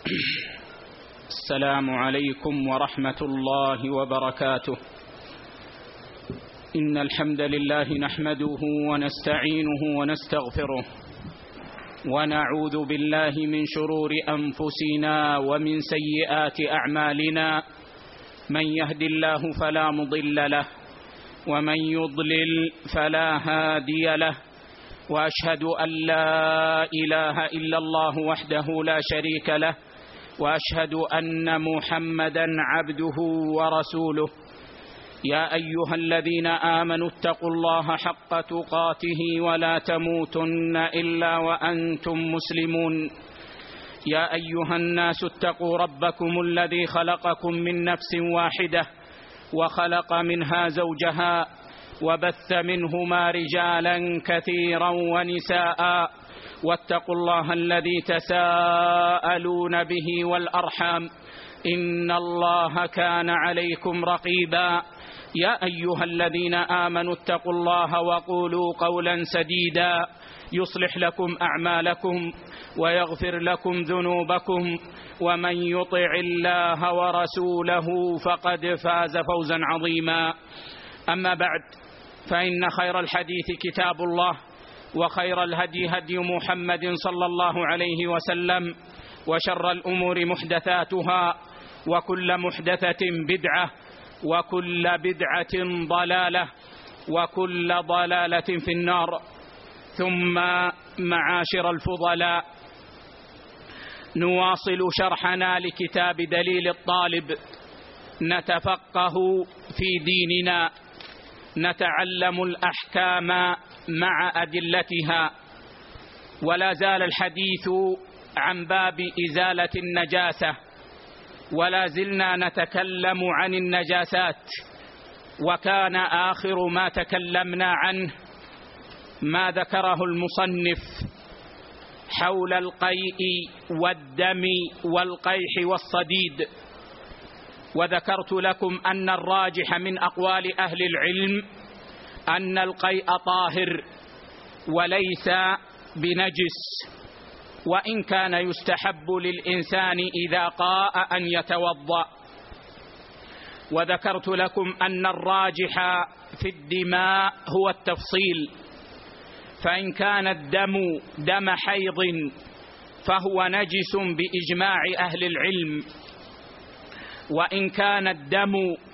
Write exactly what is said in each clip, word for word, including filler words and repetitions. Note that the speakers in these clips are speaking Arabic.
السلام عليكم ورحمة الله وبركاته. إن الحمد لله نحمده ونستعينه ونستغفره، ونعوذ بالله من شرور أنفسنا ومن سيئات أعمالنا. من يهد الله فلا مضل له، ومن يضلل فلا هادي له. وأشهد أن لا إله إلا الله وحده لا شريك له، وأشهد أن محمدا عبده ورسوله. يا أيها الذين آمنوا اتقوا الله حق تقاته ولا تموتن إلا وأنتم مسلمون. يا أيها الناس اتقوا ربكم الذي خلقكم من نفس واحدة، وخلق منها زوجها، وبث منهما رجالا كثيرا ونساء. واتقوا الله الذي تساءلون به والأرحام، إن الله كان عليكم رقيبا. يا أيها الذين آمنوا اتقوا الله وقولوا قولا سديدا يصلح لكم أعمالكم ويغفر لكم ذنوبكم، ومن يطع الله ورسوله فقد فاز فوزا عظيما. أما بعد، فإن خير الحديث كتاب الله، وخير الهدي هدي محمد صلى الله عليه وسلم، وشر الأمور محدثاتها، وكل محدثة بدعة، وكل بدعة ضلالة، وكل ضلالة في النار. ثم معاشر الفضلاء، نواصل شرحنا لكتاب دليل الطالب، نتفقه في ديننا، نتعلم الأحكام مع أدلتها. ولا زال الحديث عن باب إزالة النجاسة، ولا زلنا نتكلم عن النجاسات. وكان آخر ما تكلمنا عنه ما ذكره المصنف حول القيء والدم والقيح والصديد. وذكرت لكم أن الراجح من أقوال أهل العلم أن القيء طاهر وليس بنجس، وإن كان يستحب للإنسان إذا قاء أن يتوضأ. وذكرت لكم أن الراجح في الدماء هو التفصيل، فإن كان الدم دم حيض فهو نجس بإجماع أهل العلم، وإن كان الدم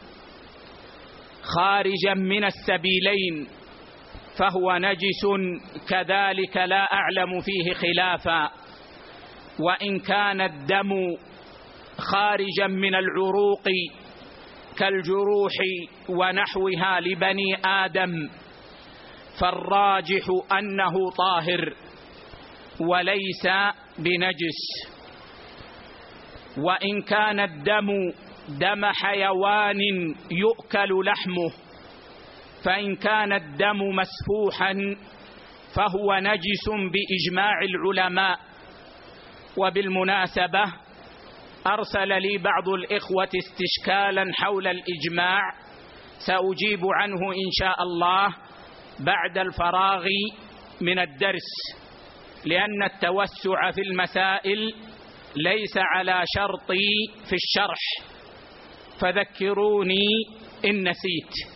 خارجا من السبيلين فهو نجس كذلك، لا أعلم فيه خلافا. وإن كان الدم خارجا من العروق كالجروح ونحوها لبني آدم فالراجح أنه طاهر وليس بنجس. وإن كان الدم دم حيوان يؤكل لحمه، فإن كان الدم مسفوحا فهو نجس بإجماع العلماء. وبالمناسبة أرسل لي بعض الإخوة استشكالا حول الإجماع، سأجيب عنه إن شاء الله بعد الفراغ من الدرس، لأن التوسع في المسائل ليس على شرطي في الشرح، فذكروني إن نسيت.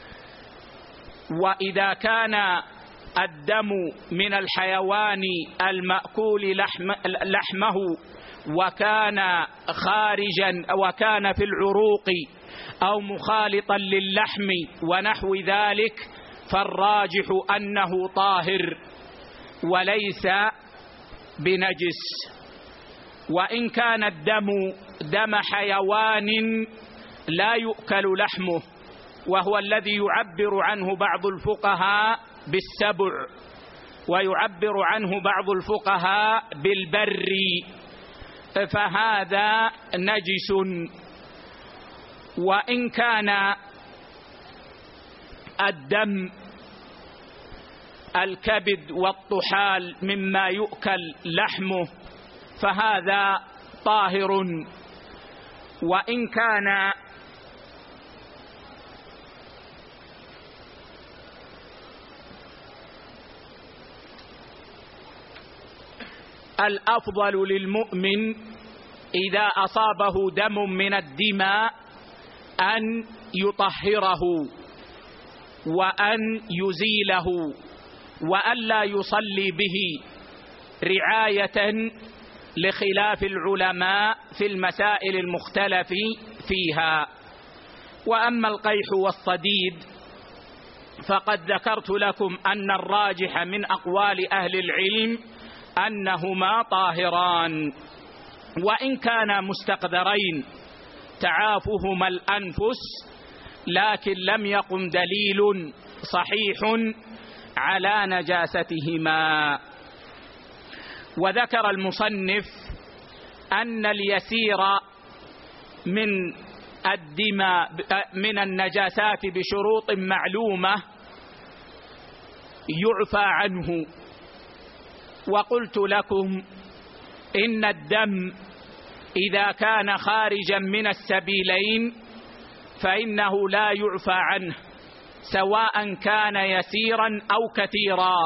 وإذا كان الدم من الحيوان المأكول لحم لحمه وكان خارجا وكان في العروق أو مخالطا للحم ونحو ذلك فالراجح أنه طاهر وليس بنجس. وإن كان الدم دم حيوان لا يؤكل لحمه، وهو الذي يعبر عنه بعض الفقهاء بالسبع، ويعبر عنه بعض الفقهاء بالبر، فهذا نجس. وإن كان الدم الكبد والطحال مما يؤكل لحمه فهذا طاهر. وإن كان الأفضل للمؤمن إذا أصابه دم من الدماء أن يطهره وأن يزيله وأن لا يصلي به رعاية لخلاف العلماء في المسائل المختلف فيها. وأما القيح والصديد فقد ذكرت لكم أن الراجح من أقوال أهل العلم أنهما طاهران، وإن كانا مستقذرين تعافهما الأنفس، لكن لم يقم دليل صحيح على نجاستهما. وذكر المصنف أن اليسير من الدماء من النجاسات بشروط معلومة يعفى عنه. وقلت لكم إن الدم إذا كان خارجا من السبيلين فإنه لا يعفى عنه، سواء كان يسيرا أو كثيرا،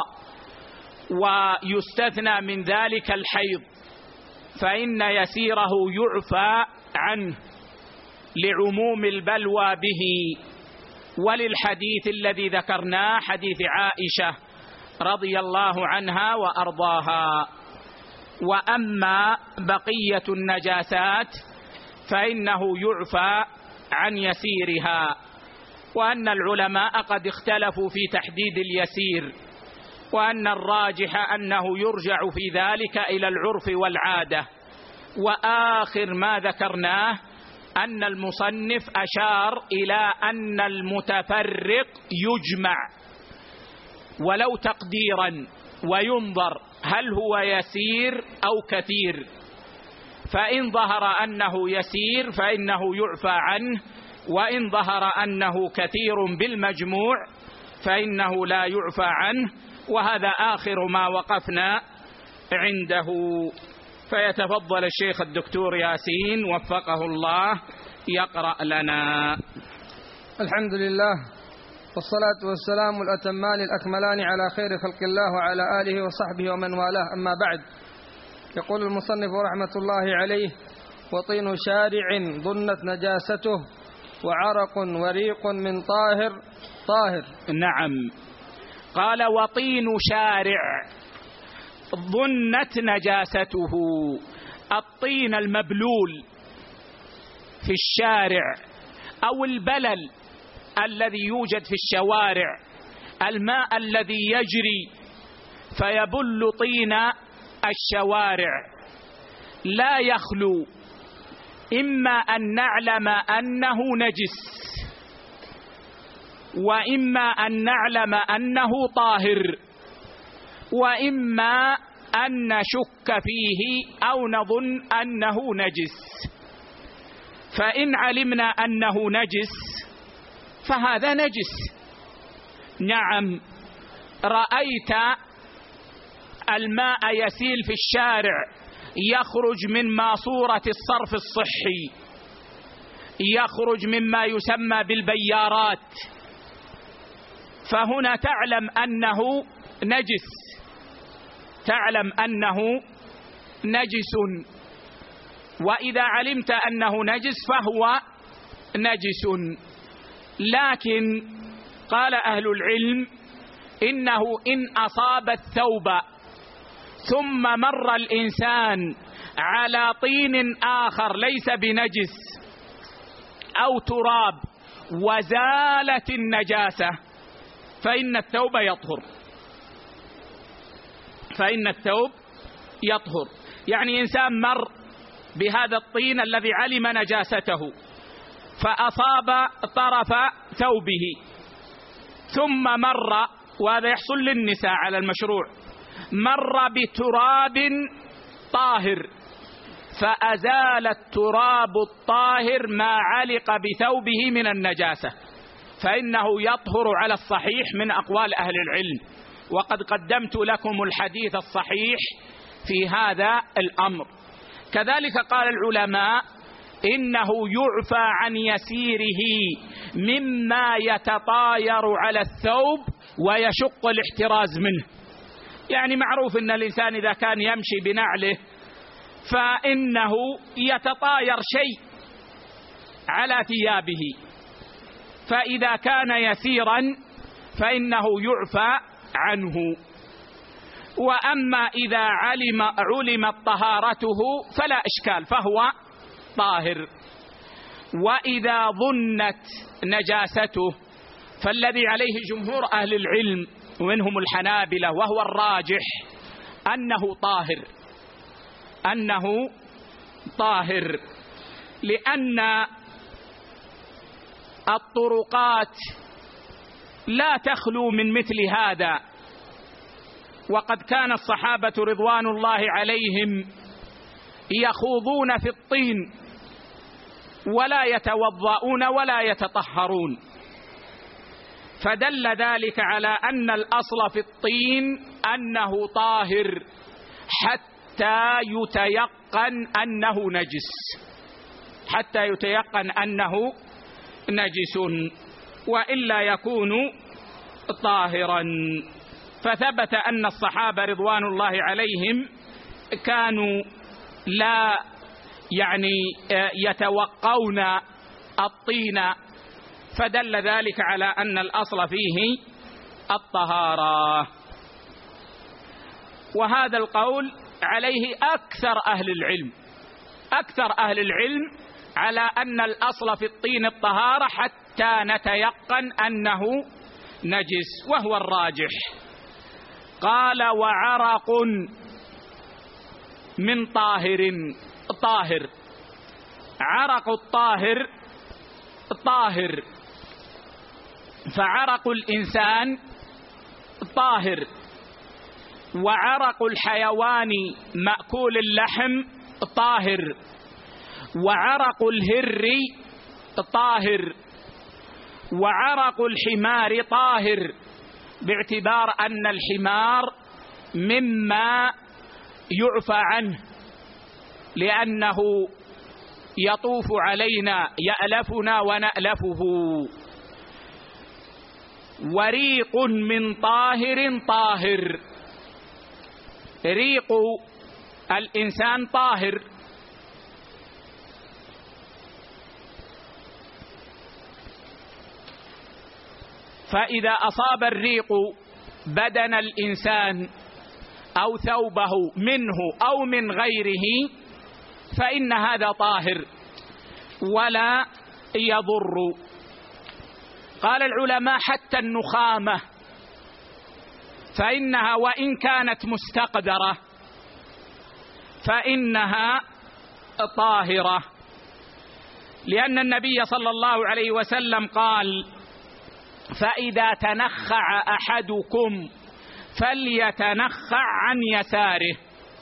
ويستثنى من ذلك الحيض، فإن يسيره يعفى عنه لعموم البلوى به، وللحديث الذي ذكرناه حديث عائشة رضي الله عنها وأرضاها. وأما بقية النجاسات فإنه يعفى عن يسيرها، وأن العلماء قد اختلفوا في تحديد اليسير، وأن الراجح أنه يرجع في ذلك إلى العرف والعادة. وآخر ما ذكرناه أن المصنف أشار إلى أن المتفرق يجمع ولو تقديرا وينظر هل هو يسير أو كثير، فإن ظهر أنه يسير فإنه يعفى عنه، وإن ظهر أنه كثير بالمجموع فإنه لا يعفى عنه. وهذا آخر ما وقفنا عنده. فيتفضل الشيخ الدكتور ياسين وفقه الله يقرأ لنا. الحمد لله، والصلاة والسلام الأتمان الأكملان على خير خلق الله وعلى آله وصحبه ومن والاه، أما بعد. يقول المصنف رحمة الله عليه: وطين شارع ظنت نجاسته وعرق وريق من طاهر طاهر. نعم، قال وطين شارع ظنت نجاسته. الطين المبلول في الشارع أو البلل الذي يوجد في الشوارع، الماء الذي يجري فيبل طين الشوارع، لا يخلو إما أن نعلم أنه نجس، وإما أن نعلم أنه طاهر، وإما أن نشك فيه أو نظن أنه نجس. فإن علمنا أنه نجس فهذا نجس. نعم، رأيت الماء يسيل في الشارع يخرج من ماسورة الصرف الصحي، يخرج مما يسمى بالبيارات، فهنا تعلم أنه نجس، تعلم أنه نجس. وإذا علمت أنه نجس فهو نجس. لكن قال أهل العلم إنه إن أصاب الثوب ثم مر الإنسان على طين آخر ليس بنجس أو تراب وزالت النجاسة فإن الثوب يطهر، فإن الثوب يطهر. يعني إنسان مر بهذا الطين الذي علم نجاسته فأصاب طرف ثوبه، ثم مر، وهذا يحصل للنساء على المشروع، مر بتراب طاهر فأزال التراب الطاهر ما علق بثوبه من النجاسة، فإنه يطهر على الصحيح من أقوال أهل العلم. وقد قدمت لكم الحديث الصحيح في هذا الأمر. كذلك قال العلماء إنه يعفى عن يسيره مما يتطاير على الثوب ويشق الاحتراز منه. يعني معروف أن الإنسان إذا كان يمشي بنعله فإنه يتطاير شيء على ثيابه، فإذا كان يسيرا فإنه يعفى عنه. وأما إذا علم علمت طهارته فلا إشكال، فهو طاهر. وإذا ظنت نجاسته فالذي عليه جمهور أهل العلم ومنهم الحنابلة وهو الراجح أنه طاهر، أنه طاهر، لأن الطرقات لا تخلو من مثل هذا. وقد كان الصحابة رضوان الله عليهم يخوضون في الطين ولا يتوضؤون ولا يتطهرون، فدل ذلك على أن الأصل في الطين أنه طاهر حتى يتيقن أنه نجس، حتى يتيقن أنه نجس، وإلا يكون طاهرا. فثبت أن الصحابة رضوان الله عليهم كانوا لا يعني يتوقون الطين، فدل ذلك على أن الأصل فيه الطهارة. وهذا القول عليه أكثر أهل العلم، أكثر أهل العلم على أن الأصل في الطين الطهارة حتى نتيقن أنه نجس، وهو الراجح. قال وعرق من طاهر طاهر، عرق الطاهر طاهر، فعرق الإنسان طاهر، وعرق الحيوان مأكول اللحم طاهر، وعرق الهر طاهر، وعرق الحمار طاهر، باعتبار أن الحمار مما يعفى عنه لأنه يطوف علينا يألفنا ونألفه. وريق من طاهر طاهر، ريق الإنسان طاهر، فإذا أصاب الريق بدن الإنسان أو ثوبه منه أو من غيره فإن هذا طاهر ولا يضر. قال العلماء حتى النخامة فإنها وإن كانت مستقدرة فإنها طاهرة، لأن النبي صلى الله عليه وسلم قال فإذا تنخع أحدكم فليتنخع عن يساره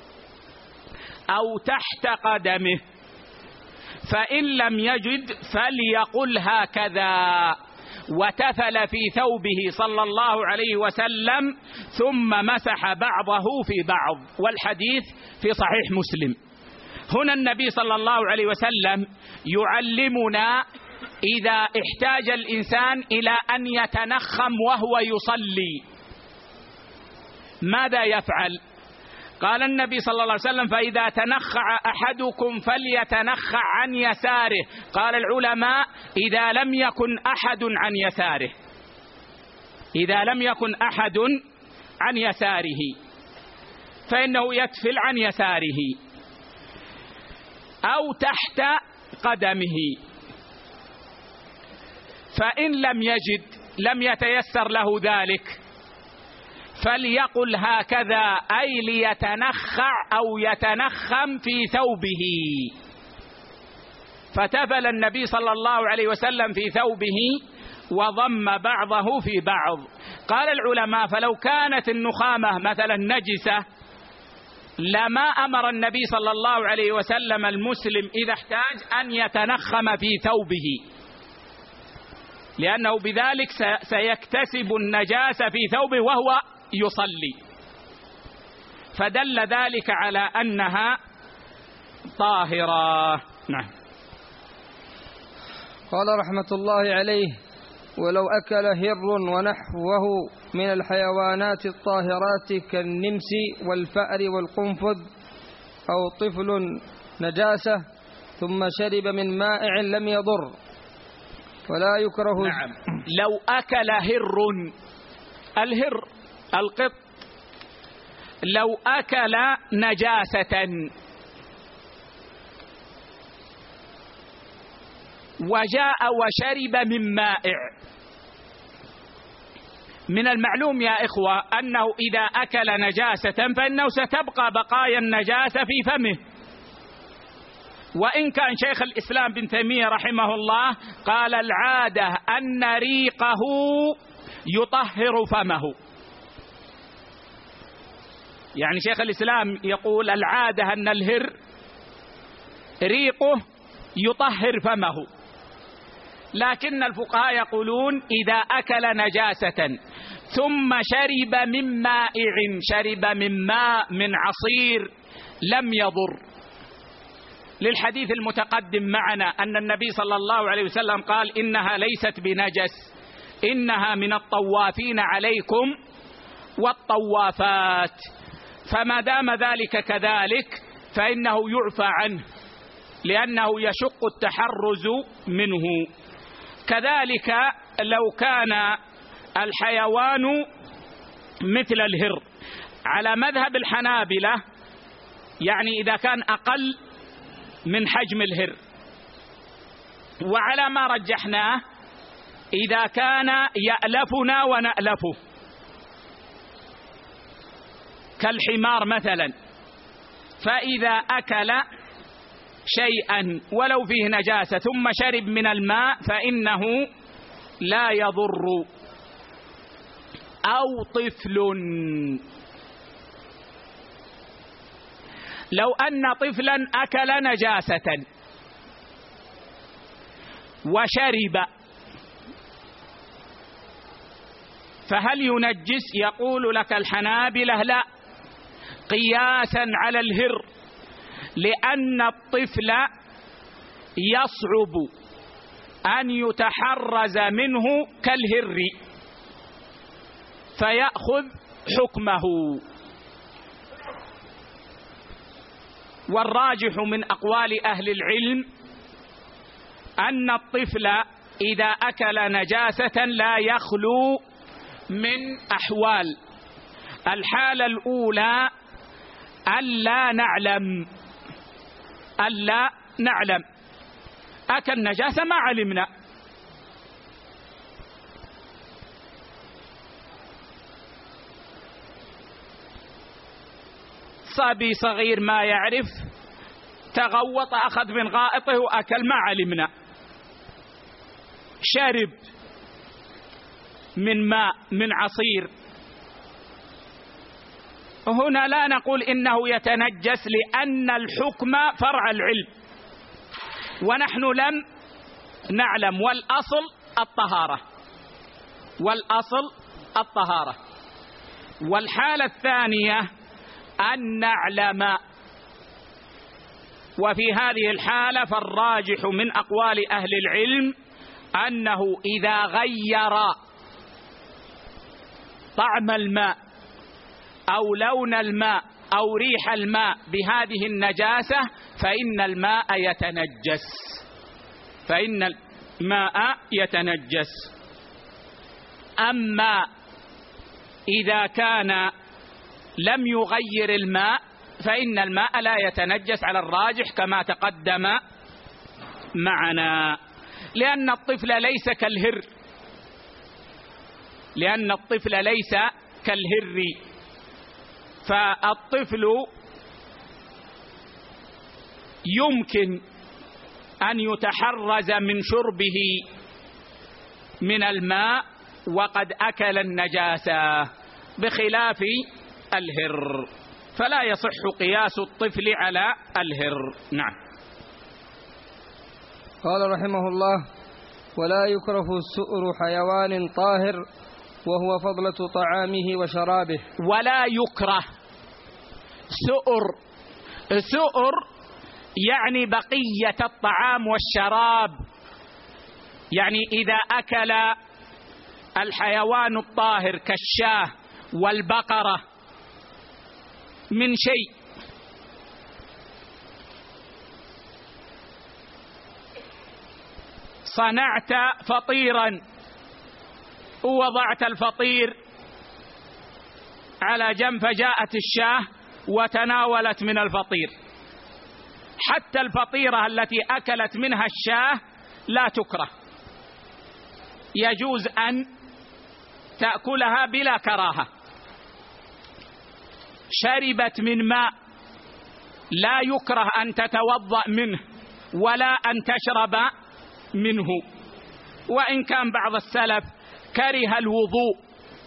أو تحت قدمه، فإن لم يجد فليقل هكذا، وتفل في ثوبه صلى الله عليه وسلم ثم مسح بعضه في بعض، والحديث في صحيح مسلم. هنا النبي صلى الله عليه وسلم يعلمنا إذا احتاج الإنسان إلى أن يتنخم وهو يصلي ماذا يفعل؟ قال النبي صلى الله عليه وسلم فإذا تنخع أحدكم فليتنخع عن يساره. قال العلماء إذا لم يكن أحد عن يساره، إذا لم يكن أحد عن يساره فإنه يتفل عن يساره أو تحت قدمه، فإن لم يجد لم يتيسر له ذلك فليقل هكذا، أي ليتنخع أو يتنخم في ثوبه. فتفل النبي صلى الله عليه وسلم في ثوبه وضم بعضه في بعض. قال العلماء فلو كانت النخامة مثلا نجسة لما أمر النبي صلى الله عليه وسلم المسلم إذا احتاج أن يتنخم في ثوبه، لأنه بذلك سيكتسب النجاسة في ثوبه وهو يصلي، فدل ذلك على أنها طاهرة. نعم. قال رحمة الله عليه ولو أكل هر ونحوه من الحيوانات الطاهرات كالنمس والفأر والقنفذ أو طفل نجاسة ثم شرب من مائع لم يضر ولا يكره. نعم. لو أكل هر، الهر القط، لو أكل نجاسة وجاء وشرب من مائع، من المعلوم يا إخوة أنه إذا أكل نجاسة فإنه ستبقى بقايا النجاسة في فمه، وإن كان شيخ الإسلام بن تيمية رحمه الله قال العادة أن ريقه يطهر فمه. يعني شيخ الإسلام يقول العادة أن الهر ريقه يطهر فمه، لكن الفقهاء يقولون إذا أكل نجاسة ثم شرب من مائع، شرب من ماء من عصير، لم يضر، للحديث المتقدم معنا أن النبي صلى الله عليه وسلم قال إنها ليست بنجس، إنها من الطوافين عليكم والطوافات، فما دام ذلك كذلك فإنه يعفى عنه لأنه يشق التحرز منه. كذلك لو كان الحيوان مثل الهر على مذهب الحنابلة، يعني إذا كان أقل من حجم الهر، وعلى ما رجحناه إذا كان يألفنا ونألفه كالحمار مثلا، فإذا أكل شيئا ولو فيه نجاسة ثم شرب من الماء فإنه لا يضر. أو طفل، لو أن طفلا أكل نجاسة وشرب فهل ينجس؟ يقول لك الحنابلة لا، قياسا على الهر، لأن الطفل يصعب أن يتحرز منه كالهر فيأخذ حكمه. والراجح من أقوال أهل العلم أن الطفل إذا أكل نجاسة لا يخلو من أحوال. الحالة الأولى ألا نعلم، ألا نعلم أكل نجاسة ما علمنا، صبي صغير ما يعرف تغوط أخذ من غائطه وأكل ما علمنا، شرب من ماء من عصير، هنا لا نقول إنه يتنجس لأن الحكم فرع العلم ونحن لم نعلم، والأصل الطهارة، والأصل الطهارة. والحالة الثانية أن نعلم، وفي هذه الحالة فالراجح من أقوال أهل العلم أنه إذا غير طعم الماء أو لون الماء أو ريح الماء بهذه النجاسة فإن الماء يتنجس، فإن الماء يتنجس. أما إذا كان لم يغير الماء فإن الماء لا يتنجس على الراجح كما تقدم معنا، لأن الطفل ليس كالهر، لأن الطفل ليس كالهر، فالطفل يمكن أن يتحرز من شربه من الماء وقد أكل النجاسة بخلاف الهر، فلا يصح قياس الطفل على الهر. نعم. قال رحمه الله: ولا يكره سؤر حيوان طاهر وهو فضلة طعامه وشرابه. ولا يكره سؤر، سؤر يعني بقية الطعام والشراب، يعني إذا أكل الحيوان الطاهر كالشاة والبقرة من شيء صنعت فطيرا ووضعت الفطير على جنب، فجاءت الشاة وتناولت من الفطير، حتى الفطيرة التي أكلت منها الشاة لا تكره، يجوز أن تأكلها بلا كراهة. شربت من ماء لا يكره أن تتوضأ منه ولا أن تشرب منه، وإن كان بعض السلف كره الوضوء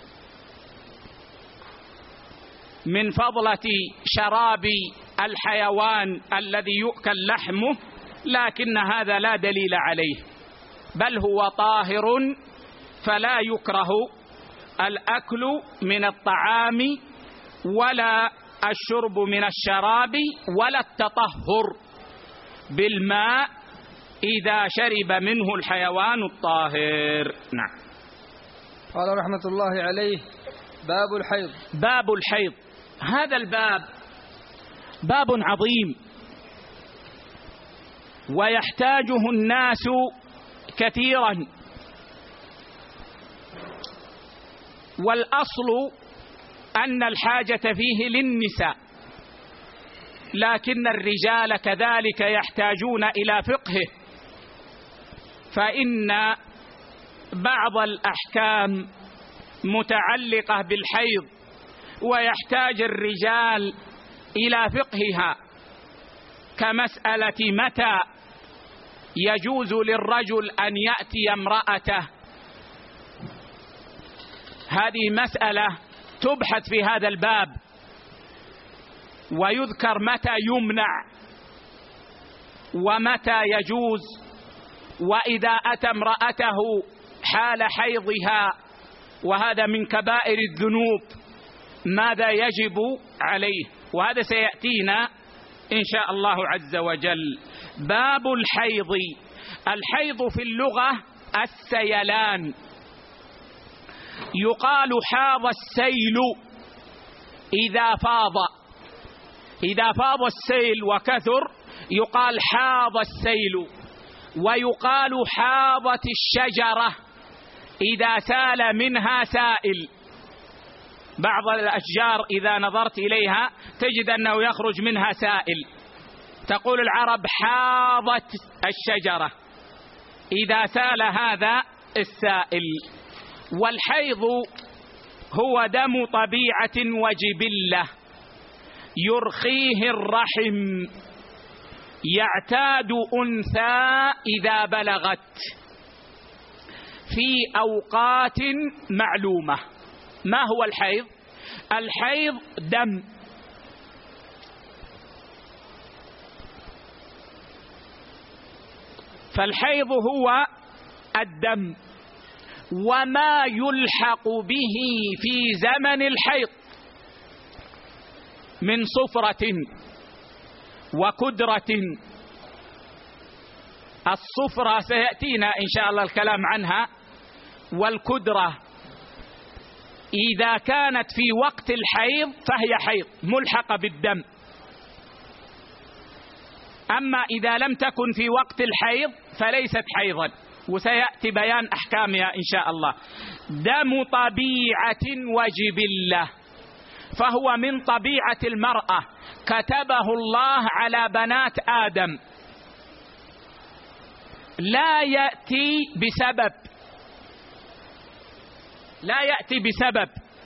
من فضلة شراب الحيوان الذي يؤكل لحمه، لكن هذا لا دليل عليه، بل هو طاهر، فلا يكره الأكل من الطعام ولا الشرب من الشراب ولا التطهر بالماء إذا شرب منه الحيوان الطاهر. نعم. قال رحمة الله عليه: باب الحيض. باب الحيض، هذا الباب باب عظيم ويحتاجه الناس كثيرا، والأصل أن الحاجة فيه للنساء، لكن الرجال كذلك يحتاجون إلى فقهه، فإن بعض الأحكام متعلقة بالحيض ويحتاج الرجال إلى فقهها، كمسألة متى يجوز للرجل أن يأتي امرأته، هذه مسألة تبحث في هذا الباب، ويذكر متى يمنع ومتى يجوز، وإذا أتى امرأته حال حيضها وهذا من كبائر الذنوب ماذا يجب عليه، وهذا سيأتينا إن شاء الله عز وجل. باب الحيض. الحيض في اللغة السيلان، يقال حاض السيل إذا فاض، إذا فاض السيل وكثر يقال حاض السيل، ويقال حاضت الشجرة إذا سال منها سائل. بعض الأشجار إذا نظرت إليها تجد أنه يخرج منها سائل، تقول العرب حاضت الشجرة إذا سال هذا السائل. والحيض هو دم طبيعة وجبلة يرخيه الرحم، يعتاد أنثى إذا بلغت في أوقات معلومة. ما هو الحيض؟ الحيض دم، فالحيض هو الدم وما يلحق به في زمن الحيض من صفرة وكدرة. الصفرة سيأتينا إن شاء الله الكلام عنها، والكدرة إذا كانت في وقت الحيض فهي حيض ملحقة بالدم، أما إذا لم تكن في وقت الحيض فليست حيضا، وسيأتي بيان أحكامها إن شاء الله. دم طبيعة وجبلة، فهو من طبيعة المرأة، كتبه الله على بنات آدم، لا يأتي بسبب، لا يأتي بسبب،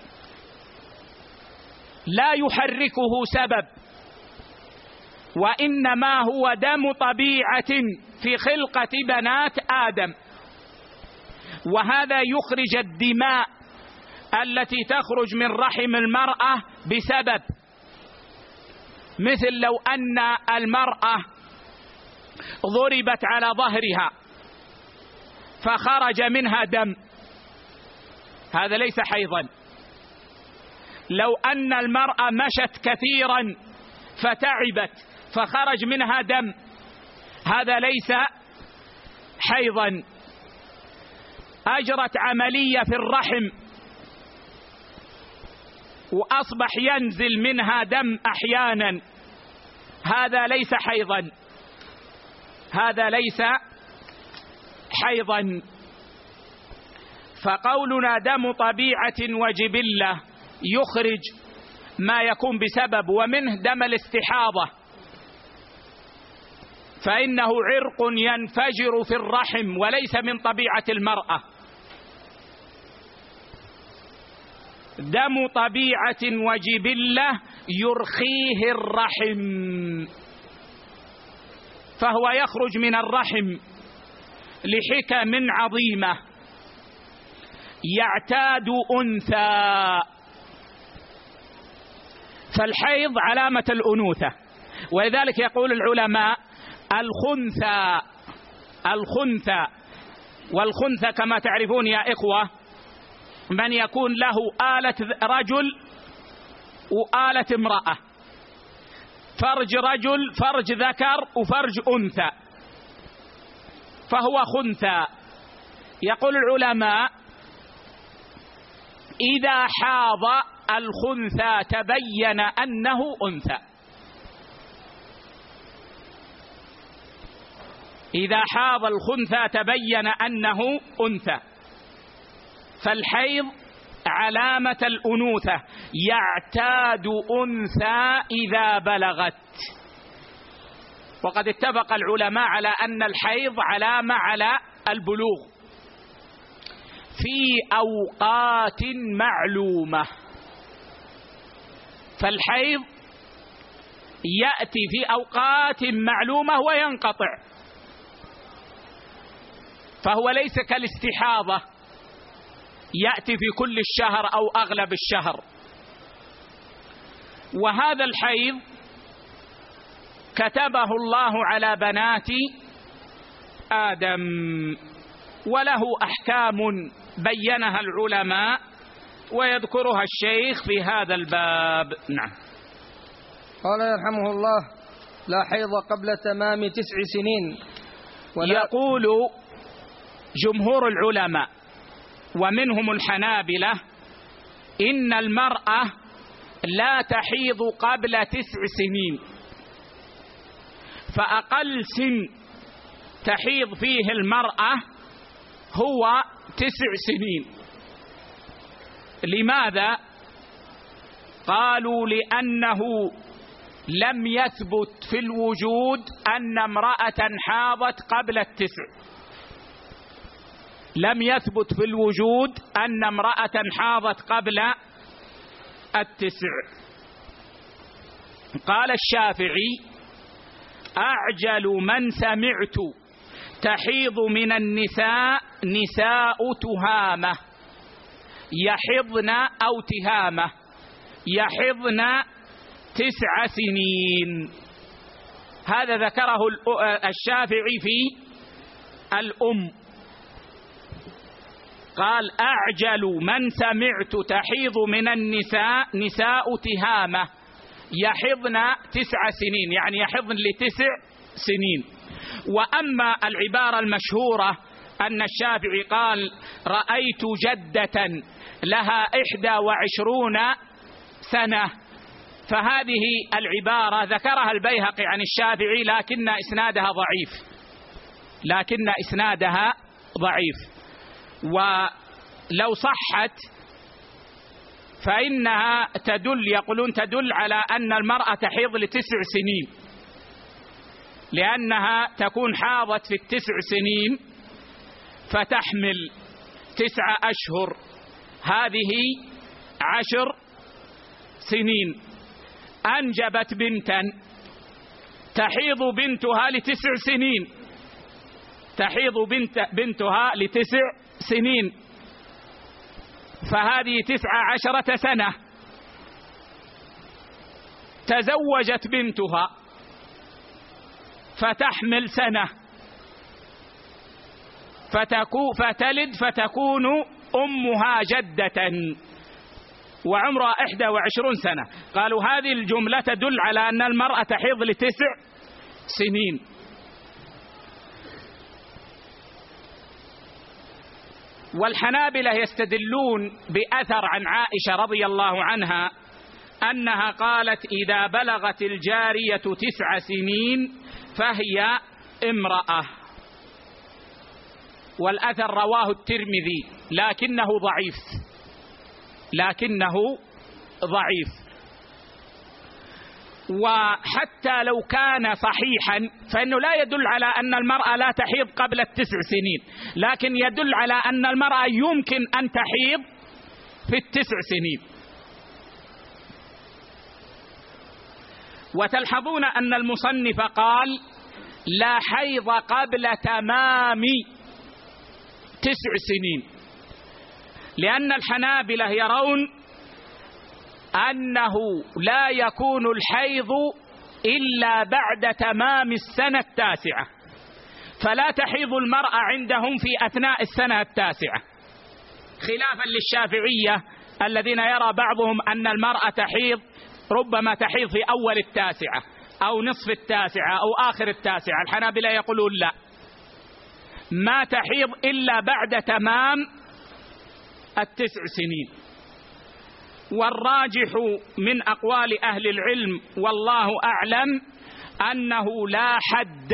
لا يحركه سبب، وإنما هو دم طبيعة في خلقة بنات آدم. وهذا يخرج الدماء التي تخرج من رحم المرأة بسبب، مثل لو أن المرأة ضربت على ظهرها فخرج منها دم، هذا ليس حيضا. لو أن المرأة مشت كثيرا فتعبت فخرج منها دم، هذا ليس حيضا. أجرت عملية في الرحم وأصبح ينزل منها دم أحيانا، هذا ليس حيضا، هذا ليس حيضا. فقولنا دم طبيعة وجبلة يخرج ما يكون بسبب، ومنه دم الاستحاضة، فإنه عرق ينفجر في الرحم وليس من طبيعة المرأة. دم طبيعة وجبلة يرخيه الرحم، فهو يخرج من الرحم لحكم عظيمة. يعتاد أنثى، فالحيض علامة الأنوثة، ولذلك يقول العلماء الخنثى الخنثى والخنثى كما تعرفون يا إخوة من يكون له آلة رجل وآلة امرأة، فرج رجل فرج ذكر وفرج أنثى، فهو خنثى. يقول العلماء إذا حاض الخنثى تبين أنه أنثى، إذا حاض الخنثى تبين أنه أنثى. فالحيض علامة الأنوثة، يعتاد أنثى إذا بلغت. وقد اتفق العلماء على أن الحيض علامة على البلوغ في أوقات معلومة. فالحيض يأتي في أوقات معلومة وينقطع، فهو ليس كالاستحاضة يأتي في كل الشهر أو أغلب الشهر. وهذا الحيض كتبه الله على بنات آدم، وله أحكام بينها العلماء ويذكرها الشيخ في هذا الباب. نعم. قال يرحمه الله: لا حيض قبل تمام تسع سنين. يقول جمهور العلماء ومنهم الحنابلة إن المرأة لا تحيض قبل تسع سنين، فأقل سن تحيض فيه المرأة هو تسع سنين. لماذا؟ قالوا لأنه لم يثبت في الوجود أن امرأة حاضت قبل التسع، لم يثبت في الوجود أن امرأة حاضت قبل التسع. قال الشافعي: أعجل من سمعت تحيض من النساء نساء تهامة، يحضن أو تهامة يحضن تسع سنين. هذا ذكره الشافعي في الأم، قال: أعجل من سمعت تحيض من النساء نساء تهامة يحضن تسع سنين، يعني يحضن لتسع سنين. وأما العبارة المشهورة أن الشافعي قال: رأيت جدة لها إحدى وعشرون سنة، فهذه العبارة ذكرها البيهقي عن الشافعي لكن إسنادها ضعيف لكن إسنادها ضعيف ولو صحت فإنها تدل، يقولون تدل على أن المرأة تحيض لتسع سنين، لأنها تكون حاضت في التسع سنين فتحمل تسع أشهر، هذه عشر سنين. أنجبت بنتا تحيض بنتها لتسع سنين تحيض بنت بنتها لتسع سنين فهذه تسع عشرة سنة. تزوجت بنتها فتحمل سنة فتكو فتلد فتكون أمها جدة وعمرها إحدى وعشرون سنة. قالوا هذه الجملة تدل على أن المرأة تحيض لتسع سنين. والحنابلة يستدلون بأثر عن عائشة رضي الله عنها أنها قالت: إذا بلغت الجارية تسع سنين فهي امرأة. والأثر رواه الترمذي لكنه ضعيف لكنه ضعيف وحتى لو كان صحيحا فإنه لا يدل على أن المرأة لا تحيض قبل التسع سنين، لكن يدل على أن المرأة يمكن أن تحيض في التسع سنين. وتلحظون أن المصنف قال لا حيض قبل تمام تسع سنين، لأن الحنابلة يرون أنه لا يكون الحيض إلا بعد تمام السنة التاسعة، فلا تحيض المرأة عندهم في أثناء السنة التاسعة، خلافا للشافعية الذين يرى بعضهم أن المرأة تحيض ربما تحيض في أول التاسعة أو نصف التاسعة أو آخر التاسعة. الحنابلة يقولون لا، ما تحيض إلا بعد تمام التسع سنين. والراجح من أقوال أهل العلم والله أعلم أنه لا حد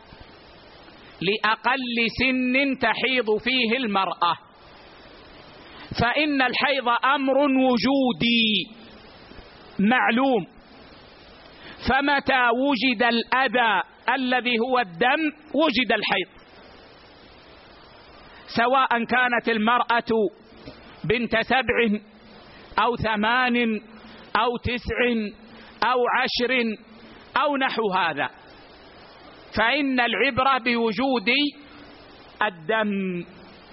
لأقل سن تحيض فيه المرأة، فإن الحيض أمر وجودي معلوم، فمتى وجد الأذى الذي هو الدم وجد الحيض، سواء كانت المرأة بنت سبع أو ثمان أو تسع أو عشر أو نحو هذا، فإن العبرة بوجود الدم،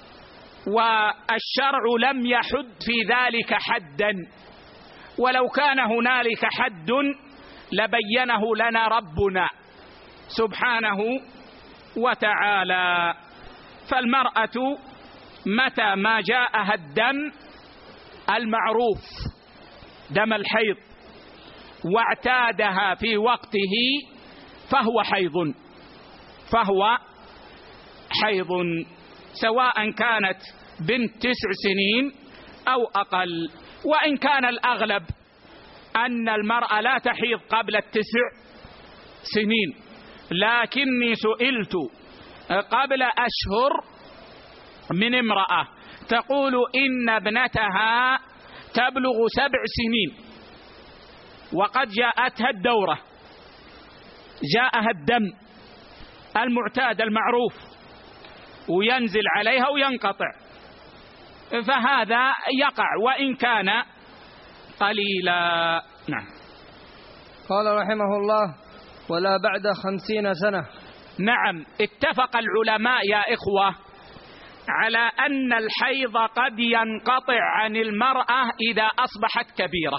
والشرع لم يحد في ذلك حدا، ولو كان هنالك حد لبينه لنا ربنا سبحانه وتعالى. فالمرأة متى ما جاءها الدم المعروف دم الحيض واعتادها في وقته فهو حيض فهو حيض سواء كانت بنت تسع سنين أو أقل. وإن كان الأغلب أن المرأة لا تحيض قبل التسع سنين، لكني سئلت قبل أشهر من امرأة تقول إن ابنتها تبلغ سبع سنين وقد جاءتها الدورة، جاءها الدم المعتاد المعروف وينزل عليها وينقطع، فهذا يقع وإن كان قليلا. نعم. قال رحمه الله ولا بعد خمسين سنة. نعم، اتفق العلماء يا إخوة على أن الحيض قد ينقطع عن المرأة إذا أصبحت كبيرة.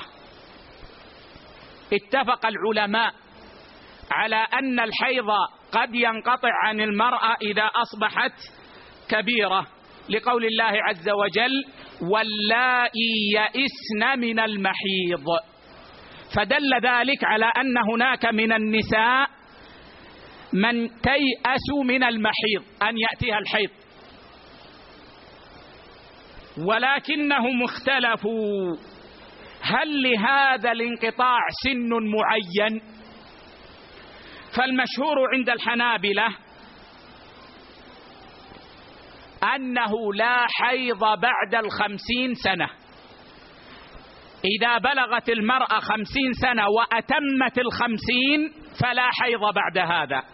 اتفق العلماء على أن الحيض قد ينقطع عن المرأة إذا أصبحت كبيرة، لقول الله عز وجل واللائي يئسن من المحيض، فدل ذلك على أن هناك من النساء من تيأس من المحيض أن يأتيها الحيض، ولكنهم اختلفوا هل لهذا الانقطاع سن معين؟ فالمشهور عند الحنابلة أنه لا حيض بعد الخمسين سنة، إذا بلغت المرأة خمسين سنة وأتمت الخمسين فلا حيض بعد هذا.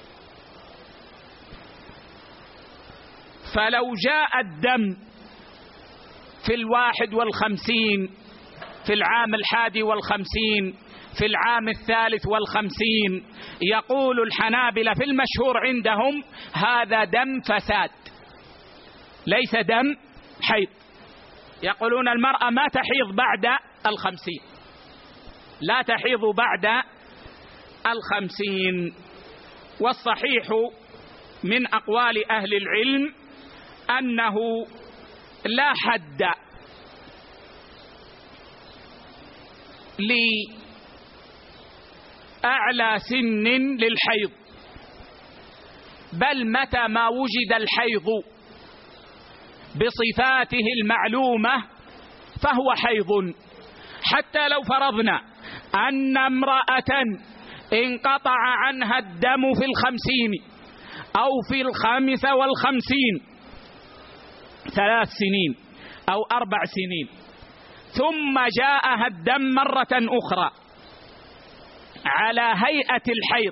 فلو جاء الدم في الواحد والخمسين، في العام الحادي والخمسين، في العام الثالث والخمسين، يقول الحنابلة في المشهور عندهم هذا دم فساد ليس دم حيض. يقولون المرأة ما تحيض بعد الخمسين، لا تحيض بعد الخمسين. والصحيح من أقوال أهل العلم أنه لا حد لأعلى سن للحيض، بل متى ما وجد الحيض بصفاته المعلومة فهو حيض. حتى لو فرضنا أن امرأة انقطع عنها الدم في الخمسين أو في الخامسة والخمسين ثلاث سنين أو أربع سنين ثم جاءها الدم مرة أخرى على هيئة الحيض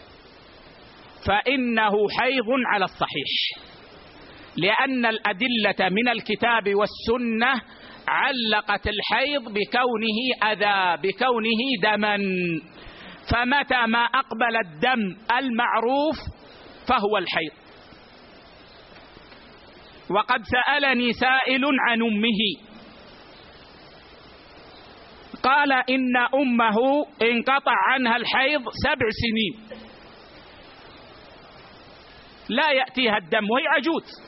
فإنه حيض على الصحيح، لأن الأدلة من الكتاب والسنة علقت الحيض بكونه أذى، بكونه دما، فمتى ما أقبل الدم المعروف فهو الحيض. وقد سألني سائل عن أمه قال إن أمه انقطع عنها الحيض سبع سنين لا يأتيها الدم وهي عجوز،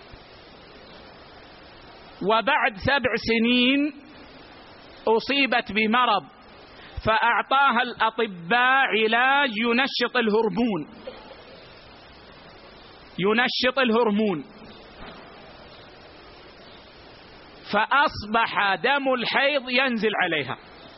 وبعد سبع سنين أصيبت بمرض فأعطاها الأطباء علاج ينشط الهرمون ينشط الهرمون فأصبح دم الحيض ينزل عليها.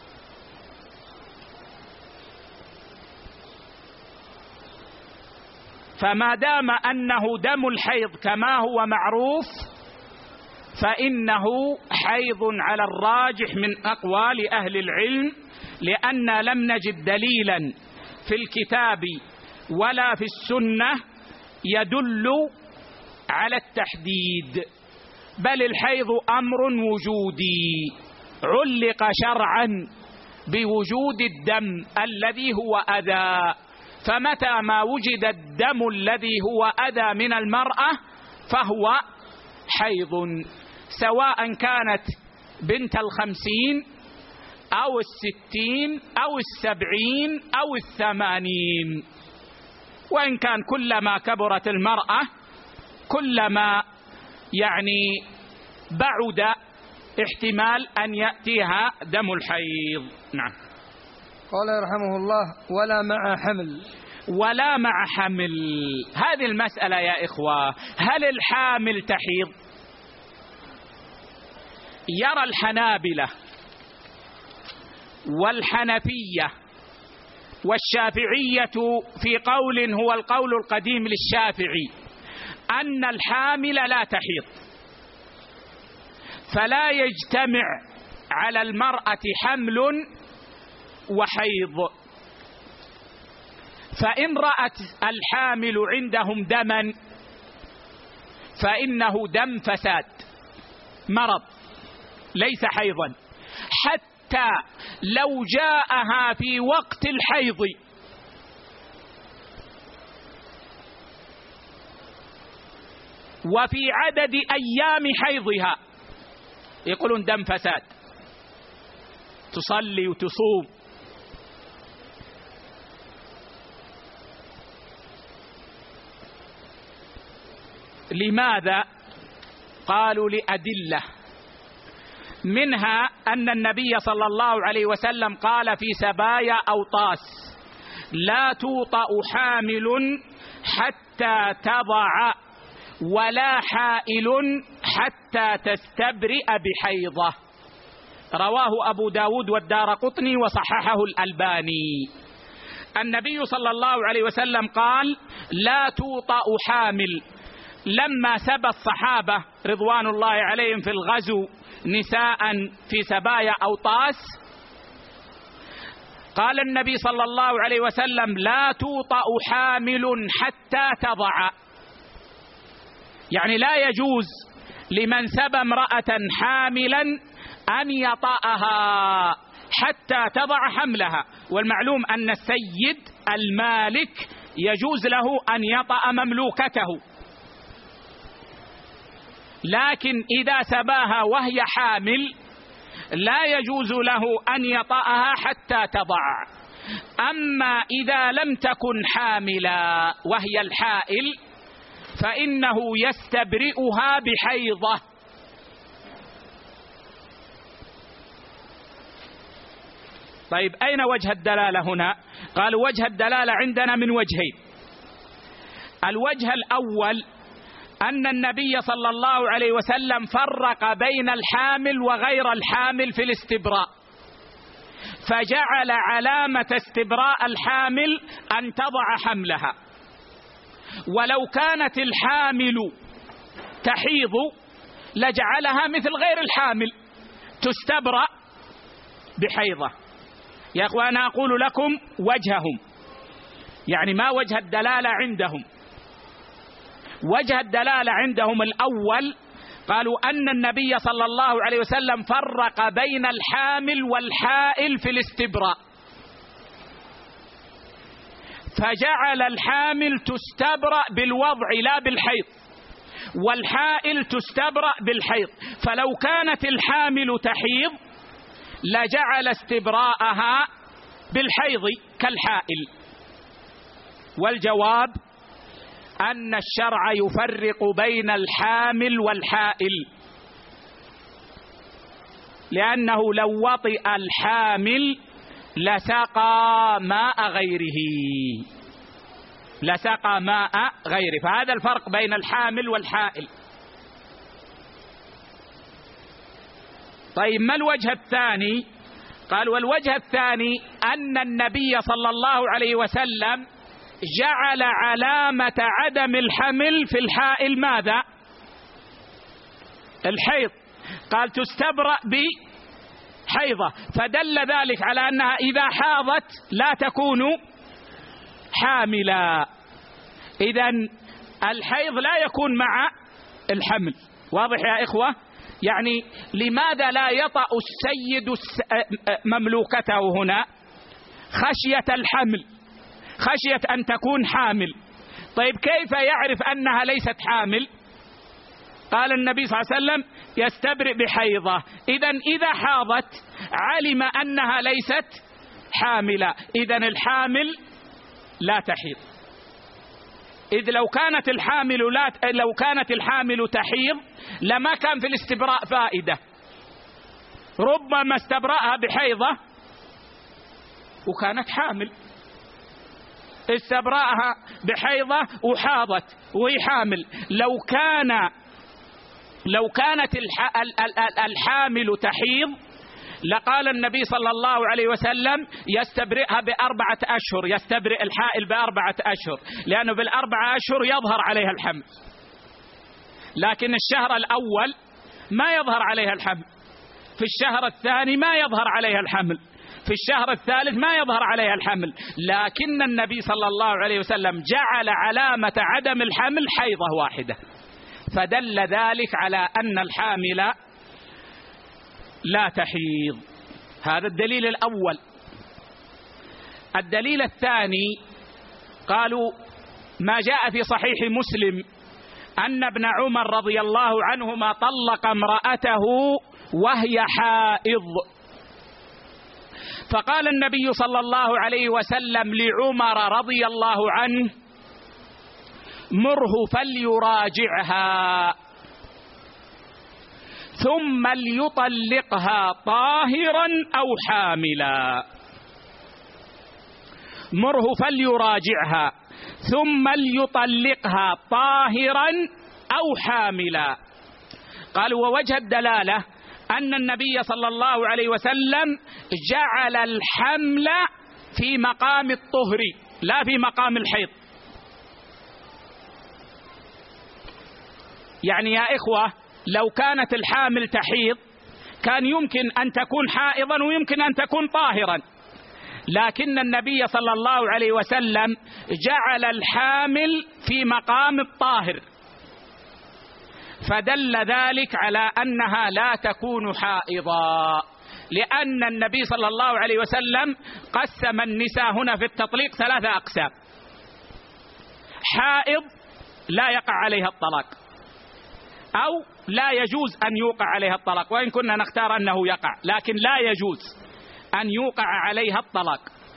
فما دام أنه دم الحيض كما هو معروف فإنه حيض على الراجح من أقوال أهل العلم، لأن لم نجد دليلا في الكتاب ولا في السنة يدل على التحديد، بل الحيض أمر وجودي علق شرعا بوجود الدم الذي هو أذى، فمتى ما وجد الدم الذي هو أذى من المرأة فهو حيض، سواء كانت بنت الخمسين أو الستين أو السبعين أو الثمانين. وإن كان كلما كبرت المرأة كلما يعني بعد احتمال أن يأتيها دم الحيض. نعم. قال رحمه الله: ولا مع حمل. ولا مع حمل، هذه المسألة يا إخوة، هل الحامل تحيض؟ يرى الحنابلة والحنفية والشافعية في قول هو القول القديم للشافعي أن الحامل لا تحيض، فلا يجتمع على المرأة حمل وحيض، فإن رأت الحامل عندهم دما فإنه دم فساد مرض ليس حيضا، حتى لو جاءها في وقت الحيض وفي عدد أيام حيضها يقولون دم فساد، تصلي وتصوم. لماذا؟ قالوا لأدلة، منها أن النبي صلى الله عليه وسلم قال في سبايا أوطاس: لا توطأ حامل حتى تضع ولا حائل حتى تستبرئ بحيضة، رواه أبو داود والدارقطني وصححه الألباني. النبي صلى الله عليه وسلم قال: لا توطأ حامل. لما سبى الصحابة رضوان الله عليهم في الغزو نساء في سبايا أوطاس قال النبي صلى الله عليه وسلم: لا توطأ حامل حتى تضع، يعني لا يجوز لمن سبى امرأة حاملا أن يطأها حتى تضع حملها. والمعلوم أن السيد المالك يجوز له أن يطأ مملوكته، لكن إذا سباها وهي حامل لا يجوز له أن يطأها حتى تضع. أما إذا لم تكن حاملا وهي الحائل فإنه يستبرئها بحيضة. طيب أين وجه الدلالة هنا؟ قال: وجه الدلالة عندنا من وجهين. الوجه الأول أن النبي صلى الله عليه وسلم فرق بين الحامل وغير الحامل في الاستبراء، فجعل علامة استبراء الحامل أن تضع حملها، ولو كانت الحامل تحيض لجعلها مثل غير الحامل تستبرأ بحيضة. يا أخوانا أقول لكم وجههم، يعني ما وجه الدلالة عندهم؟ وجه الدلالة عندهم الأول، قالوا أن النبي صلى الله عليه وسلم فرق بين الحامل والحائل في الاستبراء، فجعل الحامل تستبرأ بالوضع لا بالحيض، والحائل تستبرأ بالحيض. فلو كانت الحامل تحيض لجعل استبراءها بالحيض كالحائل. والجواب أن الشرع يفرق بين الحامل والحائل، لأنه لو وطئ الحامل لسقى ماء غيره، لسقى ماء غيره. فهذا الفرق بين الحامل والحائل. طيب ما الوجه الثاني؟ قال والوجه الثاني أن النبي صلى الله عليه وسلم جعل علامة عدم الحمل في الحائل ماذا؟ الحيض. قال تستبرأ بحيضة، فدل ذلك على أنها إذا حاضت لا تكون حاملا. إذن الحيض لا يكون مع الحمل. واضح يا إخوة؟ يعني لماذا لا يطأ السيد مملوكته هنا؟ خشية الحمل، خشية أن تكون حامل. طيب كيف يعرف أنها ليست حامل؟ قال النبي صلى الله عليه وسلم يستبرئ بحيضة. إذن إذا حاضت علم أنها ليست حاملة. إذن الحامل لا تحيض. إذ لو كانت الحامل لا لو كانت الحامل تحيض لما كان في الاستبراء فائدة. ربما استبرأها بحيضة وكانت حامل، استبرأها بحيضة وحاضت وهي حامل. لو كان لو كانت الحامل تحيض لقال النبي صلى الله عليه وسلم يستبرئها بأربعة أشهر، يستبرئ الحائل بأربعة أشهر، لأنه بالأربعة أشهر يظهر عليها الحمل. لكن الشهر الأول ما يظهر عليها الحمل، في الشهر الثاني ما يظهر عليها الحمل، في الشهر الثالث ما يظهر عليها الحمل. لكن النبي صلى الله عليه وسلم جعل علامة عدم الحمل حيضة واحدة، فدل ذلك على أن الحامل لا تحيض. هذا الدليل الأول. الدليل الثاني قالوا ما جاء في صحيح مسلم أن ابن عمر رضي الله عنهما طلق امرأته وهي حائض، فقال النبي صلى الله عليه وسلم لعمر رضي الله عنه مره فليراجعها ثم ليطلقها طاهرا أو حاملا. مره فليراجعها ثم ليطلقها طاهرا أو حاملا. قالوا ووجه الدلالة أن النبي صلى الله عليه وسلم جعل الحمل في مقام الطهر لا في مقام الحيض. يعني يا إخوة لو كانت الحامل تحيض كان يمكن أن تكون حائضا ويمكن أن تكون طاهرا، لكن النبي صلى الله عليه وسلم جعل الحامل في مقام الطاهر، فدل ذلك على أنها لا تكون حائضا، لأن النبي صلى الله عليه وسلم قسم النساء هنا في التطليق ثلاثة أقسام: حائض لا يقع عليها الطلاق، أو لا يجوز أن يوقع عليها الطلاق، وإن كنا نختار أنه يقع، لكن لا يجوز أن يوقع عليها الطلاق.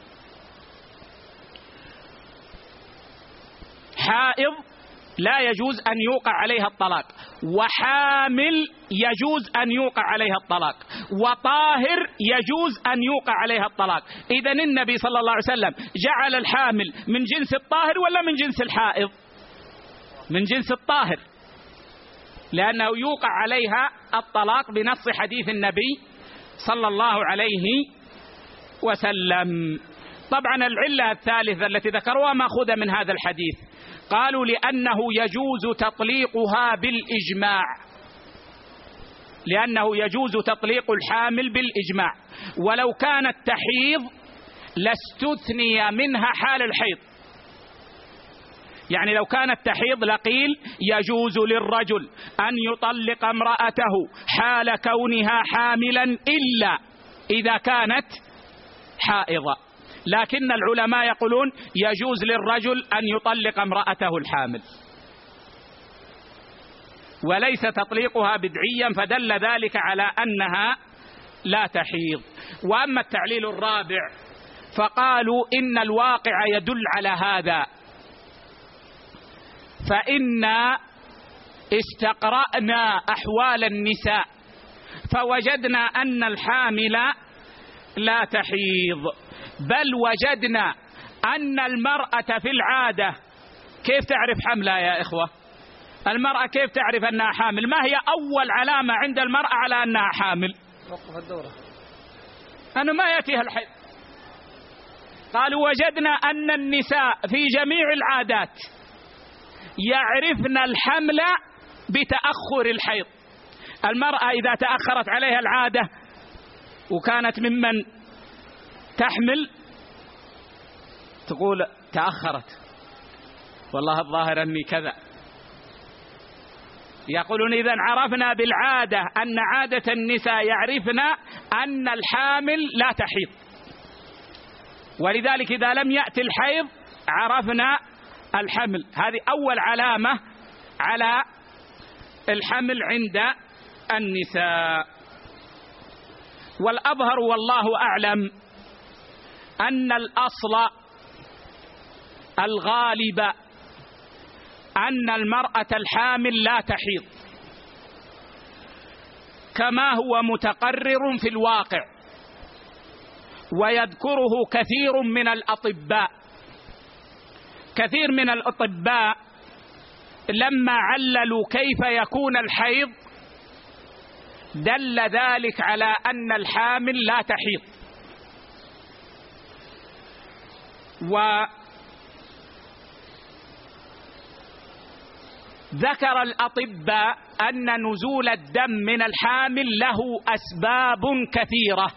حائض لا يجوز أن يوقع عليها الطلاق، وحامل يجوز أن يوقع عليها الطلاق، وطاهر يجوز أن يوقع عليها الطلاق. إذن النبي صلى الله عليه وسلم جعل الحامل من جنس الطاهر ولا من جنس الحائض؟ من جنس الطاهر، لأنه يوقع عليها الطلاق بنص حديث النبي صلى الله عليه وسلم. طبعا العلة الثالثة التي ذكروها مأخوذة من هذا الحديث، قالوا لأنه يجوز تطليقها بالإجماع، لأنه يجوز تطليق الحامل بالإجماع، ولو كانت تحيض لاستثني منها حال الحيض. يعني لو كانت تحيض لقيل يجوز للرجل أن يطلق امرأته حال كونها حاملا إلا إذا كانت حائضة، لكن العلماء يقولون يجوز للرجل أن يطلق امرأته الحامل، وليس تطليقها بدعيا، فدل ذلك على أنها لا تحيض. وأما التعليل الرابع فقالوا إن الواقع يدل على هذا، فإنا استقرأنا أحوال النساء فوجدنا أن الحامل لا تحيض، بل وجدنا أن المرأة في العادة كيف تعرف حملها يا إخوة؟ المرأة كيف تعرف أنها حامل؟ ما هي أول علامة عند المرأة على أنها حامل؟ وقف الدورة، أنه ما يأتيها الحيض. قالوا وجدنا أن النساء في جميع العادات يعرفن الحمل بتأخر الحيض. المرأة إذا تأخرت عليها العادة وكانت ممن تحمل تقول تأخرت، والله الظاهر أني كذا. يقولون إذن عرفنا بالعادة أن عادة النساء يعرفن أن الحامل لا تحيض، ولذلك إذا لم يأتي الحيض عرفنا الحمل. هذه أول علامة على الحمل عند النساء. والأظهر والله أعلم أن الأصل الغالب أن المرأة الحامل لا تحيض، كما هو متقرر في الواقع ويذكره كثير من الأطباء. كثير من الأطباء لما عللوا كيف يكون الحيض دل ذلك على أن الحامل لا تحيض. وذكر الأطباء أن نزول الدم من الحامل له أسباب كثيرة،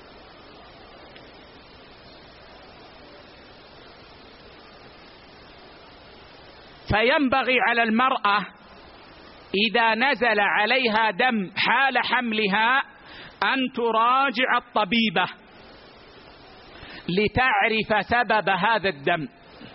فينبغي على المرأة إذا نزل عليها دم حال حملها أن تراجع الطبيبة لتعرف سبب هذا الدم.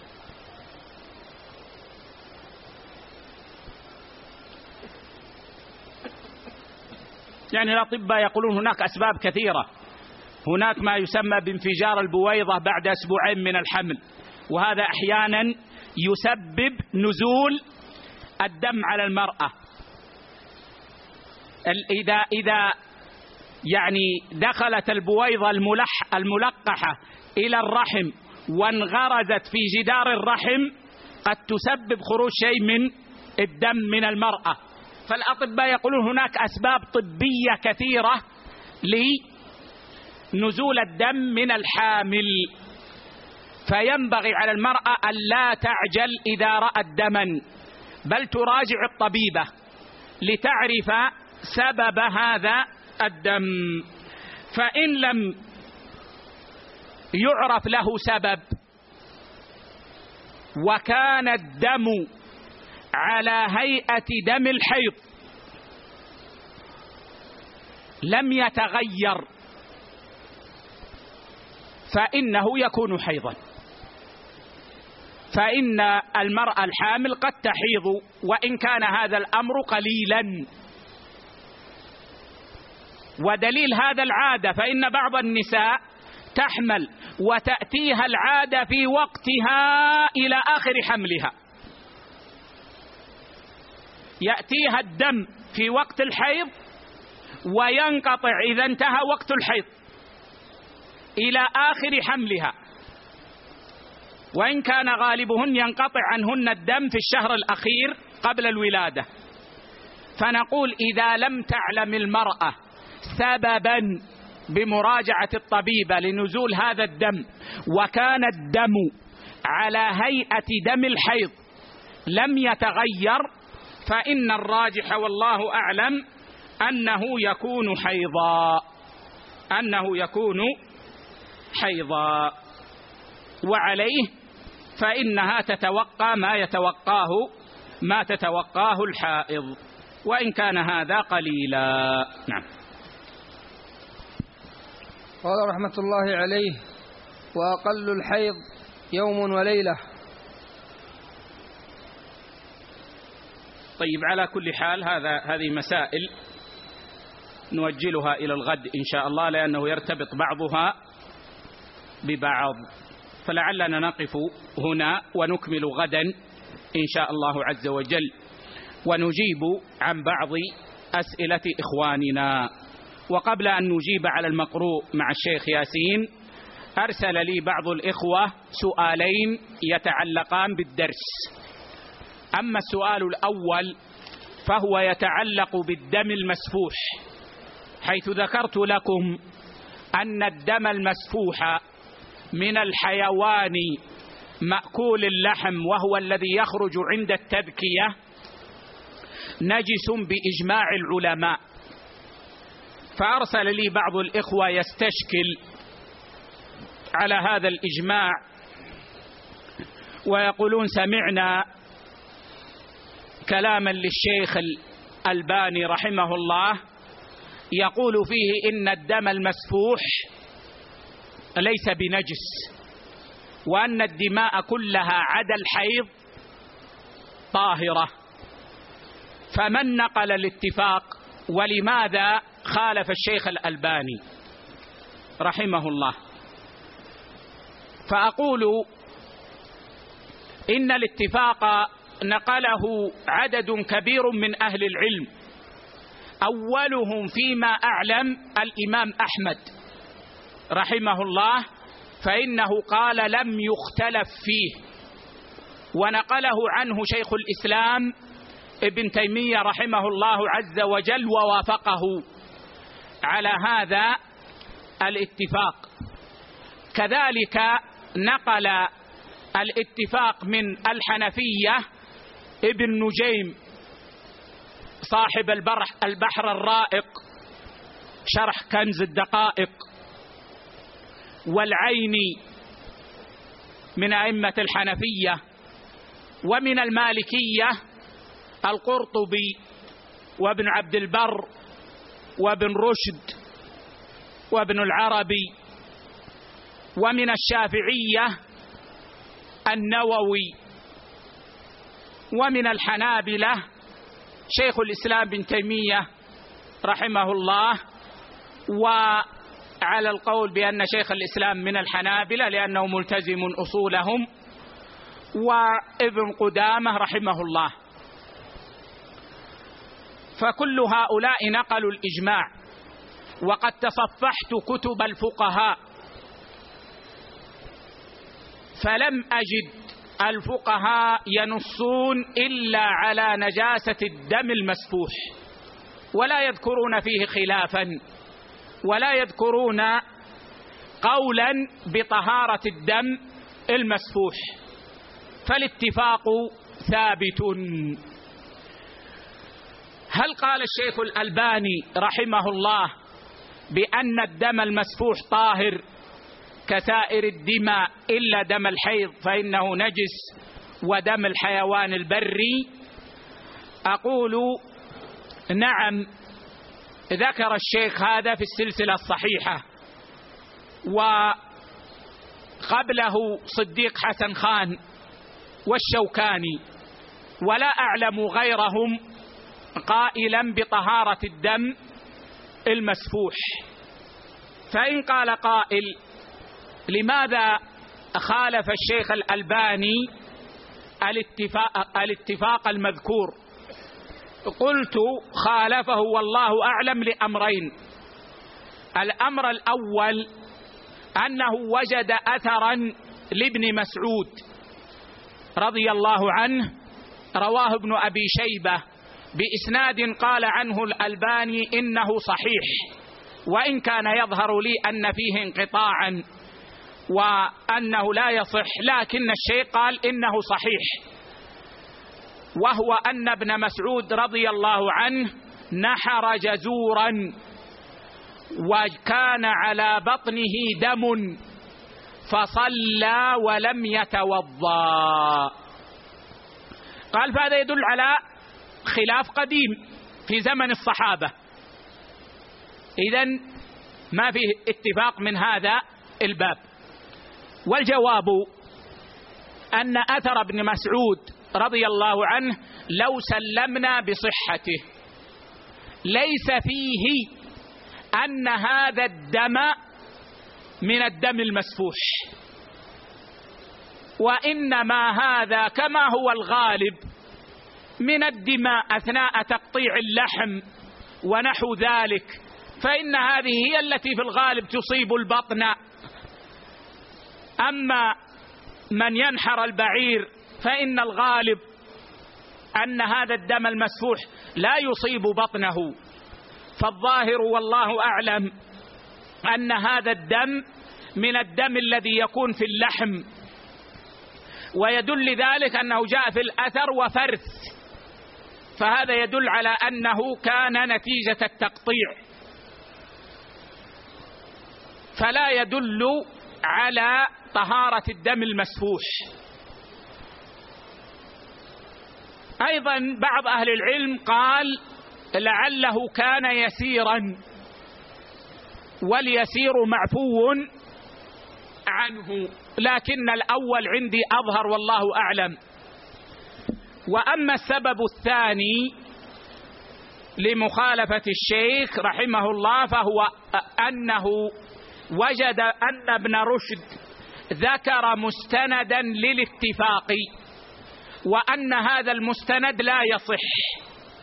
يعني الأطباء يقولون هناك أسباب كثيرة، هناك ما يسمى بانفجار البويضة بعد أسبوعين من الحمل، وهذا أحيانا يسبب نزول الدم على المرأة. إذا إذا يعني دخلت البويضة الملح الملقحة إلى الرحم وانغرزت في جدار الرحم قد تسبب خروج شيء من الدم من المرأة. فالأطباء يقولون هناك أسباب طبية كثيرة لنزول الدم من الحامل، فينبغي على المرأة أن لا تعجل إذا رأت دما، بل تراجع الطبيبة لتعرف سبب هذا الدم. فإن لم يعرف له سبب وكان الدم على هيئة دم الحيض لم يتغير فإنه يكون حيضا. فإن المرأة الحامل قد تحيض وإن كان هذا الأمر قليلا، ودليل هذا العادة، فإن بعض النساء تحمل وتأتيها العادة في وقتها إلى آخر حملها، يأتيها الدم في وقت الحيض وينقطع إذا انتهى وقت الحيض إلى آخر حملها، وإن كان غالبهن ينقطع عنهن الدم في الشهر الأخير قبل الولادة. فنقول إذا لم تعلم المرأة سببا بمراجعة الطبيبة لنزول هذا الدم وكان الدم على هيئة دم الحيض لم يتغير، فإن الراجح والله أعلم أنه يكون حيضا أنه يكون حيضا وعليه فإنها تتوقى ما يتوقاه ما تتوقاه الحائض، وإن كان هذا قليلا. نعم. قال رحمة الله عليه: وأقل الحيض يوم وليلة. طيب، على كل حال هذا هذه مسائل نوجلها إلى الغد إن شاء الله، لأنه يرتبط بعضها ببعض، فلعلنا نقف هنا ونكمل غدا إن شاء الله عز وجل، ونجيب عن بعض أسئلة إخواننا. وقبل أن نجيب على المقروء مع الشيخ ياسين، أرسل لي بعض الإخوة سؤالين يتعلقان بالدرس. أما السؤال الأول فهو يتعلق بالدم المسفوح، حيث ذكرت لكم أن الدم المسفوح من الحيوان مأكول اللحم، وهو الذي يخرج عند التذكية، نجس بإجماع العلماء. فأرسل لي بعض الإخوة يستشكل على هذا الإجماع، ويقولون سمعنا كلاما للشيخ الألباني رحمه الله يقول فيه إن الدم المسفوح ليس بنجس، وأن الدماء كلها عدا الحيض طاهرة. فمن نقل الاتفاق، ولماذا خالف الشيخ الألباني رحمه الله؟ فأقول إن الاتفاق نقله عدد كبير من أهل العلم، أولهم فيما أعلم الإمام أحمد رحمه الله، فإنه قال لم يختلف فيه، ونقله عنه شيخ الإسلام ابن تيمية رحمه الله عز وجل، ووافقه على هذا الاتفاق. كذلك نقل الاتفاق من الحنفية ابن نجيم صاحب البحر الرائق شرح كنز الدقائق، والعيني من أئمة الحنفية، ومن المالكية القرطبي وابن عبد البر وابن رشد وابن العربي، ومن الشافعية النووي، ومن الحنابلة شيخ الإسلام ابن تيمية رحمه الله. وعلى القول بأن شيخ الإسلام من الحنابلة لأنه ملتزم أصولهم، وابن قدامة رحمه الله. فكل هؤلاء نقلوا الإجماع. وقد تصفحت كتب الفقهاء فلم أجد الفقهاء ينصون إلا على نجاسة الدم المسفوح، ولا يذكرون فيه خلافا، ولا يذكرون قولا بطهارة الدم المسفوح، فالاتفاق ثابت. هل قال الشيخ الألباني رحمه الله بأن الدم المسفوح طاهر كسائر الدماء إلا دم الحيض فإنه نجس ودم الحيوان البري؟ أقول نعم، ذكر الشيخ هذا في السلسلة الصحيحة، وقبله صديق حسن خان والشوكاني، ولا أعلم غيرهم قائلا بطهارة الدم المسفوح. فإن قال قائل لماذا خالف الشيخ الألباني الاتفاق, الاتفاق المذكور؟ قلت خالفه والله أعلم لأمرين. الأمر الأول أنه وجد أثرا لابن مسعود رضي الله عنه رواه ابن أبي شيبة بإسناد قال عنه الألباني إنه صحيح، وإن كان يظهر لي أن فيه انقطاعا وأنه لا يصح، لكن الشيخ قال إنه صحيح، وهو أن ابن مسعود رضي الله عنه نحر جزورا وكان على بطنه دم فصلى ولم يتوضأ. قال فهذا يدل على خلاف قديم في زمن الصحابة، إذن ما فيه اتفاق من هذا الباب. والجواب أن أثر ابن مسعود رضي الله عنه لو سلمنا بصحته ليس فيه أن هذا الدم من الدم المسفوح، وإنما هذا كما هو الغالب من الدماء أثناء تقطيع اللحم ونحو ذلك، فإن هذه هي التي في الغالب تصيب البطن. أما من ينحر البعير فإن الغالب أن هذا الدم المسفوح لا يصيب بطنه، فالظاهر والله أعلم أن هذا الدم من الدم الذي يكون في اللحم، ويدل ذلك أنه جاء في الأثر وفرث، فهذا يدل على أنه كان نتيجة التقطيع، فلا يدل على طهارة الدم المسفوح. أيضا بعض أهل العلم قال لعله كان يسيرا واليسير معفو عنه، لكن الأول عندي أظهر والله أعلم. وأما السبب الثاني لمخالفة الشيخ رحمه الله فهو أنه وجد أن ابن رشد ذكر مستندا للاتفاق، وأن هذا المستند لا يصح،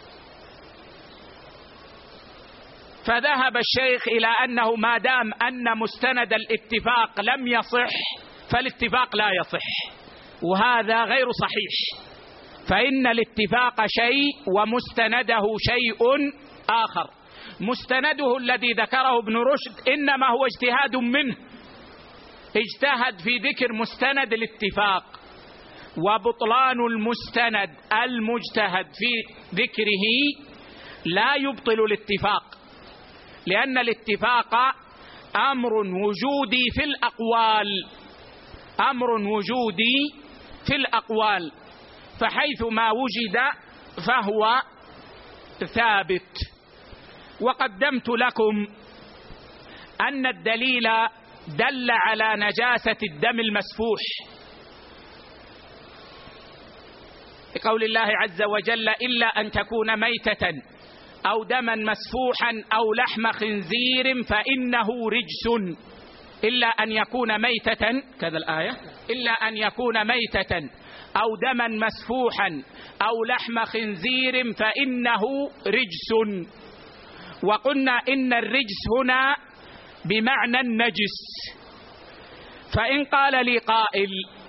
فذهب الشيخ إلى أنه ما دام أن مستند الاتفاق لم يصح فالاتفاق لا يصح، وهذا غير صحيح، فإن الاتفاق شيء ومستنده شيء آخر. مستنده الذي ذكره ابن رشد إنما هو اجتهاد منه، اجتهد في ذكر مستند الاتفاق، وبطلان المستند المجتهد في ذكره لا يبطل الاتفاق، لأن الاتفاق أمر وجودي في الأقوال، أمر وجودي في الأقوال، فحيث ما وجد فهو ثابت. وقدمت لكم أن الدليل دل على نجاسة الدم المسفوح بقول الله عز وجل إلا أن تكون ميتة أو دما مسفوحا أو لحم خنزير فإنه رجس، إلا أن يكون ميتة كذا الآية، إلا أن يكون ميتة أو دما مسفوحا أو لحم خنزير فإنه رجس. وقلنا إن الرجس هنا بمعنى النجس، فإن قال لي قائل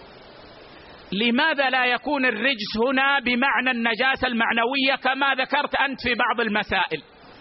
لماذا لا يكون الرجس هنا بمعنى النجاسة المعنوية كما ذكرت أنت في بعض المسائل؟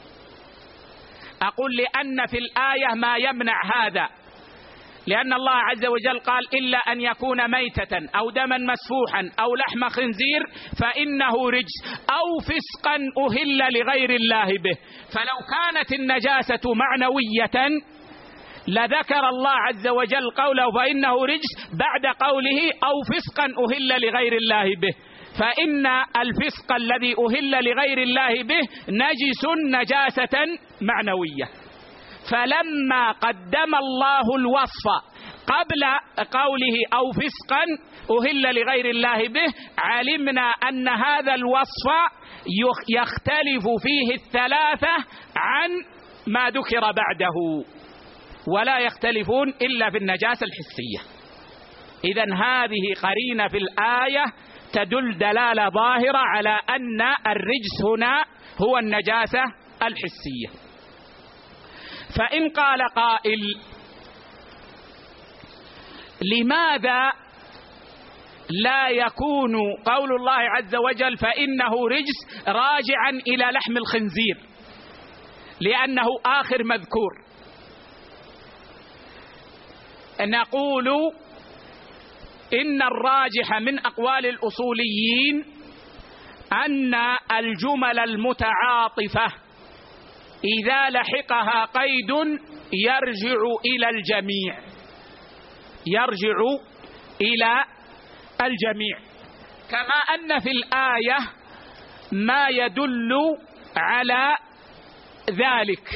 أقول لأن في الآية ما يمنع هذا، لأن الله عز وجل قال إلا أن يكون ميتة أو دما مسفوحا أو لحم خنزير فإنه رجس أو فسقا أهل لغير الله به، فلو كانت النجاسة معنوية لذكر الله عز وجل قوله فإنه رجس بعد قوله أو فسقا أهل لغير الله به، فإن الفسق الذي أهل لغير الله به نجس نجاسة معنوية. فلما قدم الله الوصف قبل قوله أو فسقا أهل لغير الله به علمنا أن هذا الوصف يختلف فيه الثلاثة عن ما ذكر بعده، ولا يختلفون إلا في النجاسة الحسية. إذن هذه قرينة في الآية تدل دلالة ظاهرة على أن الرجس هنا هو النجاسة الحسية. فإن قال قائل لماذا لا يكون قول الله عز وجل فإنه رجس راجعا إلى لحم الخنزير لأنه آخر مذكور؟ نقول إن الراجح من أقوال الأصوليين أن الجمل المتعاطفة إذا لحقها قيد يرجع إلى الجميع، يرجع إلى الجميع، كما أن في الآية ما يدل على ذلك.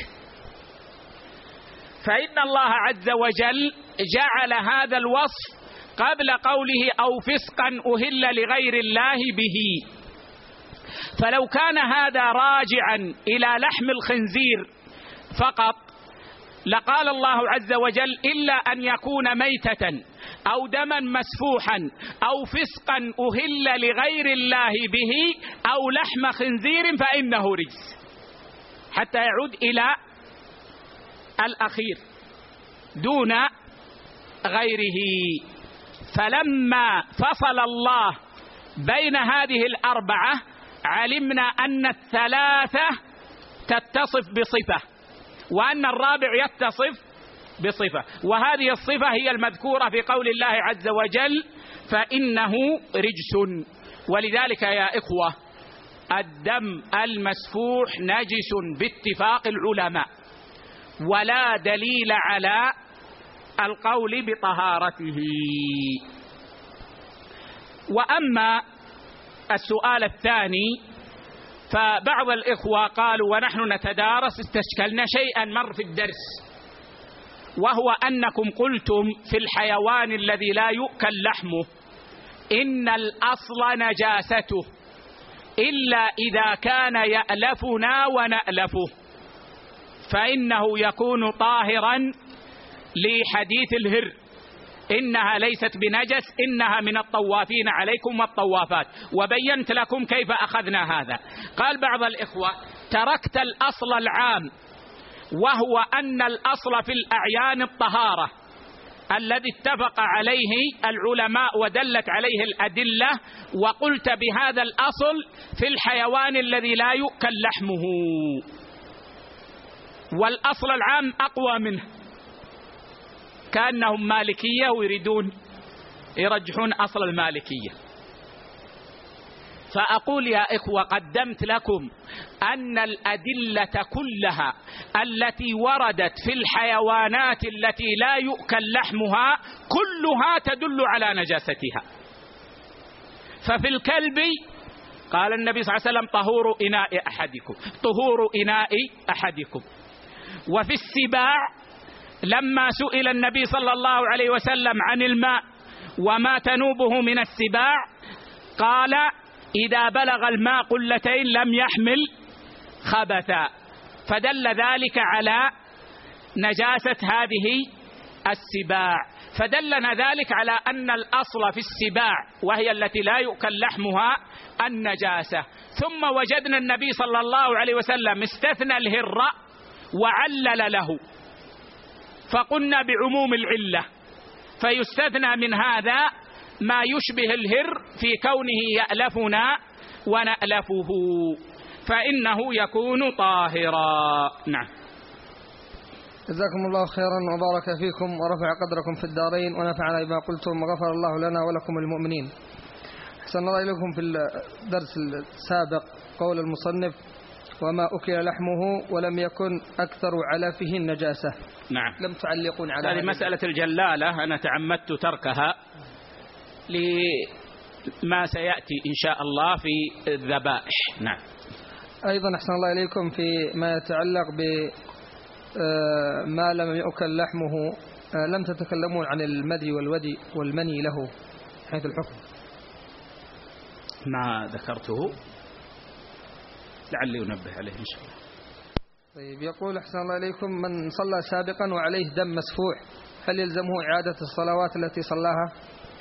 فإن الله عز وجل جعل هذا الوصف قبل قوله أو فسقا أهل لغير الله به. فلو كان هذا راجعا إلى لحم الخنزير فقط لقال الله عز وجل إلا أن يكون ميتة أو دما مسفوحا أو فسقا أهل لغير الله به أو لحم خنزير فإنه رجس، حتى يعود إلى الأخير دون غيره. فلما فصل الله بين هذه الأربعة علمنا أن الثلاثة تتصف بصفة وأن الرابع يتصف بصفة، وهذه الصفة هي المذكورة في قول الله عز وجل فإنه رجس. ولذلك يا إخوة الدم المسفوح نجس باتفاق العلماء، ولا دليل على القول بطهارته. وأما السؤال الثاني فبعض الإخوة قالوا ونحن نتدارس استشكلنا شيئا مر في الدرس، وهو أنكم قلتم في الحيوان الذي لا يؤكل لحمه إن الأصل نجاسته إلا إذا كان يألفنا ونألفه فإنه يكون طاهرا لحديث الهر إنها ليست بنجس إنها من الطوافين عليكم والطوافات، وبينت لكم كيف أخذنا هذا. قال بعض الإخوة تركت الأصل العام وهو أن الأصل في الأعيان الطهارة الذي اتفق عليه العلماء ودلت عليه الأدلة، وقلت بهذا الأصل في الحيوان الذي لا يؤكل لحمه، والأصل العام أقوى منه. كأنهم مالكية ويريدون يرجحون أصل المالكية. فأقول يا إخوة قدمت لكم أن الأدلة كلها التي وردت في الحيوانات التي لا يؤكل لحمها كلها تدل على نجاستها. ففي الكلب قال النبي صلى الله عليه وسلم طهور إناء أحدكم طهور إناء أحدكم. وفي السباع لما سئل النبي صلى الله عليه وسلم عن الماء وما تنوبه من السباع قال إذا بلغ الماء قلتين لم يحمل خبثا، فدل ذلك على نجاسة هذه السباع. فدلنا ذلك على أن الأصل في السباع وهي التي لا يؤكل لحمها النجاسة. ثم وجدنا النبي صلى الله عليه وسلم استثنى الهر وعلل له، فقلنا بعموم العلة، فيستثنى من هذا ما يشبه الهر في كونه يألفنا ونألفه فإنه يكون طاهرا. نعم. جزاكم الله خيرا وبارك فيكم ورفع قدركم في الدارين ونفعنا بما قلتم وغفر الله لنا ولكم المؤمنين. أحسن الله إليكم. في الدرس السابق قول المصنف وما أكل لحمه ولم يكن أكثر علافه النجاسة. نعم. لم تعلقون على هذه مسألة الجلالة أنا تعمدت تركها لما سيأتي إن شاء الله في الذبائح. نعم. أيضا أحسن الله إليكم في ما يتعلق بما لم يؤكل لحمه لم تتكلمون عن المدي والودي والمني له حيث الحكم. ما ذكرته لعلي أنبه عليه إن شاء الله. طيب يقول أحسن الله إليكم من صلى سابقا وعليه دم مسفوح هل يلزمه إعادة الصلوات التي صلاها؟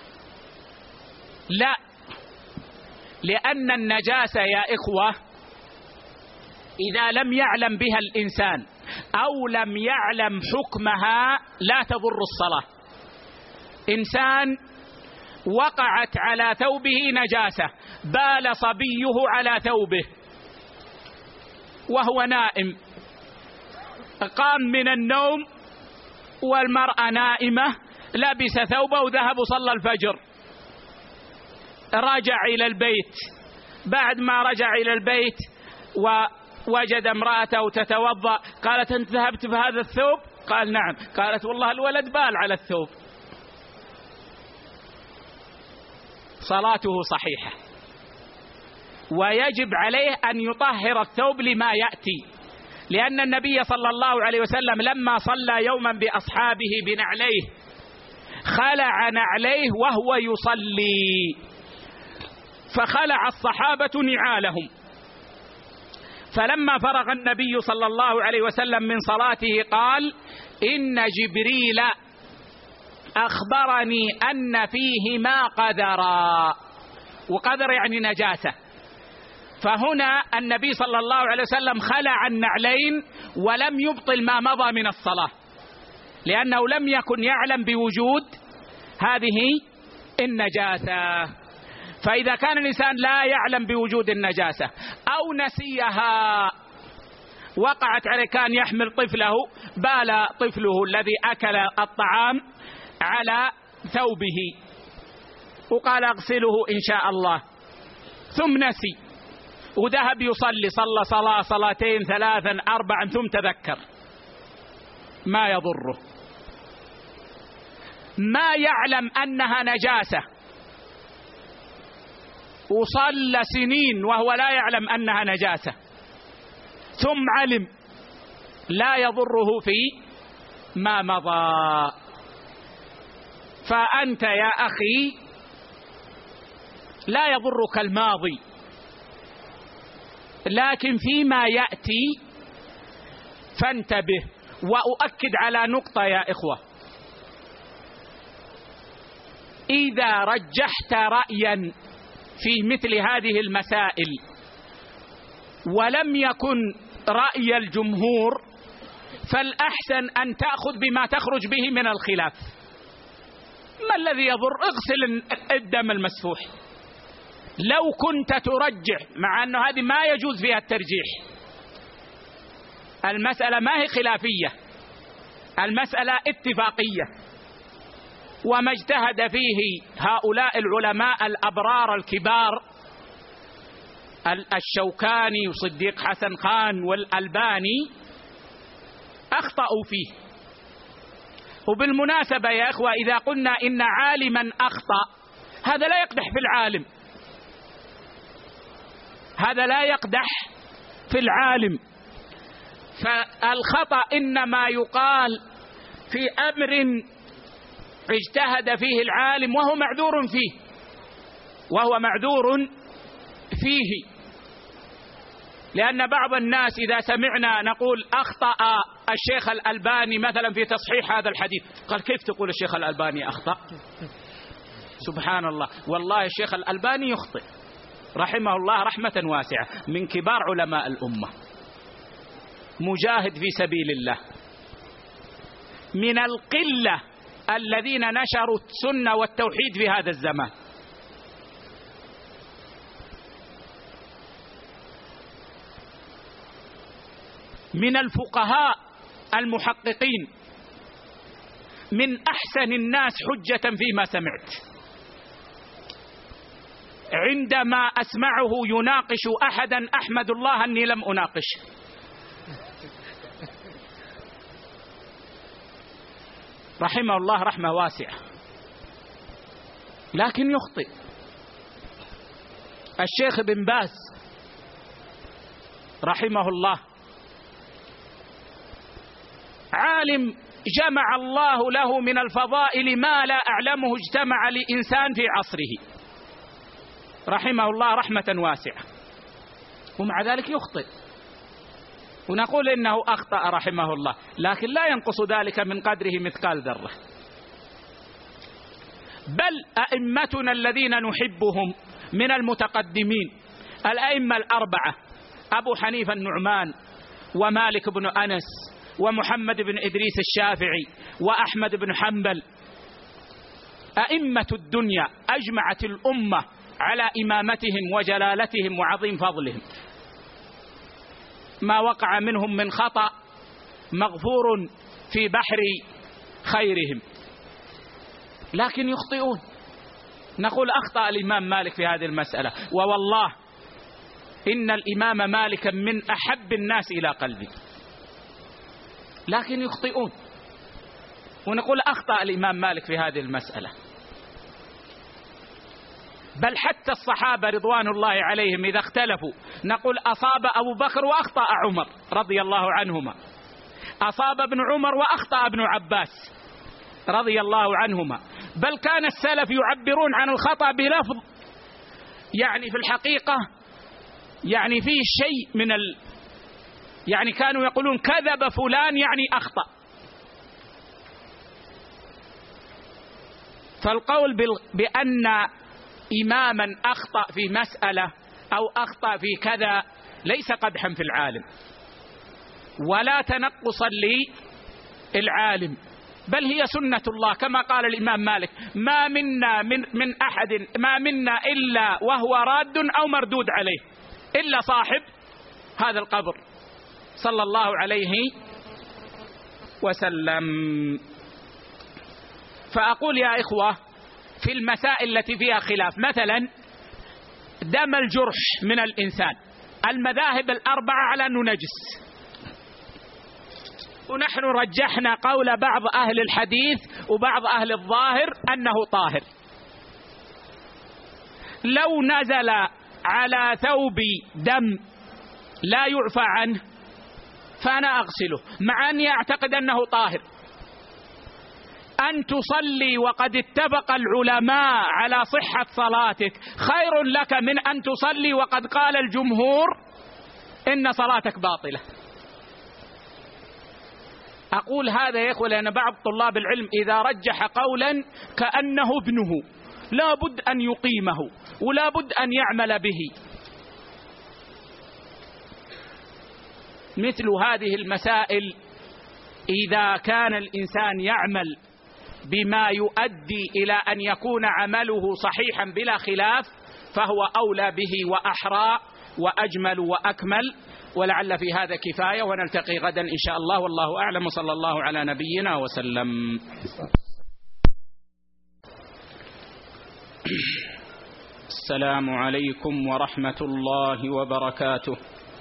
لا، لأن النجاسة يا إخوة إذا لم يعلم بها الإنسان أو لم يعلم حكمها لا تضر الصلاة. إنسان وقعت على ثوبه نجاسة بال صبيه على ثوبه وهو نائم، قام من النوم والمرأة نائمة لبس ثوبه وذهب وصلى الفجر، رجع إلى البيت، بعد ما رجع إلى البيت وجد امرأته تتوضأ قالت أنت ذهبت بهذا الثوب؟ قال نعم. قالت والله الولد بال على الثوب. صلاته صحيحة، ويجب عليه أن يطهر الثوب لما يأتي، لأن النبي صلى الله عليه وسلم لما صلى يوما بأصحابه بنعليه خلع نعليه وهو يصلي، فخلع الصحابة نعالهم، فلما فرغ النبي صلى الله عليه وسلم من صلاته قال إن جبريل أخبرني أن فيهما قذرا، وقذر يعني نجاسة. فهنا النبي صلى الله عليه وسلم خلع النعلين ولم يبطل ما مضى من الصلاة، لأنه لم يكن يعلم بوجود هذه النجاسة. فإذا كان الإنسان لا يعلم بوجود النجاسة أو نسيها وقعت عليه، كان يحمل طفله بال طفله الذي أكل الطعام على ثوبه وقال اغسله إن شاء الله، ثم نسي وذهب يصلي، صلى صلاة صلاتين ثلاثا أربعا ثم تذكر، ما يضره، ما يعلم أنها نجاسة وصلى سنين وهو لا يعلم أنها نجاسة ثم علم، لا يضره في ما مضى. فأنت يا أخي لا يضرك الماضي، لكن فيما يأتي فانتبه. وأؤكد على نقطة يا إخوة، إذا رجحت رأيا في مثل هذه المسائل ولم يكن رأي الجمهور فالأحسن أن تأخذ بما تخرج به من الخلاف. ما الذي يضر؟ اغسل الدم المسفوح. لو كنت ترجح، مع أنه هذه ما يجوز فيها الترجيح، المسألة ما هي خلافية، المسألة اتفاقية، وما اجتهد فيه هؤلاء العلماء الأبرار الكبار الشوكاني وصديق حسن خان والألباني أخطأوا فيه. وبالمناسبة يا إخوة، إذا قلنا إن عالما أخطأ هذا لا يقدح في العالم، هذا لا يقدح في العالم. فالخطأ إنما يقال في أمر اجتهد فيه العالم وهو معذور فيه، وهو معذور فيه. لأن بعض الناس إذا سمعنا نقول أخطأ الشيخ الألباني مثلا في تصحيح هذا الحديث، قال كيف تقول الشيخ الألباني أخطأ؟ سبحان الله، والله الشيخ الألباني يخطئ رحمه الله رحمة واسعة، من كبار علماء الأمة، مجاهد في سبيل الله، من القلة الذين نشروا السنة والتوحيد في هذا الزمان. من الفقهاء المحققين، من أحسن الناس حجة فيما سمعت. عندما أسمعه يناقش أحدا أحمد الله أني لم أناقشه. رحمه الله رحمة واسعة، لكن يخطئ. الشيخ بن باز رحمه الله عالم جمع الله له من الفضائل ما لا أعلمه اجتمع لإنسان في عصره، رحمه الله رحمة واسعة، ومع ذلك يخطئ، ونقول إنه أخطأ رحمه الله، لكن لا ينقص ذلك من قدره مثقال ذرة. بل أئمتنا الذين نحبهم من المتقدمين، الأئمة الأربعة، أبو حنيفة النعمان ومالك بن أنس ومحمد بن إدريس الشافعي وأحمد بن حنبل، أئمة الدنيا أجمعت الأمة على إمامتهم وجلالتهم وعظيم فضلهم، ما وقع منهم من خطأ مغفور في بحر خيرهم، لكن يخطئون. نقول أخطأ الإمام مالك في هذه المسألة، ووالله إن الإمام مالك من أحب الناس إلى قلبي، لكن يخطئون، ونقول أخطأ الإمام مالك في هذه المسألة. بل حتى الصحابة رضوان الله عليهم إذا اختلفوا نقول أصاب أبو بكر وأخطأ عمر رضي الله عنهما، أصاب ابن عمر وأخطأ ابن عباس رضي الله عنهما. بل كان السلف يعبرون عن الخطأ بلفظ يعني في الحقيقة يعني فيه شيء من ال يعني كانوا يقولون كذب فلان يعني أخطأ. فالقول بأن إماما أخطأ في مسألة أو أخطأ في كذا ليس قدحا في العالم ولا تنقصا للعالم، بل هي سنة الله كما قال الإمام مالك: ما منا من, من أحد ما منا إلا وهو راد أو مردود عليه إلا صاحب هذا القبر صلى الله عليه وسلم. فأقول يا إخوة في المسائل التي فيها خلاف، مثلا دم الجرح من الإنسان، المذاهب الأربعة على أنه نجس، ونحن رجحنا قول بعض أهل الحديث وبعض أهل الظاهر أنه طاهر. لو نزل على ثوبي دم لا يعفى عنه فأنا أغسله مع أني أعتقد أنه طاهر. أن تصلي وقد اتفق العلماء على صحة صلاتك خير لك من أن تصلي وقد قال الجمهور إن صلاتك باطلة. أقول هذا يا إخوة لأن بعض طلاب العلم إذا رجح قولا كأنه ابنه لا بد أن يقيمه ولا بد أن يعمل به. مثل هذه المسائل إذا كان الإنسان يعمل بما يؤدي إلى أن يكون عمله صحيحا بلا خلاف فهو أولى به وأحرى وأجمل وأكمل. ولعل في هذا كفاية، ونلتقي غدا إن شاء الله، والله أعلم، وصلى الله على نبينا وسلم. السلام عليكم ورحمة الله وبركاته.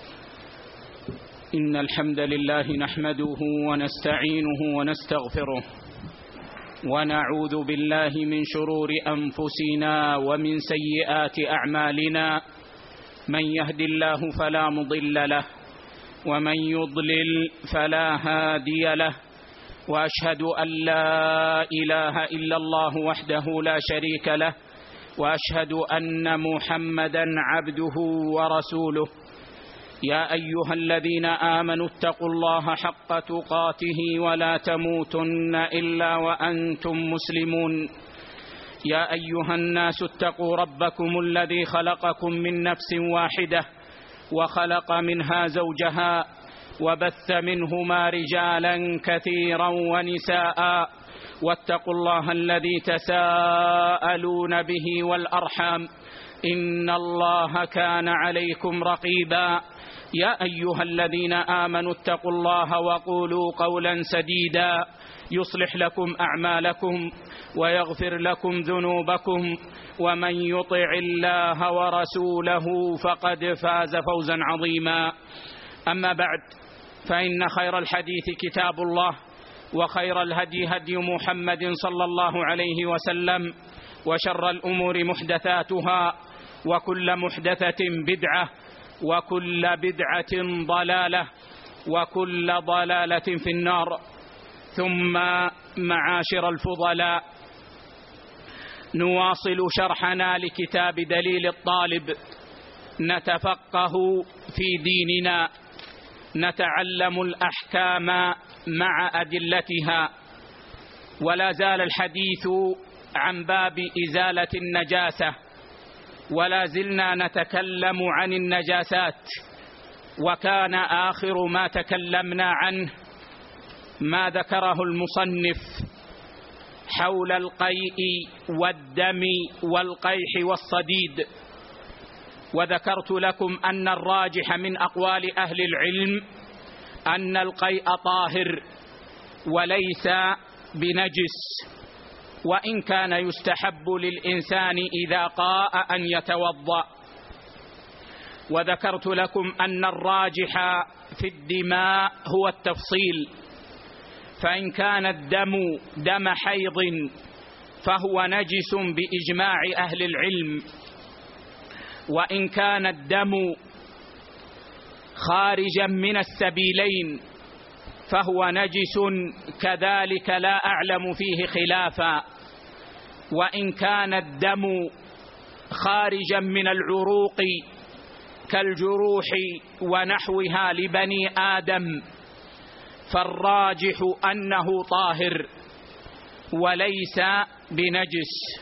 إن الحمد لله نحمده ونستعينه ونستغفره ونعوذ بالله من شرور أنفسنا ومن سيئات أعمالنا، من يهد الله فلا مضل له ومن يضلل فلا هادي له، وأشهد أن لا إله إلا الله وحده لا شريك له، وأشهد أن محمدا عبده ورسوله. يا أيها الذين آمنوا اتقوا الله حق تقاته ولا تموتن إلا وأنتم مسلمون. يا أيها الناس اتقوا ربكم الذي خلقكم من نفس واحدة وخلق منها زوجها وبث منهما رجالا كثيرا ونساء، واتقوا الله الذي تساءلون به والأرحام إن الله كان عليكم رقيبا. يا أيها الذين آمنوا اتقوا الله وقولوا قولا سديدا يصلح لكم أعمالكم ويغفر لكم ذنوبكم، ومن يطع الله ورسوله فقد فاز فوزا عظيما. أما بعد، فإن خير الحديث كتاب الله، وخير الهدي هدي محمد صلى الله عليه وسلم، وشر الأمور محدثاتها، وكل محدثة بدعة، وكل بدعة ضلالة، وكل ضلالة في النار. ثم معاشر الفضلاء، نواصل شرحنا لكتاب دليل الطالب، نتفقه في ديننا، نتعلم الأحكام مع أدلتها. ولا زال الحديث عن باب إزالة النجاسة، ولا زلنا نتكلم عن النجاسات. وكان آخر ما تكلمنا عنه ما ذكره المصنف حول القيء والدم والقيح والصديد. وذكرت لكم أن الراجح من أقوال أهل العلم أن القيء طاهر وليس بنجس، وإن كان يستحب للإنسان إذا قاء أن يتوضأ. وذكرت لكم أن الراجح في الدماء هو التفصيل، فإن كان الدم دم حيض فهو نجس بإجماع أهل العلم، وإن كان الدم خارجا من السبيلين فهو نجس كذلك لا أعلم فيه خلافا، وإن كان الدم خارجا من العروق كالجروح ونحوها لبني آدم فالراجح أنه طاهر وليس بنجس.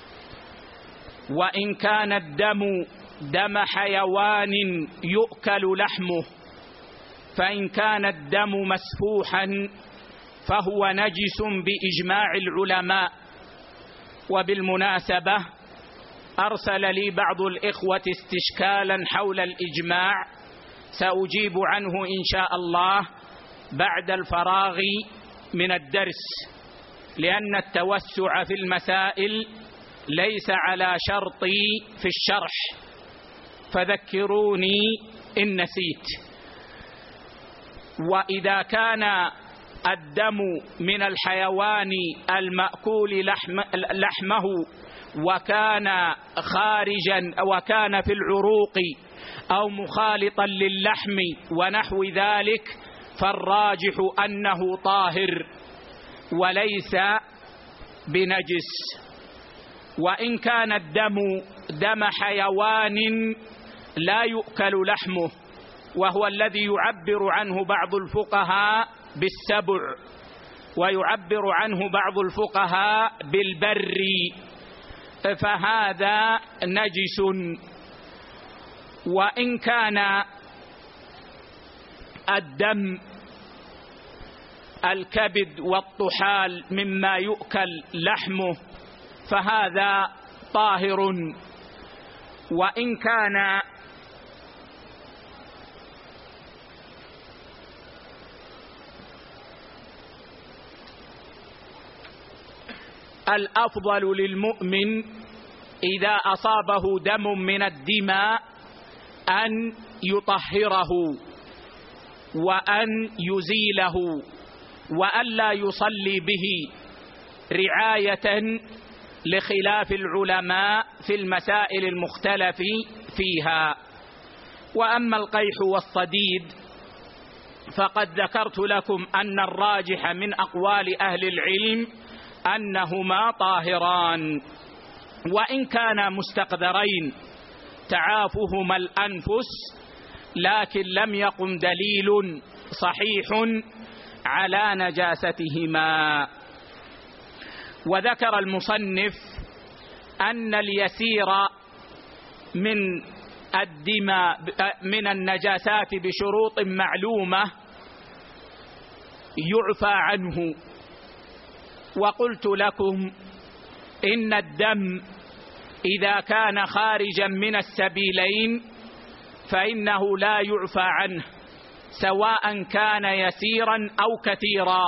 وإن كان الدم دم حيوان يؤكل لحمه فإن كان الدم مسفوحا فهو نجس بإجماع العلماء. وبالمناسبة أرسل لي بعض الإخوة استشكالا حول الإجماع، سأجيب عنه إن شاء الله بعد الفراغ من الدرس، لأن التوسع في المسائل ليس على شرطي في الشرح، فذكروني إن نسيت. وإذا كان الدم من الحيوان المأكول لحم لحمه وكان خارجا وكان في العروق أو مخالطا للحم ونحو ذلك فالراجح أنه طاهر وليس بنجس. وإن كان الدم دم حيوان لا يؤكل لحمه، وهو الذي يعبر عنه بعض الفقهاء بالسبع ويعبر عنه بعض الفقهاء بالبر، فهذا نجس. وإن كان الدم الكبد والطحال مما يؤكل لحمه فهذا طاهر. وإن كان الأفضل للمؤمن إذا أصابه دم من الدماء أن يطهره وأن يزيله وأن لا يصلي به رعاية لخلاف العلماء في المسائل المختلف فيها. وأما القيح والصديد فقد ذكرت لكم أن الراجح من أقوال أهل العلم أنهما طاهران، وإن كانا مستقذرين تعافهما الأنفس، لكن لم يقم دليل صحيح على نجاستهما. وذكر المصنف أن اليسير من الدماء من النجاسات بشروط معلومة يعفى عنه. وقلت لكم إن الدم إذا كان خارجا من السبيلين فإنه لا يعفى عنه سواء كان يسيرا أو كثيرا،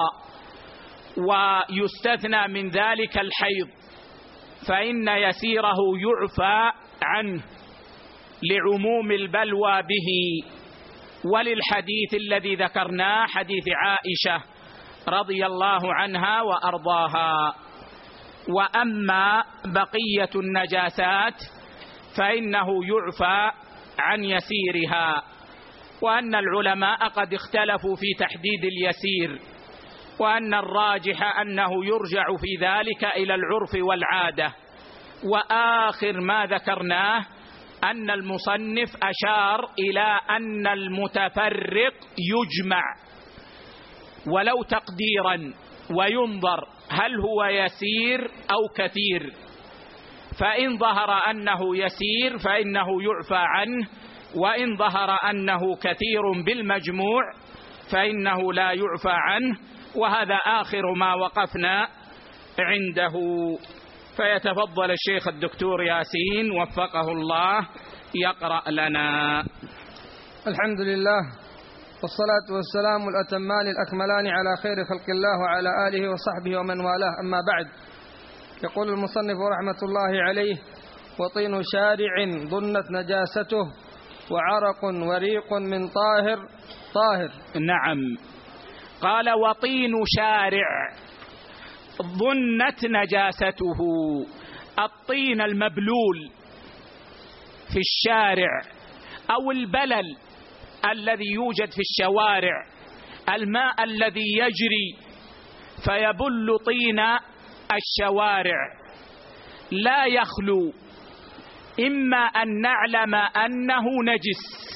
ويستثنى من ذلك الحيض فإن يسيره يعفى عنه لعموم البلوى به، وللحديث الذي ذكرناه حديث عائشة رضي الله عنها وأرضاها. وأما بقية النجاسات فإنه يعفى عن يسيرها، وأن العلماء قد اختلفوا في تحديد اليسير، وأن الراجح أنه يرجع في ذلك إلى العرف والعادة. وآخر ما ذكرناه أن المصنف أشار إلى أن المتفرق يجمع ولو تقديرا وينظر هل هو يسير أو كثير، فإن ظهر أنه يسير فإنه يعفى عنه، وإن ظهر أنه كثير بالمجموع فإنه لا يعفى عنه. وهذا آخر ما وقفنا عنده. فيتفضل الشيخ الدكتور ياسين وفقه الله يقرأ لنا. الحمد لله والصلاة والسلام الأتمان الأكملان على خير خلق الله وعلى آله وصحبه ومن والاه، أما بعد. يقول المصنف رحمة الله عليه: وطين شارع ظنت نجاسته وعرق وريق من طاهر طاهر. نعم. قال وطين شارع ظنت نجاسته، الطين المبلول في الشارع أو البلل الذي يوجد في الشوارع، الماء الذي يجري فيبل طين الشوارع، لا يخلو إما أن نعلم أنه نجس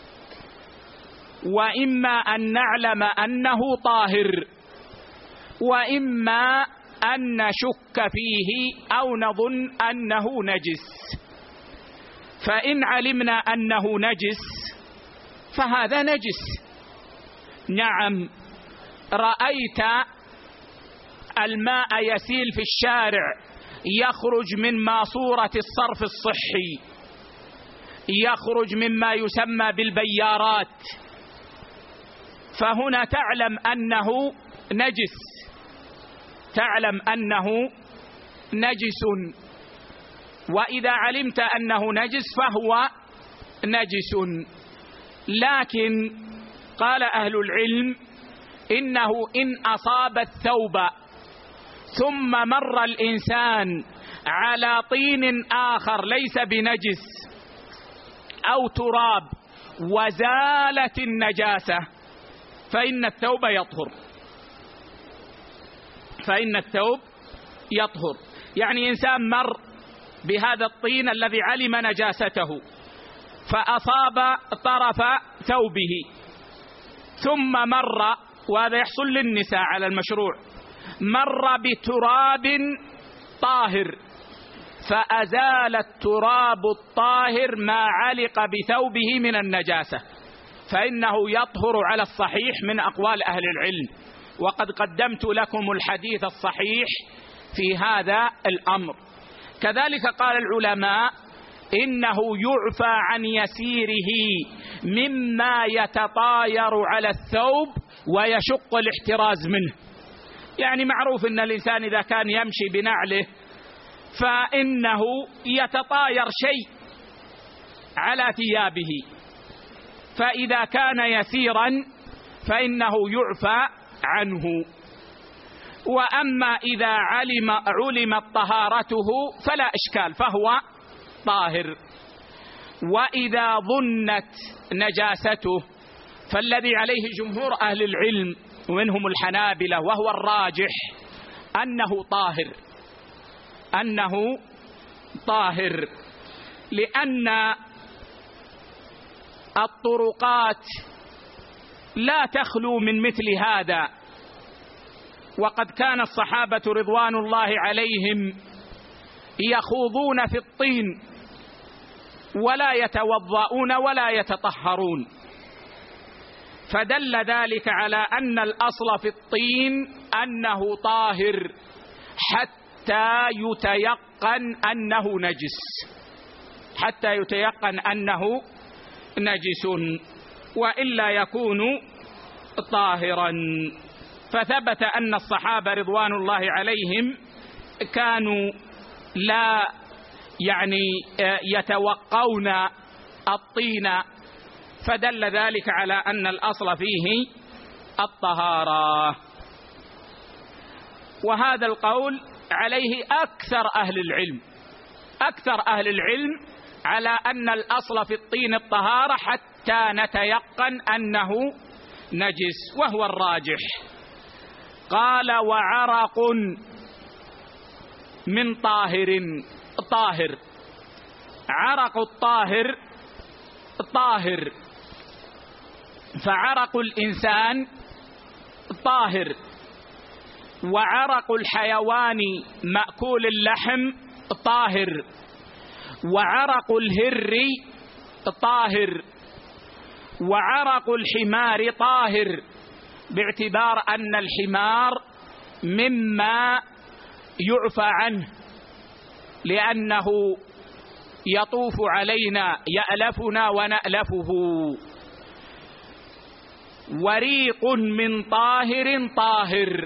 وإما أن نعلم أنه طاهر وإما أن نشك فيه أو نظن أنه نجس. فإن علمنا أنه نجس فهذا نجس. نعم، رأيت الماء يسيل في الشارع يخرج من ماسورة الصرف الصحي، يخرج مما يسمى بالبيارات، فهنا تعلم أنه نجس، تعلم أنه نجس. وإذا علمت أنه نجس فهو نجس. لكن قال أهل العلم إنه إن أصاب الثوب ثم مر الإنسان على طين آخر ليس بنجس أو تراب وزالت النجاسة فإن الثوب يطهر، فإن الثوب يطهر. يعني إنسان مر بهذا الطين الذي علم نجاسته فأصاب طرف ثوبه ثم مر، وهذا يحصل للنساء على المشروع، مر بتراب طاهر فأزال التراب الطاهر ما علق بثوبه من النجاسة فإنه يطهر على الصحيح من أقوال أهل العلم، وقد قدمت لكم الحديث الصحيح في هذا الأمر. كذلك قال العلماء إنه يعفى عن يسيره مما يتطاير على الثوب ويشق الاحتراز منه. يعني معروف أن الإنسان إذا كان يمشي بنعله فإنه يتطاير شيء على ثيابه، فإذا كان يسيرا فإنه يعفى عنه. وأما إذا علم علمت طهارته فلا إشكال فهو طاهر. وإذا ظنت نجاسته فالذي عليه جمهور أهل العلم ومنهم الحنابلة وهو الراجح أنه طاهر، أنه طاهر، لأن الطرقات لا تخلو من مثل هذا. وقد كان الصحابة رضوان الله عليهم يخوضون في الطين ولا يتوضؤون ولا يتطهرون، فدل ذلك على أن الأصل في الطين أنه طاهر حتى يتيقن أنه نجس، حتى يتيقن أنه نجس، وإلا يكون طاهرا. فثبت أن الصحابة رضوان الله عليهم كانوا لا يعني يتوقون الطين، فدل ذلك على أن الأصل فيه الطهارة. وهذا القول عليه أكثر أهل العلم، أكثر أهل العلم على أن الأصل في الطين الطهارة حتى نتيقن أنه نجس، وهو الراجح. قال وعرق من طاهر طاهر، عرق الطاهر طاهر، فعرق الإنسان طاهر، وعرق الحيوان مأكول اللحم طاهر، وعرق الهر طاهر، وعرق الحمار طاهر، باعتبار أن الحمار مما يعفى عنه لأنه يطوف علينا يألفنا ونألفه. وريق من طاهر طاهر،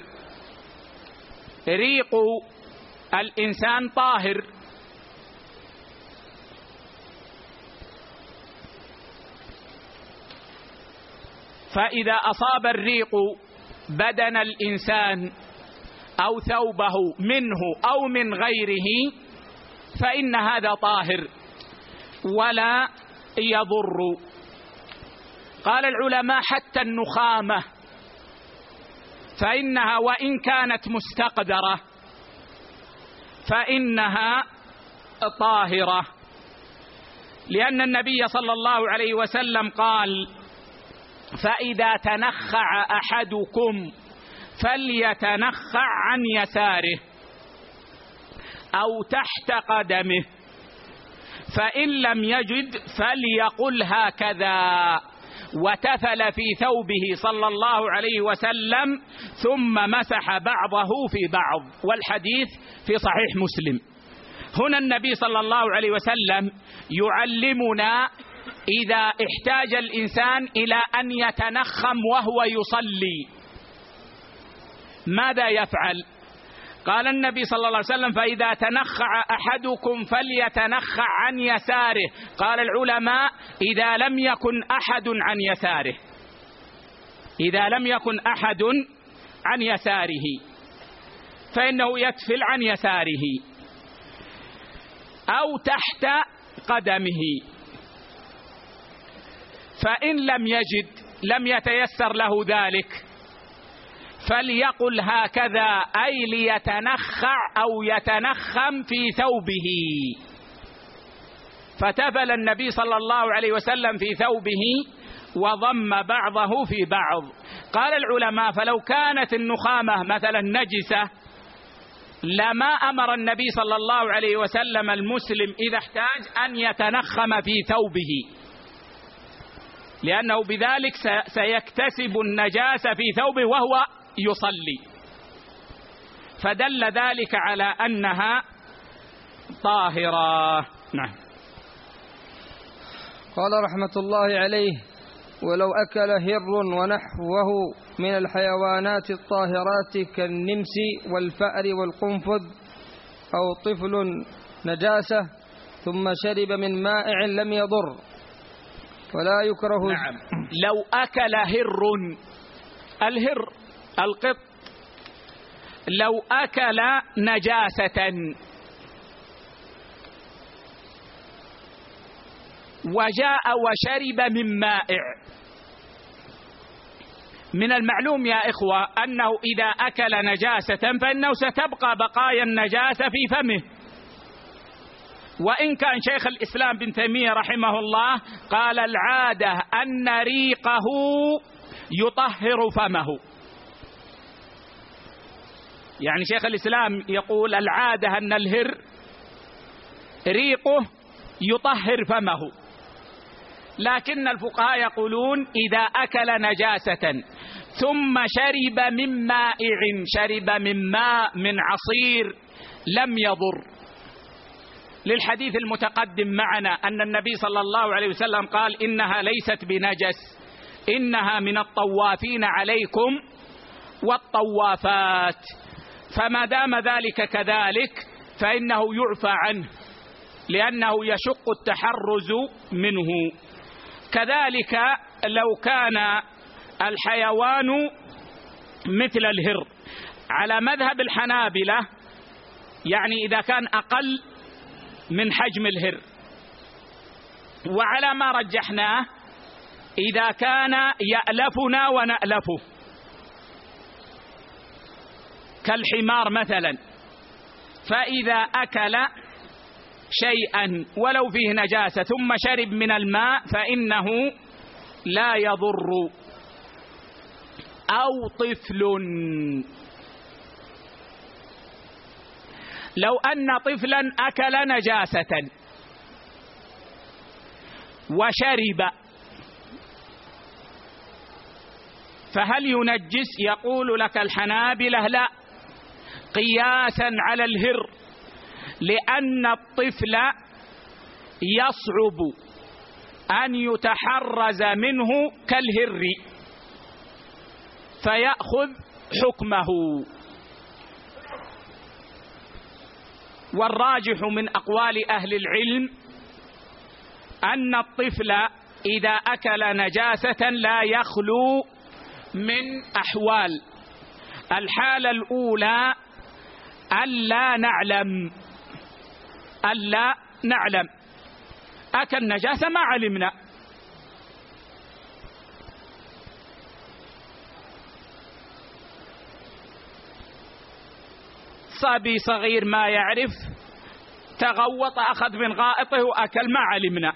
ريق الإنسان طاهر، فإذا أصاب الريق بدن الإنسان أو ثوبه منه أو من غيره فإن هذا طاهر ولا يضر. قال العلماء حتى النخامة فإنها وإن كانت مستقدرة فإنها طاهرة، لأن النبي صلى الله عليه وسلم قال: فإذا تنخع أحدكم فليتنخع عن يساره أو تحت قدمه، فإن لم يجد فليقل هكذا، وتفل في ثوبه صلى الله عليه وسلم ثم مسح بعضه في بعض. والحديث في صحيح مسلم. هنا النبي صلى الله عليه وسلم يعلمنا إذا احتاج الإنسان إلى أن يتنخم وهو يصلي ماذا يفعل؟ قال النبي صلى الله عليه وسلم: فإذا تنخع أحدكم فليتنخع عن يساره. قال العلماء: إذا لم يكن أحد عن يساره، إذا لم يكن أحد عن يساره فإنه يتفل عن يساره أو تحت قدمه. فإن لم يجد، لم يتيسر له ذلك، فليقل هكذا، أي ليتنخع أو يتنخم في ثوبه. فتفل النبي صلى الله عليه وسلم في ثوبه وضم بعضه في بعض. قال العلماء: فلو كانت النخامة مثلا نجسة لما أمر النبي صلى الله عليه وسلم المسلم إذا احتاج أن يتنخم في ثوبه، لأنه بذلك سيكتسب النجاسة في ثوبه وهو يصلي، فدل ذلك على أنها طاهرة. نعم. قال رحمة الله عليه: ولو أكل هر ونحوه من الحيوانات الطاهرات كالنمس والفأر والقنفذ أو طفل نجاسة ثم شرب من مائع لم يضر ولا يكره. نعم. لو أكل هر، الهر القط، لو أكل نجاسة وجاء وشرب من مائع، من المعلوم يا إخوة أنه إذا أكل نجاسة فإنه ستبقى بقايا النجاسة في فمه. وإن كان شيخ الإسلام بن تيمية رحمه الله قال العادة أن ريقه يطهر فمه، يعني شيخ الإسلام يقول العادة أن الهر ريقه يطهر فمه، لكن الفقهاء يقولون إذا أكل نجاسة ثم شرب من مائع، شرب من ماء من عصير، لم يضر، للحديث المتقدم معنا أن النبي صلى الله عليه وسلم قال: إنها ليست بنجس، إنها من الطوافين عليكم والطوافات. فما دام ذلك كذلك فإنه يعفى عنه، لأنه يشق التحرز منه. كذلك لو كان الحيوان مثل الهر على مذهب الحنابلة، يعني إذا كان أقل من حجم الهر، وعلى ما رجحناه إذا كان يألفنا ونألفه كالحمار مثلا، فإذا أكل شيئا ولو فيه نجاسة ثم شرب من الماء فإنه لا يضر. أو طفل، لو أن طفلا أكل نجاسة وشرب فهل ينجس؟ يقول لك الحنابلة لا، قياسا على الهر، لأن الطفل يصعب أن يتحرز منه كالهر فيأخذ حكمه. والراجح من أقوال أهل العلم أن الطفل إذا أكل نجاسة لا يخلو من أحوال. الحالة الأولى ألا نعلم ألا نعلم أكل نجاسة ما علمنا، صبي صغير ما يعرف تغوط أخذ من غائطه وأكل ما علمنا،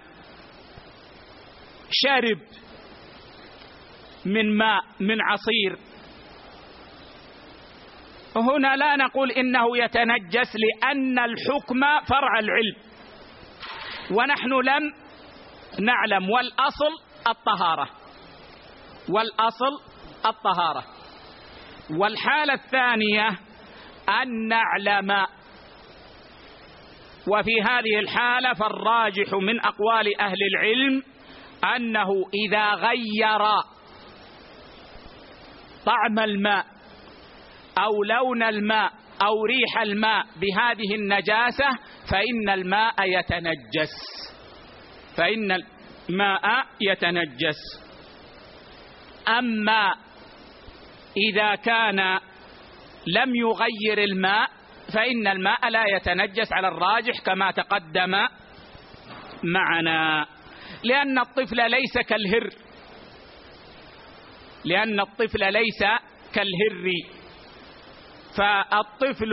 شرب من ماء من عصير، هنا لا نقول إنه يتنجس لأن الحكم فرع العلم ونحن لم نعلم، والأصل الطهارة والأصل الطهارة. والحالة الثانية أن نعلم، وفي هذه الحالة فالراجح من أقوال أهل العلم أنه إذا غير طعم الماء أو لون الماء أو ريح الماء بهذه النجاسة فإن الماء يتنجس فإن الماء يتنجس. أما إذا كان لم يغير الماء فإن الماء لا يتنجس على الراجح كما تقدم معنا، لأن الطفل ليس كالهر لأن الطفل ليس كالهر فالطفل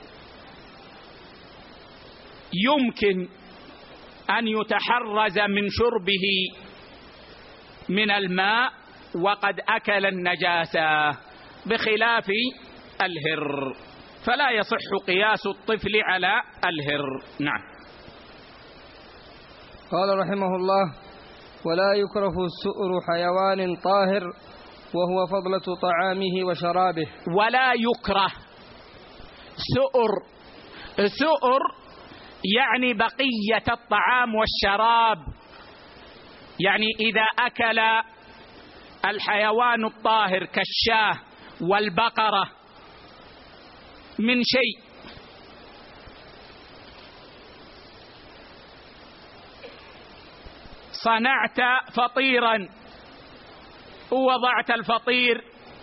يمكن أن يتحرز من شربه من الماء وقد أكل النجاسة بخلاف الهر، فلا يصح قياس الطفل على الهر. نعم. قال رحمه الله: ولا يكره سؤر حيوان طاهر وهو فضلة طعامه وشرابه. ولا يكره سؤر سؤر يعني بقية الطعام والشراب، يعني إذا أكل الحيوان الطاهر كالشاة والبقرة من شيء صنعت فطيرا ووضعت الفطير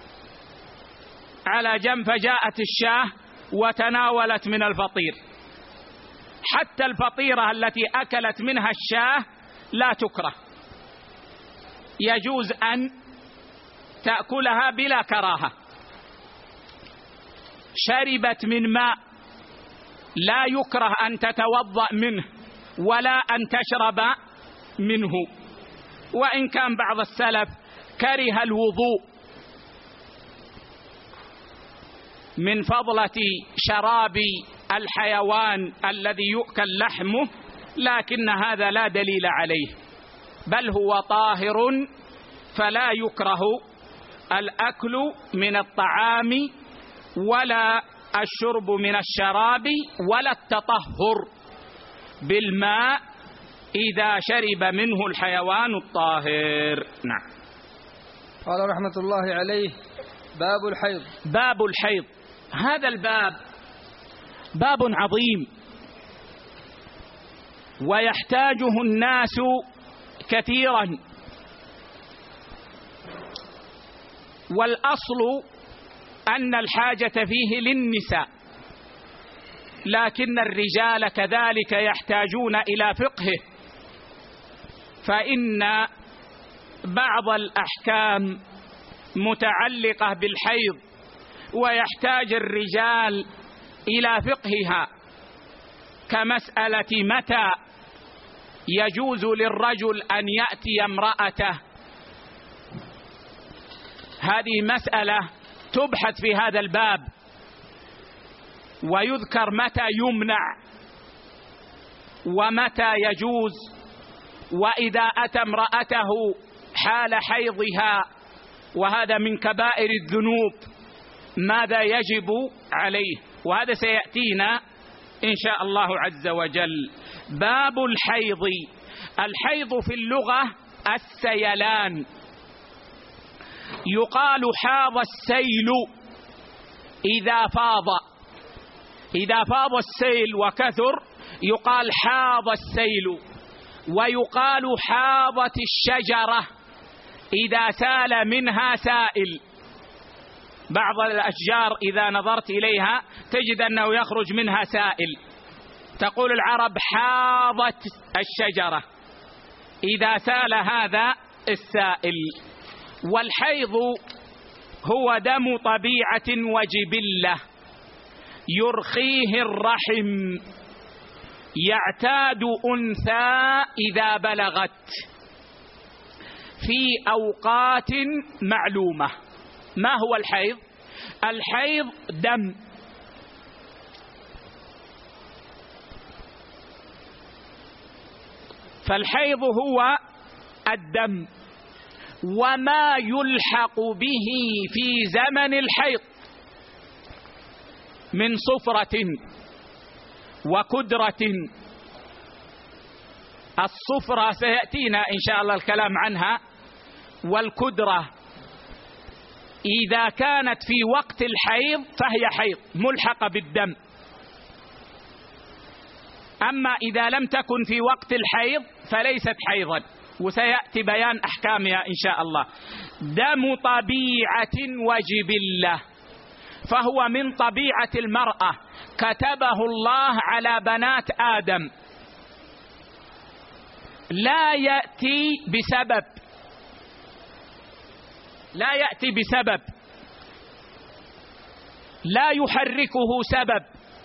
على جنب فجاءت الشاة وتناولت من الفطير، حتى الفطيرة التي أكلت منها الشاة لا تكره، يجوز أن تأكلها بلا كراهة. شربت من ماء لا يكره أن تتوضأ منه ولا أن تشرب منه، وإن كان بعض السلف كره الوضوء من فضلة شراب الحيوان الذي يؤكل لحمه، لكن هذا لا دليل عليه، بل هو طاهر فلا يكره الأكل من الطعام ولا الشرب من الشراب ولا التطهر بالماء إذا شرب منه الحيوان الطاهر. نعم. قال رحمة الله عليه: باب الحيض. باب الحيض، هذا الباب باب عظيم ويحتاجه الناس كثيرا، والأصل أن الحاجة فيه للنساء، لكن الرجال كذلك يحتاجون إلى فقهه، فإن بعض الأحكام متعلقة بالحيض ويحتاج الرجال إلى فقهها، كمسألة متى يجوز للرجل أن يأتي امرأته، هذه مسألة تبحث في هذا الباب، ويذكر متى يمنع ومتى يجوز، وإذا أتى امرأته حال حيضها وهذا من كبائر الذنوب ماذا يجب عليه، وهذا سيأتينا إن شاء الله عز وجل. باب الحيض. الحيض في اللغة السيلان، يقال حاض السيل إذا فاض، إذا فاض السيل وكثر يقال حاض السيل، ويقال حاضت الشجرة إذا سال منها سائل. بعض الأشجار إذا نظرت إليها تجد أنه يخرج منها سائل، تقول العرب حاضت الشجرة إذا سال هذا السائل. والحيض هو دم طبيعة وجبلة يرخيه الرحم، يعتاد أنثى إذا بلغت في أوقات معلومة. ما هو الحيض؟ الحيض دم فالحيض هو الدم وما يلحق به في زمن الحيض من صفرة وكدرة. الصفرة سيأتينا إن شاء الله الكلام عنها، والكدرة إذا كانت في وقت الحيض فهي حيض ملحقة بالدم، أما إذا لم تكن في وقت الحيض فليست حيضا، وسيأتي بيان أحكامها إن شاء الله. دم طبيعة وجبلة، فهو من طبيعة المرأة، كتبه الله على بنات آدم، لا يأتي بسبب لا يأتي بسبب لا يحركه سبب،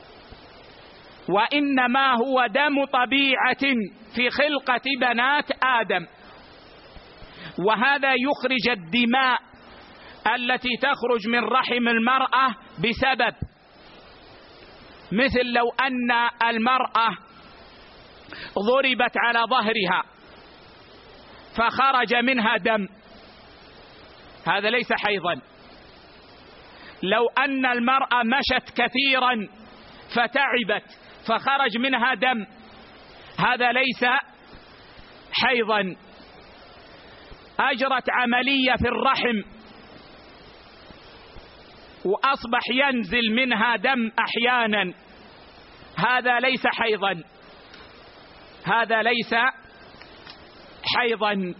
وإنما هو دم طبيعة في خلقة بنات آدم. وهذا يخرج الدماء التي تخرج من رحم المرأة بسبب، مثل لو أن المرأة ضربت على ظهرها فخرج منها دم، هذا ليس حيضا. لو أن المرأة مشت كثيرا فتعبت فخرج منها دم، هذا ليس حيضا. أجرت عملية في الرحم وأصبح ينزل منها دم أحيانا، هذا ليس حيضا هذا ليس حيضا.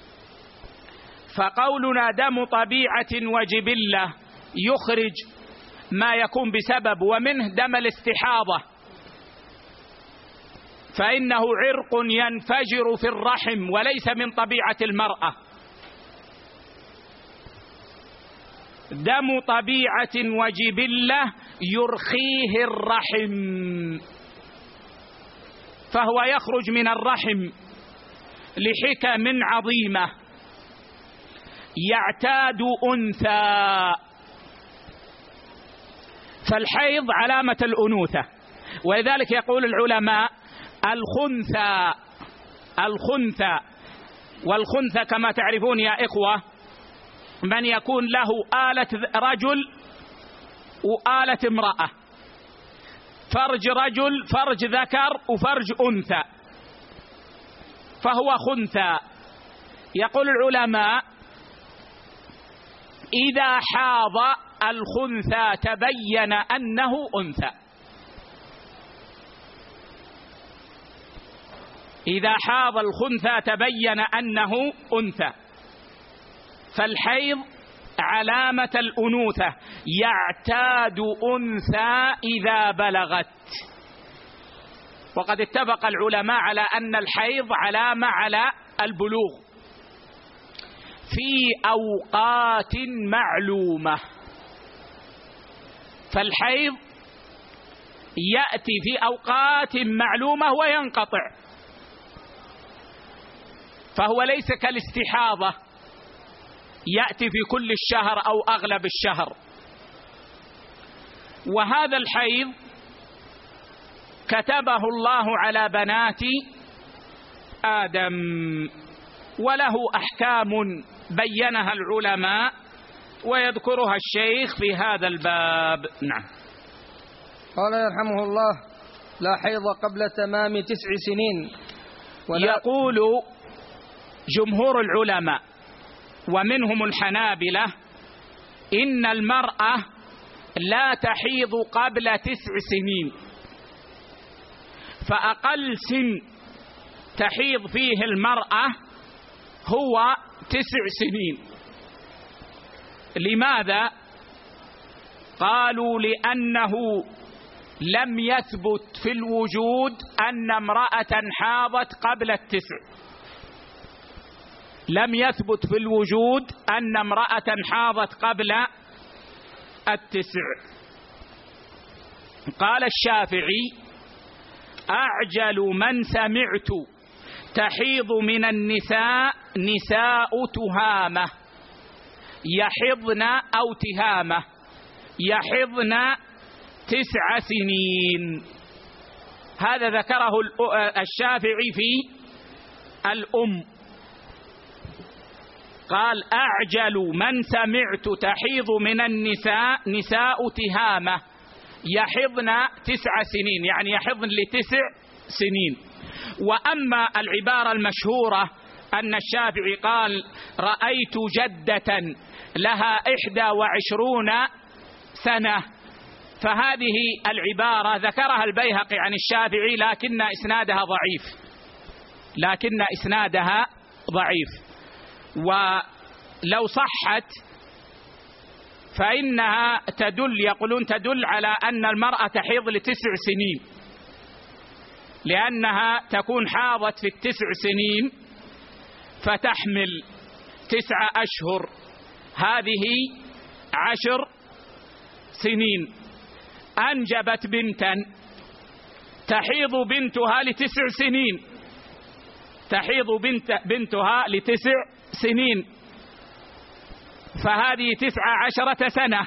فقولنا دم طبيعة وجبلة يخرج ما يكون بسبب، ومنه دم الاستحاضة، فإنه عرق ينفجر في الرحم وليس من طبيعة المرأة. دم طبيعة وجبلة يرخيه الرحم، فهو يخرج من الرحم لحكم عظيمة، يعتاد أنثى. فالحيض علامة الأنوثة، ولذلك يقول العلماء الخنثى الخنثى والخنثى كما تعرفون يا إخوة من يكون له آلة رجل وآلة امرأة، فرج رجل فرج ذكر وفرج أنثى، فهو خنثى. يقول العلماء إذا حاض الخنثى تبين أنه أنثى، إذا حاض الخنثى تبين أنه أنثى. فالحيض علامة الأنوثة، يعتاد أنثى إذا بلغت. وقد اتفق العلماء على أن الحيض علامة على البلوغ في أوقات معلومة. فالحيض يأتي في أوقات معلومة وينقطع، فهو ليس كالاستحاضة يأتي في كل الشهر أو أغلب الشهر. وهذا الحيض كتبه الله على بنات آدم، وله أحكام بينها العلماء ويذكرها الشيخ في هذا الباب. نعم. قال يرحمه الله: لا حيض قبل تمام تسع سنين. يقول جمهور العلماء ومنهم الحنابلة إن المرأة لا تحيض قبل تسع سنين، فأقل سن تحيض فيه المرأة هو تسع سنين. لماذا؟ قالوا لأنه لم يثبت في الوجود أن امرأة حاضت قبل التسع، لم يثبت في الوجود أن امرأة حاضت قبل التسع. قال الشافعي: أعجل من سمعت تحيض من النساء نساء تهامة يحضن أو تهامة يحضن تسع سنين. هذا ذكره الشافعي في الأم. قال: أعجل من سمعت تحيض من النساء نساء تهامة يحضن تسع سنين، يعني يحضن لتسع سنين. وأما العبارة المشهورة أن الشافعي قال: رأيت جدة لها إحدى وعشرون سنة، فهذه العبارة ذكرها البيهقي عن الشافعي لكن إسنادها ضعيف، لكن إسنادها ضعيف. ولو صحت فإنها تدل، يقولون تدل على أن المرأة تحيض لتسع سنين، لأنها تكون حاضت في التسع سنين فتحمل تسع أشهر، هذه عشر سنين. أنجبت بنتا تحيض بنتها لتسع سنين، تحيض بنت بنتها لتسع سنين، فهذه تسع عشرة سنة.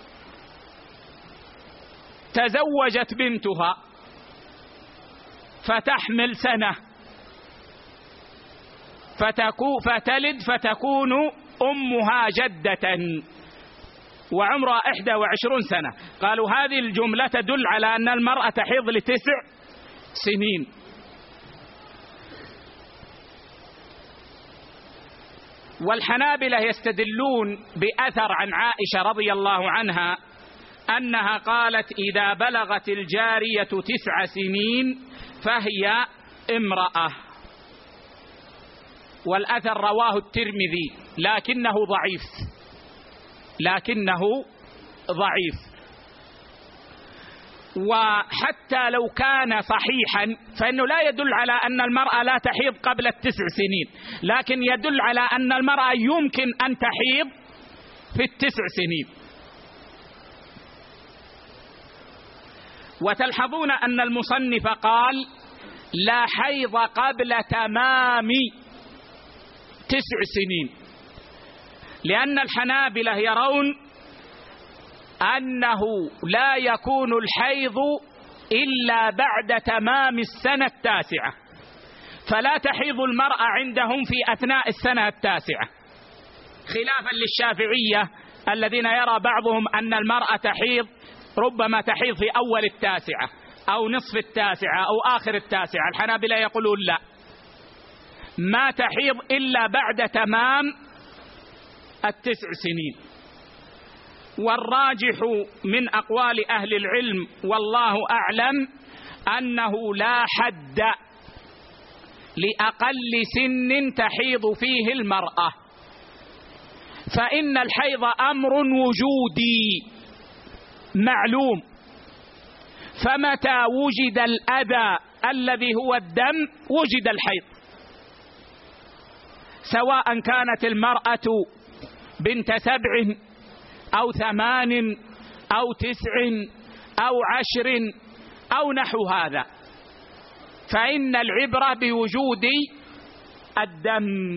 تزوجت بنتها فتحمل سنة فتكو فتلد فتكون أمها جدة وعمرها إحدى وعشرون سنة. قالوا هذه الجملة تدل على أن المرأة تحيض لتسع سنين. والحنابلة يستدلون بأثر عن عائشة رضي الله عنها أنها قالت: إذا بلغت الجارية تسع سنين فهي امرأة. والأثر رواه الترمذي لكنه ضعيف، لكنه ضعيف. وحتى لو كان صحيحا فإنه لا يدل على أن المرأة لا تحيض قبل التسع سنين، لكن يدل على أن المرأة يمكن أن تحيض في التسع سنين. وتلحظون أن المصنف قال: لا حيض قبل تمام تسع سنين، لأن الحنابلة يرون أنه لا يكون الحيض إلا بعد تمام السنة التاسعة، فلا تحيض المرأة عندهم في أثناء السنة التاسعة، خلافا للشافعية الذين يرى بعضهم أن المرأة تحيض ربما تحيض في أول التاسعة أو نصف التاسعة أو آخر التاسعة. الحنابلة يقولون لا، ما تحيض إلا بعد تمام التسع سنين. والراجح من أقوال أهل العلم والله أعلم أنه لا حد لأقل سن تحيض فيه المرأة، فإن الحيض أمر وجودي معلوم، فمتى وجد الأذى الذي هو الدم وجد الحيض، سواء كانت المرأة بنت سبع أو ثمان أو تسع أو عشر أو نحو هذا، فإن العبرة بوجود الدم.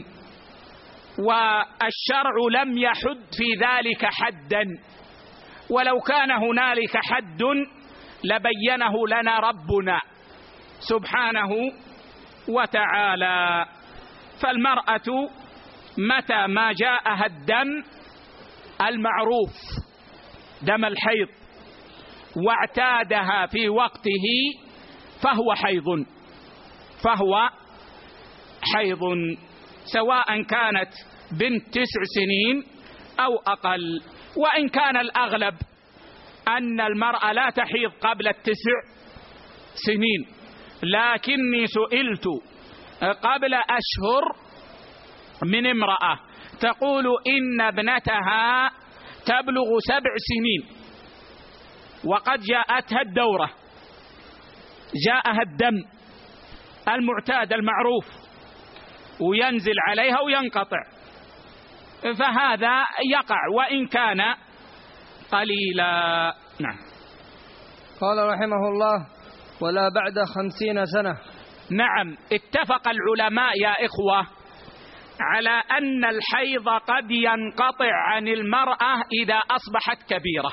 والشرع لم يحد في ذلك حدا، ولو كان هنالك حد لبينه لنا ربنا سبحانه وتعالى. فالمرأة متى ما جاءها الدم المعروف دم الحيض واعتادها في وقته فهو حيض، فهو حيض سواء كانت بنت تسع سنين أو أقل. وإن كان الأغلب أن المرأة لا تحيض قبل التسع سنين، لكني سئلت قبل أشهر من امرأة تقول إن ابنتها تبلغ سبع سنين وقد جاءتها الدورة، جاءها الدم المعتاد المعروف وينزل عليها وينقطع، فهذا يقع وإن كان قليلا. نعم. قال رحمه الله: ولا بعد خمسين سنة. نعم، اتفق العلماء يا إخوة على أن الحيض قد ينقطع عن المرأة إذا أصبحت كبيرة.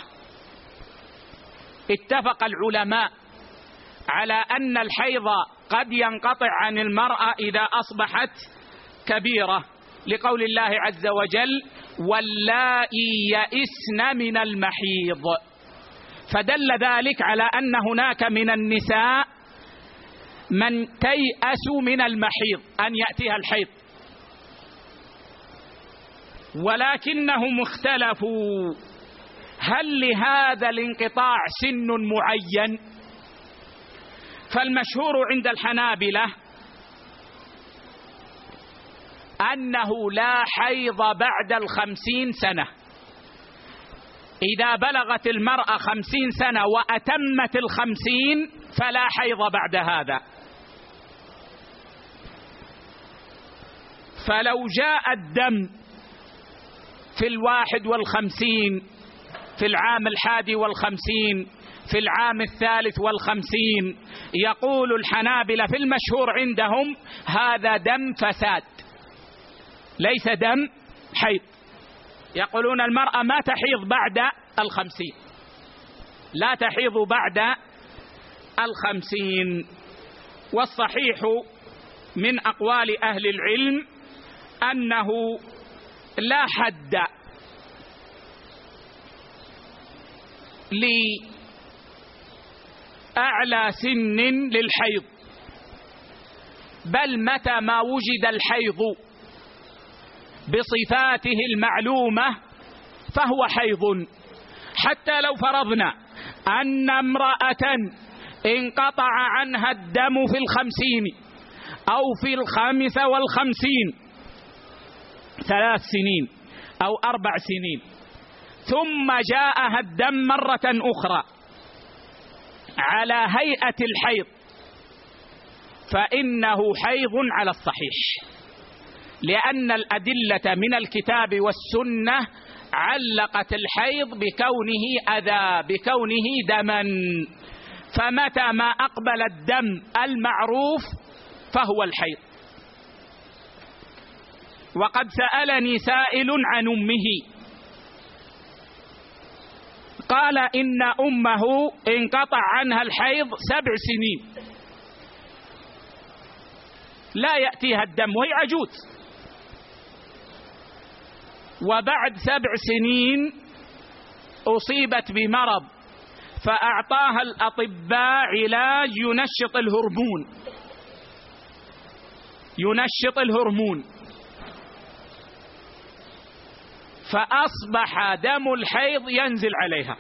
اتفق العلماء على أن الحيض قد ينقطع عن المرأة إذا أصبحت كبيرة، لقول الله عز وجل: واللائي يئسن من المحيض. فدل ذلك على أن هناك من النساء من تيأس من المحيض أن يأتيها الحيض، ولكنهم اختلفوا هل لهذا الانقطاع سن معين؟ فالمشهور عند الحنابلة أنه لا حيض بعد الخمسين سنة. إذا بلغت المرأة خمسين سنة وأتمت الخمسين فلا حيض بعد هذا. فلو جاء الدم في الواحد والخمسين، في العام الحادي والخمسين، في العام الثالث والخمسين، يقول الحنابلة في المشهور عندهم هذا دم فساد ليس دم حيض. يقولون المرأة ما تحيض بعد الخمسين، لا تحيض بعد الخمسين. والصحيح من أقوال أهل العلم أنه لا حد لأعلى سن للحيض، بل متى ما وجد الحيض بصفاته المعلومة فهو حيض. حتى لو فرضنا أن امرأة انقطع عنها الدم في الخمسين أو في الخامسة والخمسين، ثلاث سنين أو أربع سنين، ثم جاءها الدم مرة أخرى على هيئة الحيض، فإنه حيض على الصحيح، لأن الأدلة من الكتاب والسنة علقت الحيض بكونه أذى، بكونه دما. فمتى ما أقبل الدم المعروف فهو الحيض. وقد سألني سائل عن أمه قال إن أمه انقطع عنها الحيض سبع سنين لا يأتيها الدم وهي عجوز، وبعد سبع سنين أصيبت بمرض فأعطاها الأطباء علاج ينشط الهرمون ينشط الهرمون فأصبح دم الحيض ينزل عليها.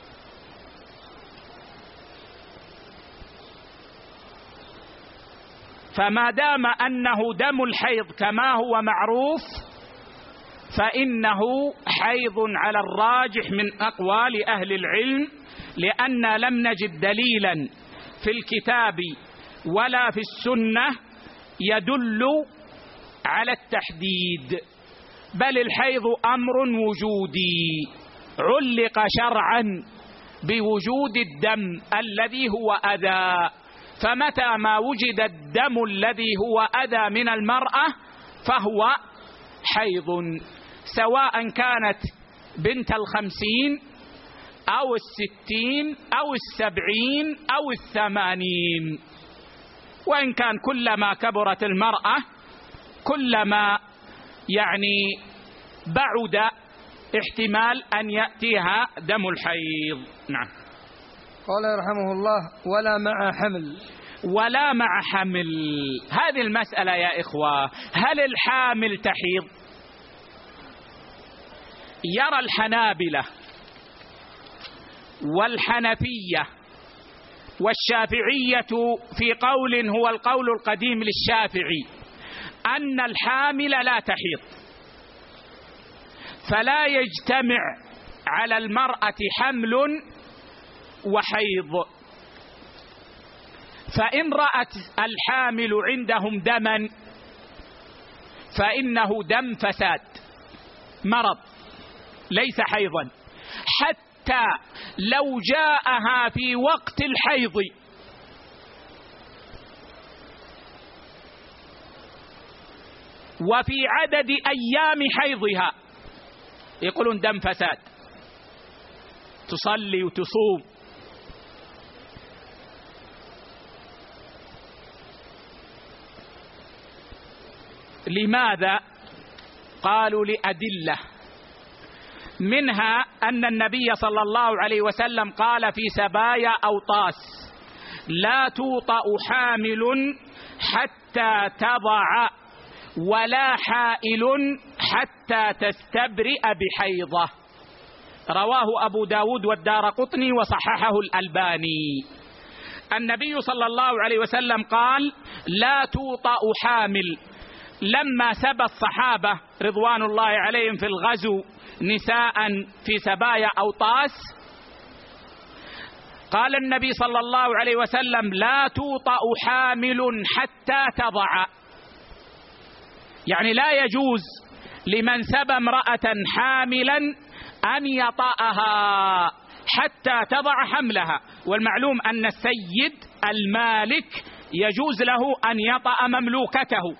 فما دام أنه دم الحيض كما هو معروف فإنه حيض على الراجح من أقوال أهل العلم، لأن لم نجد دليلا في الكتاب ولا في السنة يدل على التحديد، بل الحيض أمر وجودي علق شرعا بوجود الدم الذي هو أذى. فمتى ما وجد الدم الذي هو أذى من المرأة فهو حيض، سواء كانت بنت الخمسين أو الستين أو السبعين أو الثمانين. وإن كان كلما كبرت المرأة كلما يعني بعد احتمال أن يأتيها دم الحيض. نعم. قال رحمه الله: ولا مع حمل. ولا مع حمل. هذه المسألة يا إخوة، هل الحامل تحيض؟ يرى الحنابلة والحنفية والشافعية في قول هو القول القديم للشافعي أن الحامل لا تحيض، فلا يجتمع على المرأة حمل وحيض. فإن رأت الحامل عندهم دما فإنه دم فساد مرض ليس حيضا، حتى لو جاءها في وقت الحيض وفي عدد أيام حيضها يقولون دم فساد، تصلي وتصوم. لماذا؟ قالوا لأدلة، منها أن النبي صلى الله عليه وسلم قال في سبايا أوطاس: لا توطأ حامل حتى تضع ولا حائل حتى تستبرئ بحيضة. رواه أبو داود والدارقطني وصححه الألباني. النبي صلى الله عليه وسلم قال: لا توطأ حامل. لما سبى الصحابة رضوان الله عليهم في الغزو نساء في سبايا أوطاس، قال النبي صلى الله عليه وسلم: لا توطأ حامل حتى تضع، يعني لا يجوز لمن سبى امرأة حاملا أن يطأها حتى تضع حملها. والمعلوم أن السيد المالك يجوز له أن يطأ مملوكته،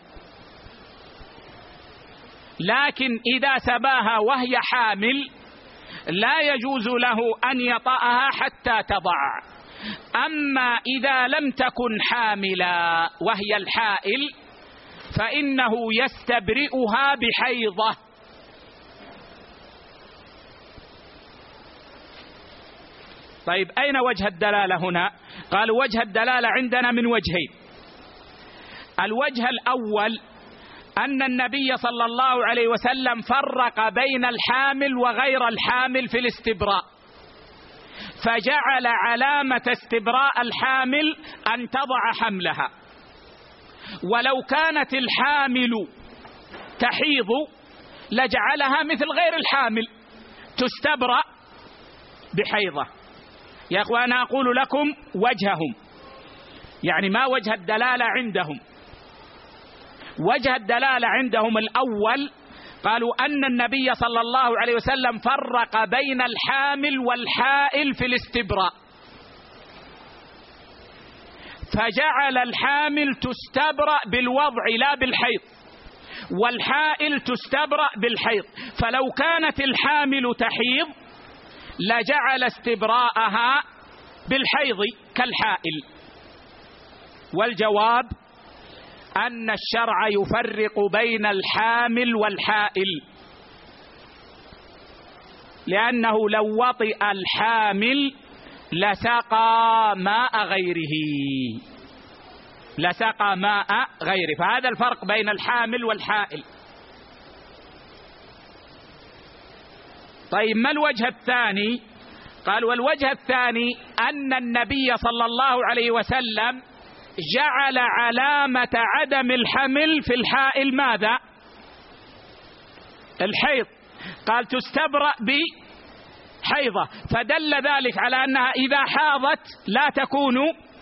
لكن إذا سباها وهي حامل لا يجوز له أن يطأها حتى تضع. أما إذا لم تكن حاملا وهي الحائل فإنه يستبرئها بحيضة. طيب أين وجه الدلالة هنا؟ قالوا وجه الدلالة عندنا من وجهين. الوجه الأول أن النبي صلى الله عليه وسلم فرق بين الحامل وغير الحامل في الاستبراء، فجعل علامة استبراء الحامل أن تضع حملها، ولو كانت الحامل تحيض لجعلها مثل غير الحامل تستبرأ بحيضة. يا أخوانا أقول لكم وجههم، يعني ما وجه الدلالة عندهم؟ وجه الدلالة عندهم الأول قالوا أن النبي صلى الله عليه وسلم فرق بين الحامل والحائل في الاستبراء، فجعل الحامل تستبرأ بالوضع لا بالحيض، والحائل تستبرأ بالحيض. فلو كانت الحامل تحيض لجعل استبراءها بالحيض كالحائل. والجواب أن الشرع يفرق بين الحامل والحائل، لأنه لو وطئ الحامل لسقى ماء غيره لسقى ماء غيره فهذا الفرق بين الحامل والحائل. طيب ما الوجه الثاني؟ قال: والوجه الثاني أن النبي صلى الله عليه وسلم جعل علامة عدم الحمل في الحائل ماذا؟ الحيض. قال تستبرأ بحيضة، فدل ذلك على أنها إذا حاضت لا تكون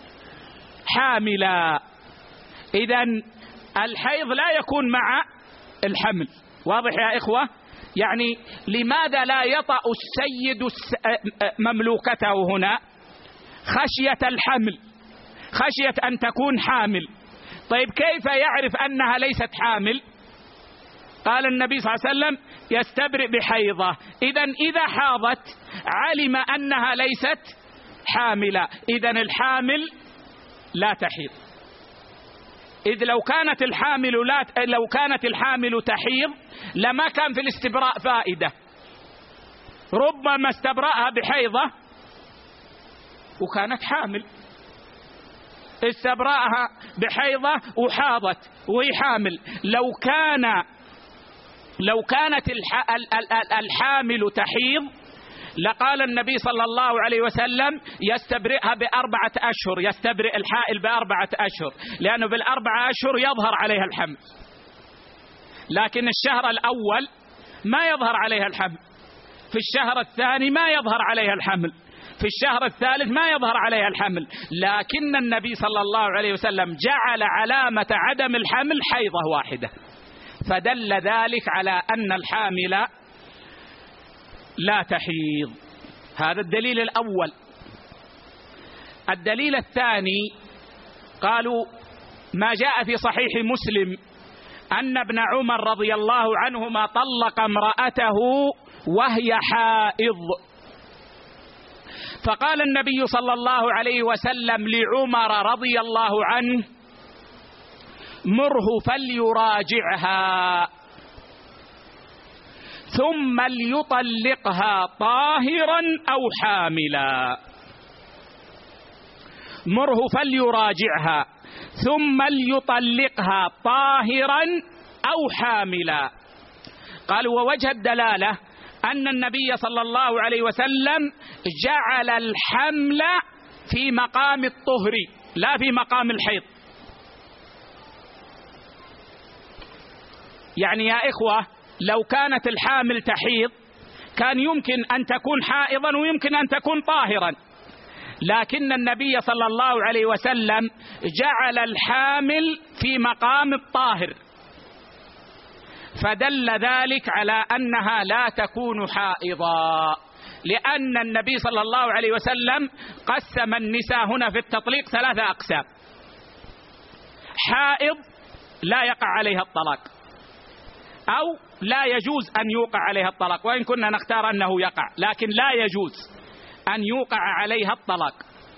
حاملا. إذن الحيض لا يكون مع الحمل. واضح يا إخوة؟ يعني لماذا لا يطأ السيد مملوكته هنا؟ خشية الحمل، خشية أن تكون حامل. طيب كيف يعرف أنها ليست حامل؟ قال النبي صلى الله عليه وسلم: يستبرئ بحيضة. إذن إذا حاضت علم أنها ليست حاملة. إذن الحامل لا تحيض. إذ لو كانت الحامل لا لو كانت الحامل تحيض لما كان في الاستبراء فائدة، ربما استبرأها بحيضة وكانت حامل، استبرأها بحيضة وحاضت وهي حامل. لو كان لو كانت الحامل تحيض لقال النبي صلى الله عليه وسلم يستبرئها بأربعة أشهر، يستبرئ الحائل بأربعة أشهر، لأنه بالأربعة أشهر يظهر عليها الحمل، لكن الشهر الأول ما يظهر عليها الحمل، في الشهر الثاني ما يظهر عليها الحمل، في الشهر الثالث ما يظهر عليها الحمل، لكن النبي صلى الله عليه وسلم جعل علامة عدم الحمل حيضة واحدة، فدل ذلك على أن الحامل لا تحيض. هذا الدليل الأول. الدليل الثاني قالوا ما جاء في صحيح مسلم أن ابن عمر رضي الله عنهما طلق امرأته وهي حائض، فقال النبي صلى الله عليه وسلم لعمر رضي الله عنه مره فليراجعها ثم ليطلقها طاهرا أو حاملا، مره فليراجعها ثم ليطلقها طاهرا أو حاملا. قالوا ووجه الدلالة أن النبي صلى الله عليه وسلم جعل الحمل في مقام الطهر لا في مقام الحيض. يعني يا إخوة لو كانت الحامل تحيض كان يمكن أن تكون حائضا ويمكن أن تكون طاهرا، لكن النبي صلى الله عليه وسلم جعل الحامل في مقام الطاهر، فدل ذلك على أنها لا تكون حائضا، لأن النبي صلى الله عليه وسلم قسم النساء هنا في التطليق ثلاثة أقسام: حائض لا يقع عليها الطلاق، أو لا يجوز أن يوقع عليها الطلاق، وإن كنا نختار أنه يقع، لكن لا يجوز أن يوقع عليها الطلاق.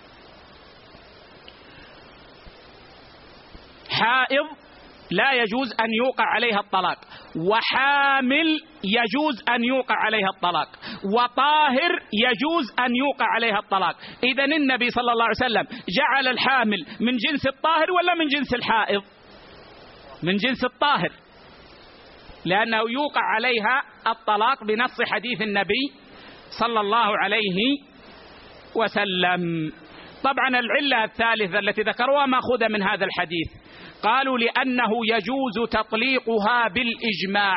حائض لا يجوز أن يوقع عليها الطلاق، وحامل يجوز أن يوقع عليها الطلاق، وطاهر يجوز أن يوقع عليها الطلاق. إذن النبي صلى الله عليه وسلم جعل الحامل من جنس الطاهر ولا من جنس الحائض؟ من جنس الطاهر، لأنه يوقع عليها الطلاق بنص حديث النبي صلى الله عليه وسلم. طبعا العلة الثالثة التي ذكروها مأخوذة من هذا الحديث، قالوا لأنه يجوز تطليقها بالإجماع،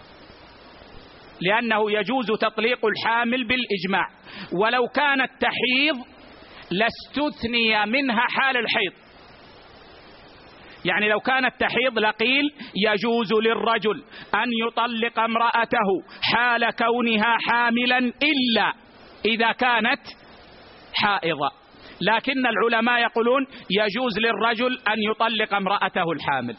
لأنه يجوز تطليق الحامل بالإجماع، ولو كانت تحيض لاستثني منها حال الحيض. يعني لو كانت تحيض لقيل يجوز للرجل أن يطلق امرأته حال كونها حاملا إلا إذا كانت حائضة، لكن العلماء يقولون يجوز للرجل أن يطلق امرأته الحامل،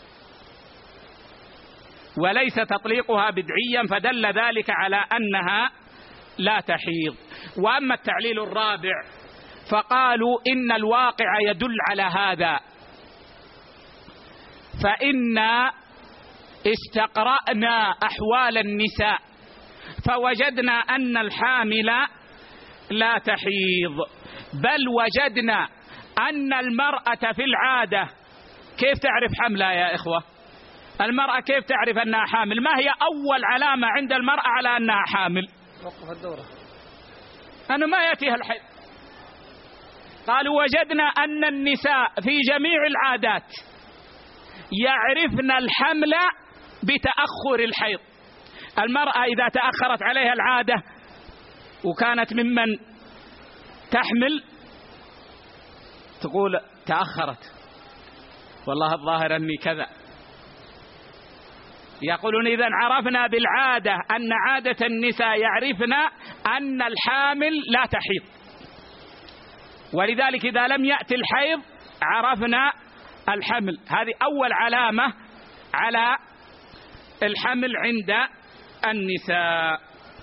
وليس تطليقها بدعيا، فدل ذلك على أنها لا تحيض. وأما التعليل الرابع فقالوا إن الواقع يدل على هذا، فإنا استقرأنا أحوال النساء فوجدنا أن الحامل لا تحيض، بل وجدنا أن المرأة في العادة كيف تعرف حملها يا إخوة؟ المرأة كيف تعرف أنها حامل؟ ما هي أول علامة عند المرأة على أنها حامل؟ وقف الدورة، أنه ما يأتيها الحيض. قالوا وجدنا أن النساء في جميع العادات يعرفن الحمل بتأخر الحيض. المرأة إذا تأخرت عليها العادة وكانت ممن تحمل تقول تأخرت، والله الظاهر أني كذا. يقولون إذن عرفنا بالعادة أن عادة النساء يعرفن أن الحامل لا تحيض، ولذلك إذا لم يأتي الحيض عرفنا الحمل. هذه أول علامة على الحمل عند النساء.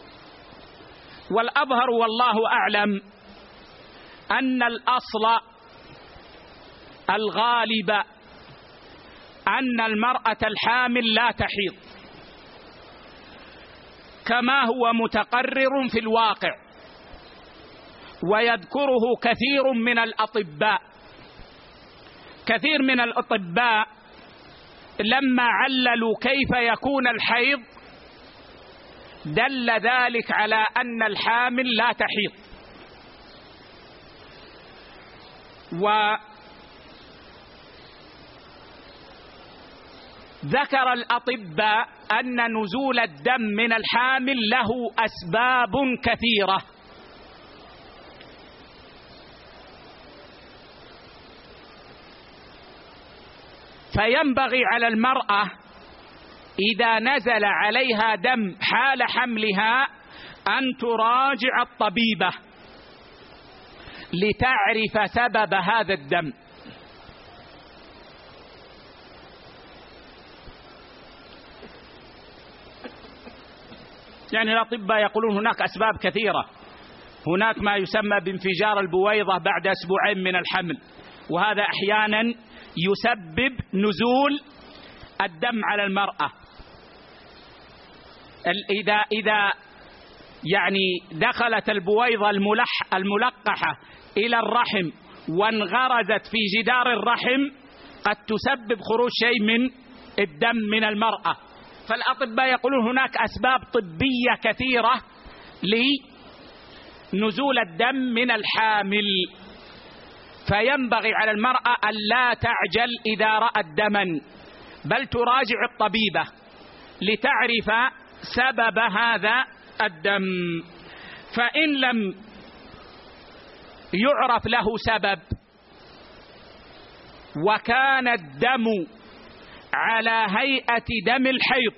والأظهر والله أعلم أن الأصل الغالب أن المرأة الحامل لا تحيض، كما هو متقرر في الواقع ويذكره كثير من الأطباء. كثير من دل ذلك على أن الحامل لا تحيض. وذكر الأطباء أن نزول الدم من الحامل له أسباب كثيرة، فينبغي على المرأة إذا نزل عليها دم حال حملها أن تراجع الطبيبة لتعرف سبب هذا الدم. يعني الأطباء يقولون هناك أسباب كثيرة، هناك ما يسمى بانفجار البويضة بعد أسبوعين من الحمل، وهذا أحيانا يسبب نزول الدم على المرأة. إذا إذا يعني دخلت البويضة الملح الملقحة إلى الرحم وانغرزت في جدار الرحم قد تسبب خروج شيء من الدم من المرأة. فالأطباء يقولون هناك أسباب طبية كثيرة لنزول الدم من الحامل، فينبغي على المرأة أن لا تعجل إذا رأت دما، بل تراجع الطبيبة لتعرف سبب هذا الدم. فإن لم يعرف له سبب وكان الدم على هيئة دم الحيض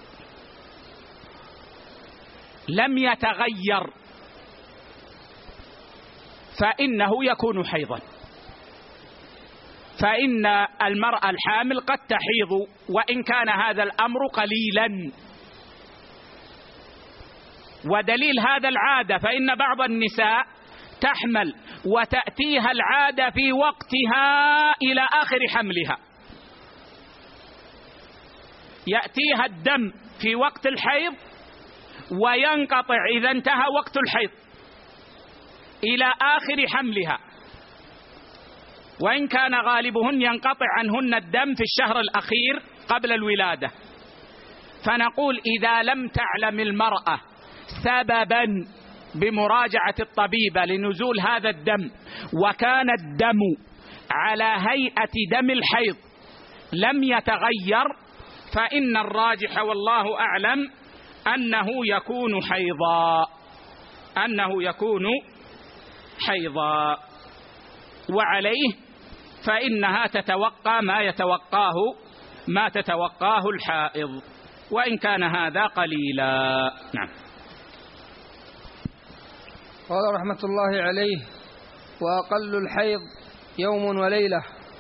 لم يتغير فإنه يكون حيضا. فإن المرأة الحامل قد تحيض وإن كان هذا الأمر قليلا، ودليل هذا العادة، فإن بعض النساء تحمل وتأتيها العادة في وقتها إلى آخر حملها، يأتيها الدم في وقت الحيض وينقطع إذا انتهى وقت الحيض إلى آخر حملها، وإن كان غالبهن ينقطع عنهن الدم في الشهر الأخير قبل الولادة. فنقول إذا لم تعلم المرأة سببا بمراجعة الطبيبة لنزول هذا الدم وكان الدم على هيئة دم الحيض لم يتغير، فإن الراجح والله أعلم أنه يكون حيضا، أنه يكون حيضا، وعليه فإنها تتوقى ما يتوقاه ما تتوقاه الحائض وإن كان هذا قليلا. نعم. قال رحمة الله عليه: وأقل الحيض يوم وليلة.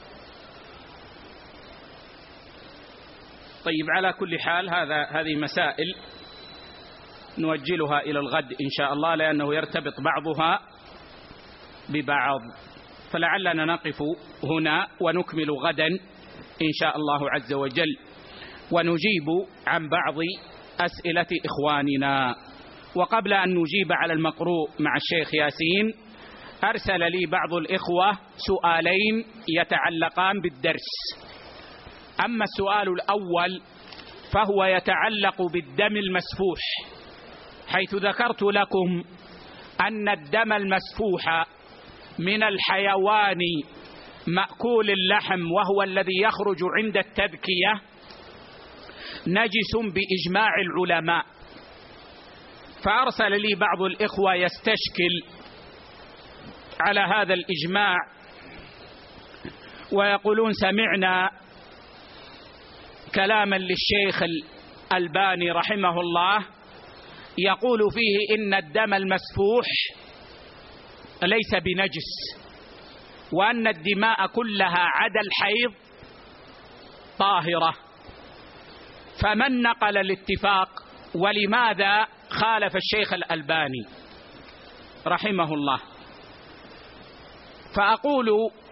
طيب، على كل حال هذا هذه مسائل نوجلها إلى الغد إن شاء الله، لأنه يرتبط بعضها ببعض، فلعلنا نقف هنا ونكمل غدا إن شاء الله عز وجل، ونجيب عن بعض أسئلة إخواننا. وقبل أن نجيب على المقروء مع الشيخ ياسين، أرسل لي بعض الإخوة سؤالين يتعلقان بالدرس. أما السؤال الأول فهو يتعلق بالدم المسفوح، حيث ذكرت لكم أن الدم المسفوح من الحيوان مأكول اللحم وهو الذي يخرج عند التذكية نجس بإجماع العلماء. فأرسل لي بعض الإخوة يستشكل على هذا الإجماع ويقولون سمعنا كلاما للشيخ الألباني رحمه الله يقول فيه إن الدم المسفوح ليس بنجس، وأن الدماء كلها عدا الحيض طاهرة، فمن نقل الاتفاق ولماذا خالف الشيخ الألباني رحمه الله؟ فأقول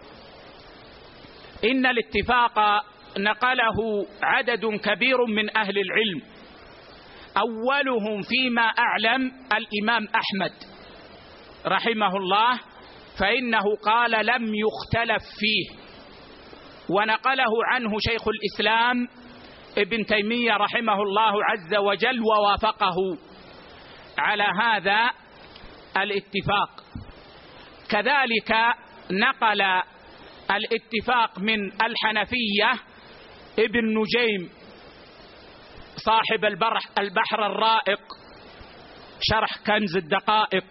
إن الاتفاق نقله عدد كبير من أهل العلم، أولهم فيما أعلم الإمام أحمد رحمه الله، فإنه قال لم يختلف فيه، ونقله عنه شيخ الإسلام ابن تيمية رحمه الله عز وجل ووافقه، على هذا الاتفاق. كذلك نقل الاتفاق من الحنفية ابن نجيم صاحب البحر الرائق شرح كنز الدقائق،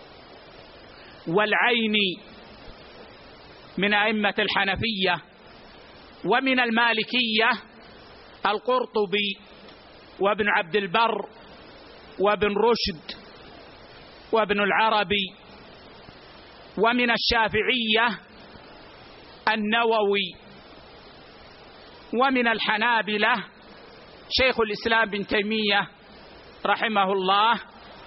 والعيني من أئمة الحنفية، ومن المالكية القرطبي وابن عبد البر وابن رشد وابن العربي، ومن الشافعية النووي، ومن الحنابلة شيخ الإسلام بن تيمية رحمه الله،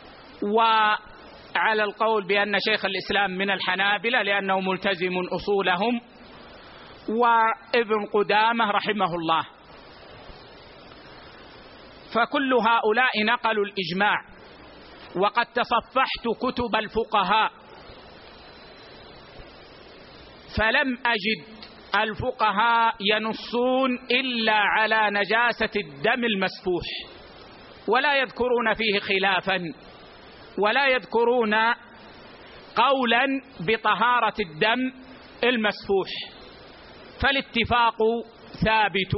وعلى القول بأن شيخ الإسلام من الحنابلة لأنه ملتزم أصولهم، وابن قدامة رحمه الله. فكل هؤلاء نقلوا الإجماع. وقد تصفحت كتب الفقهاء فلم أجد الفقهاء ينصون إلا على نجاسة الدم المسفوح، ولا يذكرون فيه خلافا، ولا يذكرون قولا بطهارة الدم المسفوح، فالاتفاق ثابت.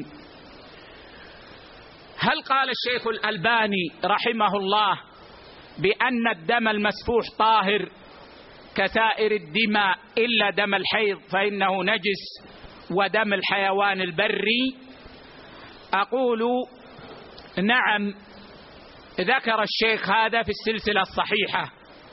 هل قال الشيخ الألباني رحمه الله بأن الدم المسفوح طاهر كسائر الدماء إلا دم الحيض فإنه نجس ودم الحيوان البري؟ أقول نعم، ذكر الشيخ هذا في السلسلة الصحيحة،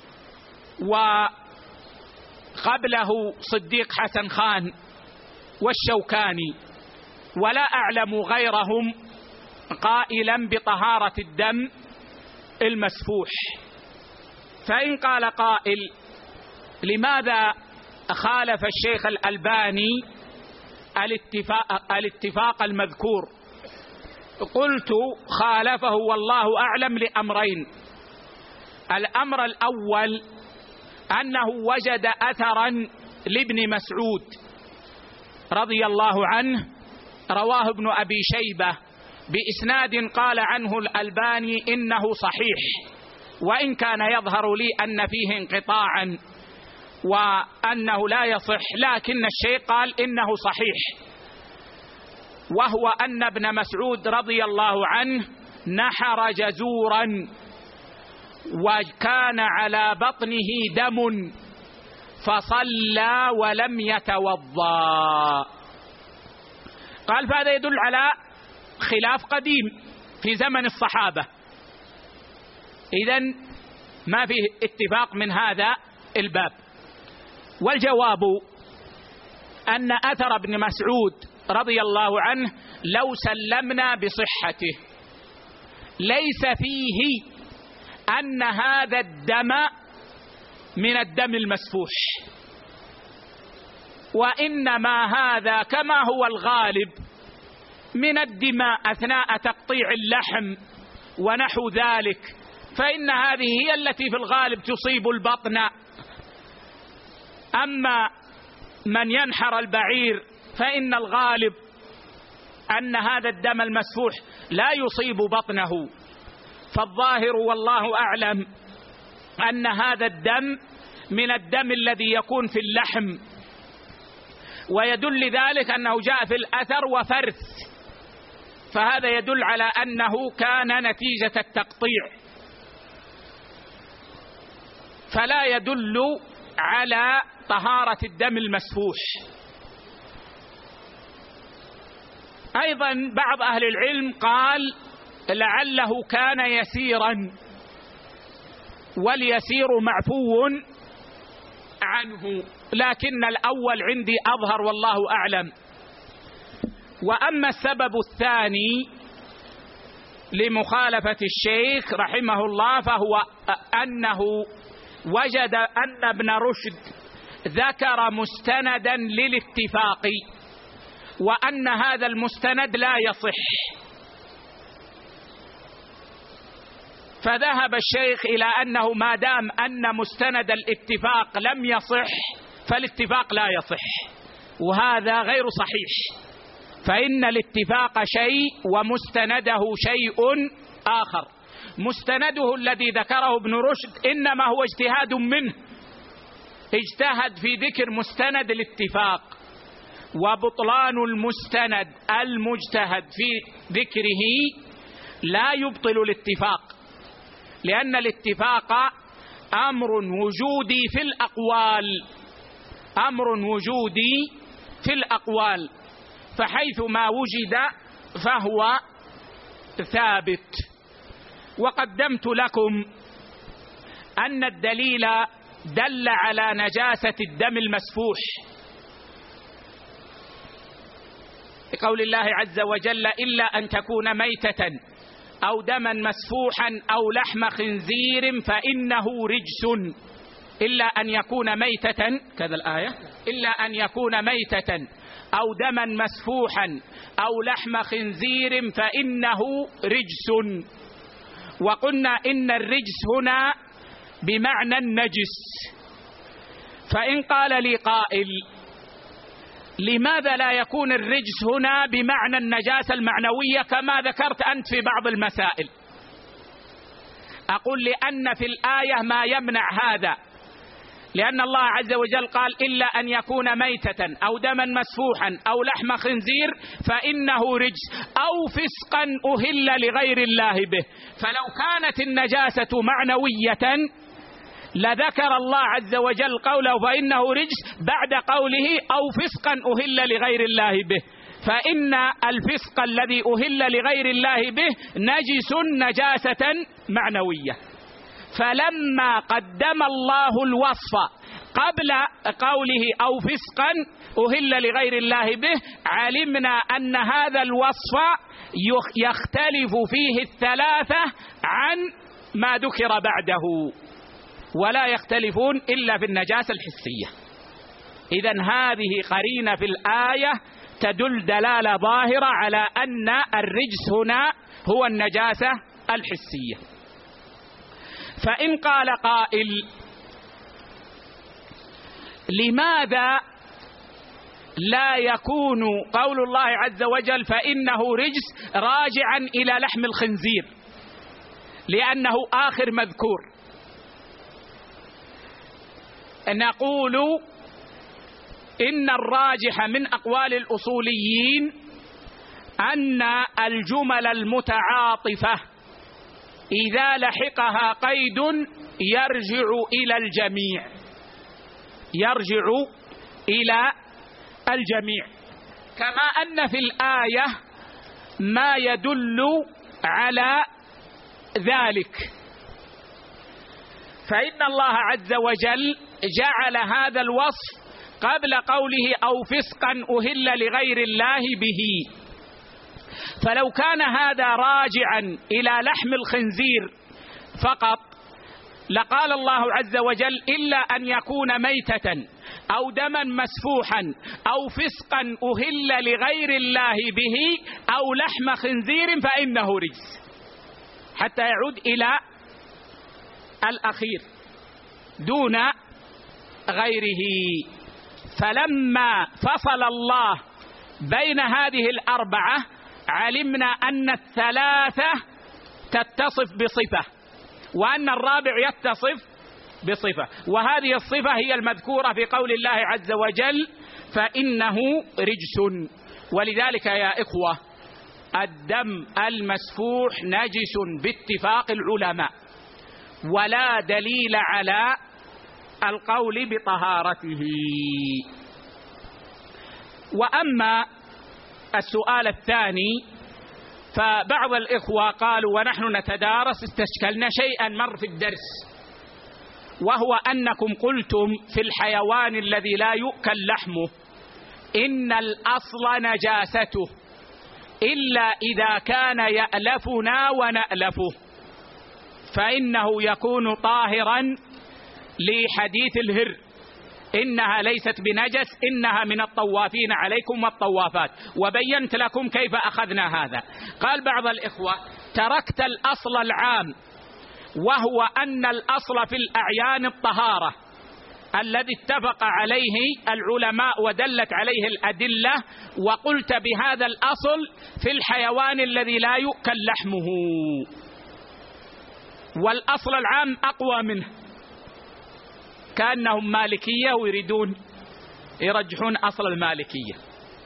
وقبله صديق حسن خان والشوكاني، ولا أعلم غيرهم قائلا بطهارة الدم المسفوح. فإن قال قائل لماذا خالف الشيخ الألباني الاتفاق, الاتفاق المذكور؟ قلت خالفه والله أعلم لأمرين. الأمر الأول أنه وجد أثرا لابن مسعود رضي الله عنه رواه ابن أبي شيبة بإسناد قال عنه الألباني إنه صحيح، وإن كان يظهر لي أن فيه انقطاعا وأنه لا يصح، لكن الشيخ قال إنه صحيح، وهو أن ابن مسعود رضي الله عنه نحر جزورا وكان على بطنه دم فصلى ولم يتوضأ. قال فهذا يدل على خلاف قديم في زمن الصحابة، إذن ما فيه اتفاق من هذا الباب. والجواب أن أثر ابن مسعود رضي الله عنه لو سلمنا بصحته ليس فيه أن هذا الدم من الدم المسفوح، وإنما هذا كما هو الغالب من الدماء أثناء تقطيع اللحم ونحو ذلك، فإن هذه هي التي في الغالب تصيب البطن. أما من ينحر البعير فإن الغالب أن هذا الدم المسفوح لا يصيب بطنه، فالظاهر والله أعلم أن هذا الدم من الدم الذي يكون في اللحم، ويدل ذلك أنه جاء في الأثر وفرث، فهذا يدل على أنه كان نتيجة التقطيع، فلا يدل على طهارة الدم المسفوح. أيضا بعض أهل العلم قال لعله كان يسيرا، واليسير معفو عنه، لكن الأول عندي أظهر والله أعلم. وأما السبب الثاني لمخالفة الشيخ رحمه الله فهو أنه وجد أن ابن رشد ذكر مستندا للاتفاق، وأن هذا المستند لا يصح، فذهب الشيخ إلى أنه ما دام أن مستند الاتفاق لم يصح فالاتفاق لا يصح، وهذا غير صحيح، فإن الاتفاق شيء ومستنده شيء آخر. مستنده الذي ذكره ابن رشد إنما هو اجتهاد منه، اجتهد في ذكر مستند الاتفاق، وبطلان المستند المجتهد في ذكره لا يبطل الاتفاق، لأن الاتفاق أمر وجودي في الأقوال، أمر وجودي في الأقوال، فحيث ما وجد فهو ثابت. وقدمت لكم أن الدليل دل على نجاسة الدم المسفوح بقول الله عز وجل: إلا أن تكون ميتة أو دما مسفوحا أو لحم خنزير فإنه رجس. إلا أن يكون ميتة، كذا الآية، إلا أن يكون ميتة أو دما مسفوحا أو لحم خنزير فإنه رجس. وقلنا إن الرجس هنا بمعنى النجس. فإن قال لي قائل: لماذا لا يكون الرجس هنا بمعنى النجاسة المعنوية كما ذكرت أنت في بعض المسائل؟ أقول: لأن في الآية ما يمنع هذا، لأن الله عز وجل قال: إلا أن يكون ميتة أو دما مسفوحا أو لحم خنزير فإنه رجس أو فسقا أهل لغير الله به. فلو كانت النجاسة معنوية لذكر الله عز وجل قوله فإنه رجس بعد قوله أو فسقا أهل لغير الله به، فإن الفسق الذي أهل لغير الله به نجس نجاسة معنوية. فلما قدم الله الوصف قبل قوله أو فسقا أهل لغير الله به علمنا أن هذا الوصف يختلف فيه الثلاثة عن ما ذكر بعده، ولا يختلفون إلا في النجاسة الحسية. إذن هذه قرينة في الآية تدل دلالة ظاهرة على أن الرجس هنا هو النجاسة الحسية. فإن قال قائل: لماذا لا يكون قول الله عز وجل فإنه رجس راجعا إلى لحم الخنزير لأنه آخر مذكور؟ نقول إن الراجح من أقوال الأصوليين أن الجمل المتعاطفة إذا لحقها قيد يرجع إلى الجميع، يرجع إلى الجميع، كما أن في الآية ما يدل على ذلك. فإن الله عز وجل جعل هذا الوصف قبل قوله أو فسقا أهل لغير الله به. فلو كان هذا راجعا إلى لحم الخنزير فقط لقال الله عز وجل: إلا أن يكون ميتة أو دما مسفوحا أو فسقا أهل لغير الله به أو لحم خنزير فإنه رجس، حتى يعود إلى الأخير دون غيره. فلما فصل الله بين هذه الأربعة علمنا أن الثلاثة تتصف بصفة وأن الرابع يتصف بصفة، وهذه الصفة هي المذكورة في قول الله عز وجل: فإنه رجس. ولذلك يا إخوة الدم المسفوح نجس باتفاق العلماء، ولا دليل على القول بطهارته. وأما السؤال الثاني فبعض الإخوة قالوا ونحن نتدارس استشكلنا شيئا مر في الدرس، وهو أنكم قلتم في الحيوان الذي لا يؤكل لحمه إن الأصل نجاسته إلا إذا كان يألفنا ونألفه فإنه يكون طاهرا لحديث الهر: إنها ليست بنجس إنها من الطوافين عليكم والطوافات. وبينت لكم كيف أخذنا هذا. قال بعض الإخوة: تركت الأصل العام وهو أن الأصل في الأعيان الطهارة الذي اتفق عليه العلماء ودلت عليه الأدلة، وقلت بهذا الأصل في الحيوان الذي لا يؤكل لحمه. والأصل العام أقوى منه، كأنهم مالكية ويريدون يرجحون أصل المالكية.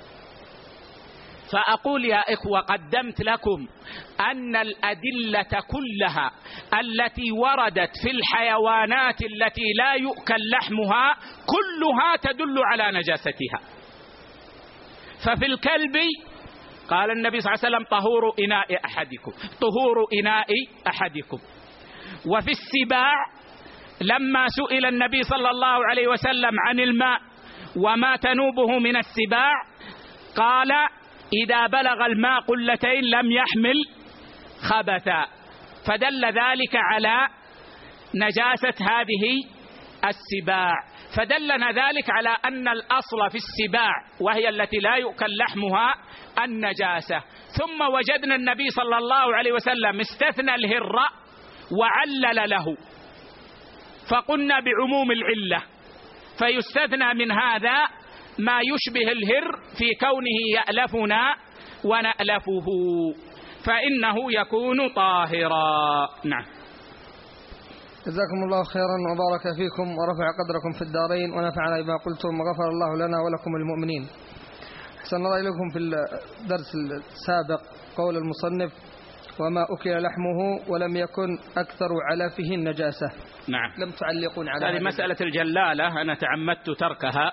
فأقول يا إخوة قدمت لكم أن الأدلة كلها التي وردت في الحيوانات التي لا يؤكل لحمها كلها تدل على نجاستها. ففي الكلب قال النبي صلى الله عليه وسلم طهور إناء أحدكم طهور إناء أحدكم. وفي السباع لما سئل النبي صلى الله عليه وسلم عن الماء وما تنوبه من السباع قال إذا بلغ الماء قلتين لم يحمل خبثا، فدل ذلك على نجاسة هذه السباع. فدلنا ذلك على أن الأصل في السباع وهي التي لا يؤكل لحمها النجاسة. ثم وجدنا النبي صلى الله عليه وسلم استثنى الهر وعلل له، فقلنا بعموم العلة، فيستثنى من هذا ما يشبه الهر في كونه يألفنا ونألفه، فإنه يكون طاهرا. نعم. جزاكم الله خيرا وبارك فيكم ورفع قدركم في الدارين ونفعنا بما قلتم وغفر الله لنا ولكم المؤمنين. أحسن الله إليكم. في الدرس السابق قول المصنف وما أكل لحمه ولم يكن أكثر علفه النجاسة. نعم. لم تعلقون على هذه مسألة الجلالة أنا تعمدت تركها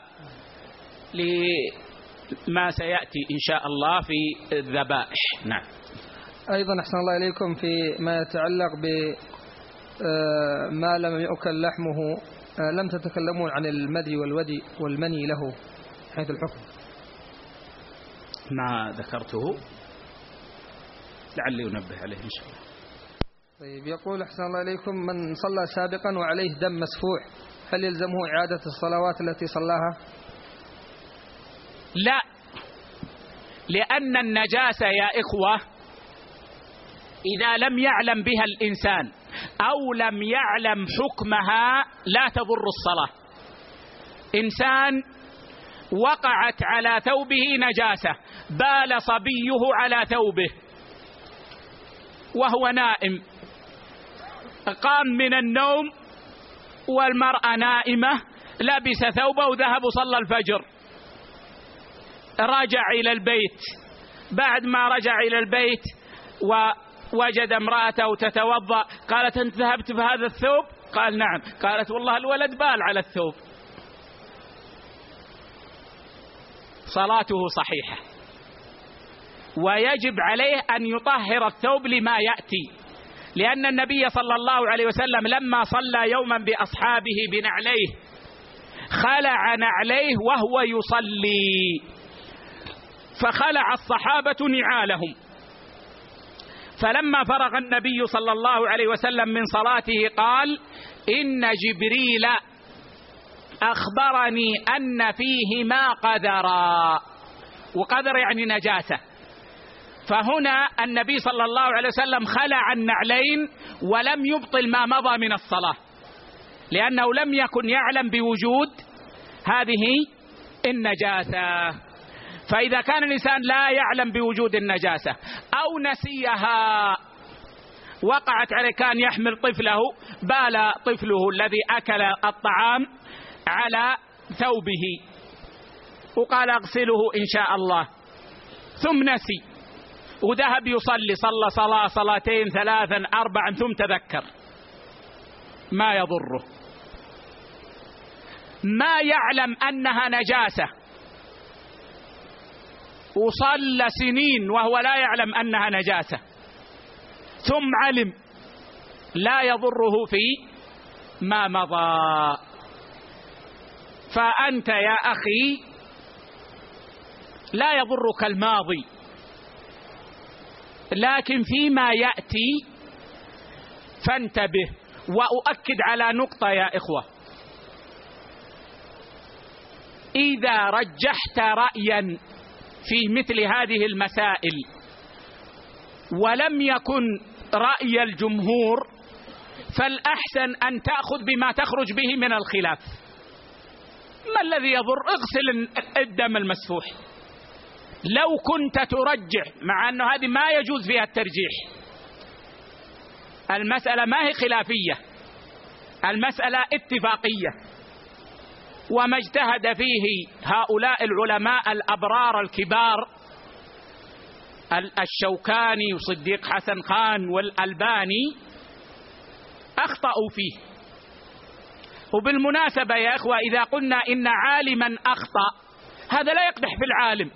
لما سيأتي إن شاء الله في الذبائح. نعم. أيضا أحسن الله إليكم في ما يتعلق بما لم يؤكل لحمه، لم تتكلمون عن المدي والودي والمني له حيث الحكم. ما ذكرته لعلي أنبه عليه إن شاء الله. طيب، يقول أحسن الله إليكم من صلى سابقا وعليه دم مسفوح هل يلزمه إعادة الصلوات التي صلاها؟ لا، لأن النجاسة يا إخوة إذا لم يعلم بها الإنسان أو لم يعلم حكمها لا تضر الصلاة. إنسان وقعت على ثوبه نجاسة، بال صبيه على ثوبه وهو نائم، قام من النوم والمرأة نائمة، لبس ثوبه وذهب وصلى الفجر، رجع إلى البيت، بعد ما رجع إلى البيت ووجد امرأته تتوضأ قالت أنت ذهبت بهذا الثوب؟ قال نعم. قالت والله الولد بال على الثوب. صلاته صحيحة، ويجب عليه أن يطهر الثوب لما يأتي، لأن النبي صلى الله عليه وسلم لما صلى يوما بأصحابه بنعليه خلع نعليه وهو يصلي، فخلع الصحابة نعالهم، فلما فرغ النبي صلى الله عليه وسلم من صلاته قال إن جبريل أخبرني أن فيه ما قذرا، وقذر يعني نجاسة. فهنا النبي صلى الله عليه وسلم خلع النعلين ولم يبطل ما مضى من الصلاة، لأنه لم يكن يعلم بوجود هذه النجاسة. فإذا كان الإنسان لا يعلم بوجود النجاسة أو نسيها وقعت عليه، كان يحمل طفله بال طفله الذي أكل الطعام على ثوبه وقال اغسله إن شاء الله، ثم نسي وذهب يصلي، صلى صلاة صلاتين ثلاثا أربعا ثم تذكر، ما يضره. ما يعلم أنها نجاسة وصلى سنين وهو لا يعلم أنها نجاسة ثم علم، لا يضره في ما مضى. فأنت يا أخي لا يضرك الماضي، لكن فيما يأتي فانتبه. وأؤكد على نقطة يا إخوة، إذا رجحت رأيا في مثل هذه المسائل ولم يكن رأي الجمهور فالأحسن أن تأخذ بما تخرج به من الخلاف. ما الذي يضر؟ اغسل الدم المسفوح. لو كنت ترجح، مع أنه هذه ما يجوز فيها الترجيح، المسألة ما هي خلافية، المسألة اتفاقية. وما اجتهد فيه هؤلاء العلماء الأبرار الكبار الشوكاني وصديق حسن خان والألباني أخطأوا فيه. وبالمناسبة يا إخوة، إذا قلنا إن عالما أخطأ هذا لا يقدح في العالم،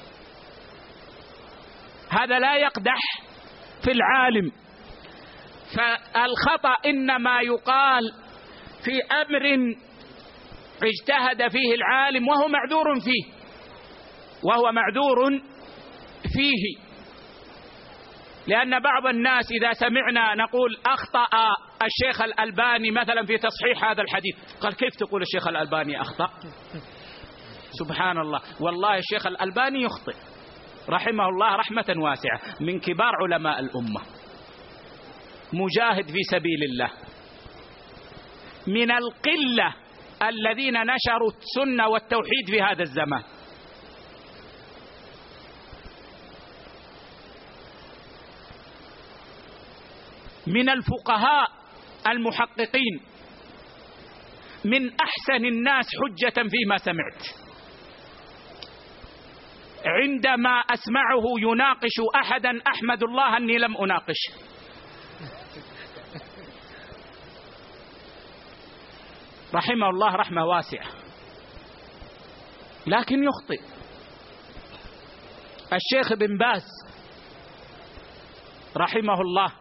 هذا لا يقدح في العالم. فالخطأ إنما يقال في أمر اجتهد فيه العالم وهو معذور فيه، وهو معذور فيه. لأن بعض الناس إذا سمعنا نقول أخطأ الشيخ الألباني مثلا في تصحيح هذا الحديث، قال كيف تقول الشيخ الألباني أخطأ؟ سبحان الله، والله الشيخ الألباني يخطئ رحمه الله رحمة واسعة، من كبار علماء الأمة، مجاهد في سبيل الله، من القلة الذين نشروا السنة والتوحيد في هذا الزمان. من الفقهاء المحققين، من أحسن الناس حجة فيما سمعت. عندما أسمعه يناقش أحدا أحمد الله أني لم أناقشه. رحمه الله رحمة واسعة، لكن يخطئ. الشيخ بن باز رحمه الله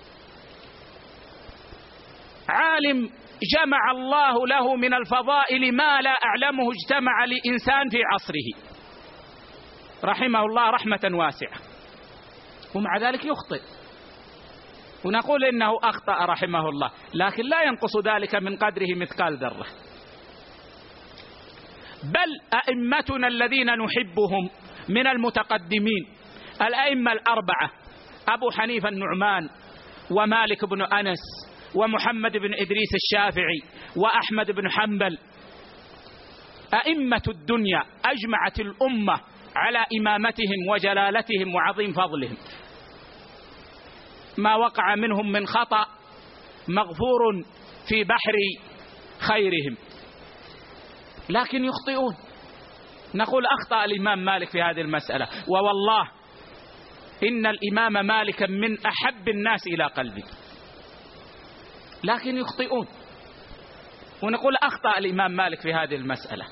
عالم جمع الله له من الفضائل ما لا أعلمه اجتمع لإنسان في عصره، رحمه الله رحمة واسعة، ومع ذلك يخطئ، ونقول إنه أخطأ رحمه الله، لكن لا ينقص ذلك من قدره مثقال ذرة. بل أئمتنا الذين نحبهم من المتقدمين، الأئمة الأربعة، أبو حنيفة النعمان ومالك بن أنس ومحمد بن إدريس الشافعي وأحمد بن حنبل، أئمة الدنيا أجمعت الأمة على إمامتهم وجلالتهم وعظيم فضلهم. ما وقع منهم من خطأ مغفور في بحر خيرهم، لكن يخطئون. نقول أخطأ الإمام مالك في هذه المسألة، ووالله إن الإمام مالك من أحب الناس إلى قلبي، لكن يخطئون، ونقول أخطأ الإمام مالك في هذه المسألة.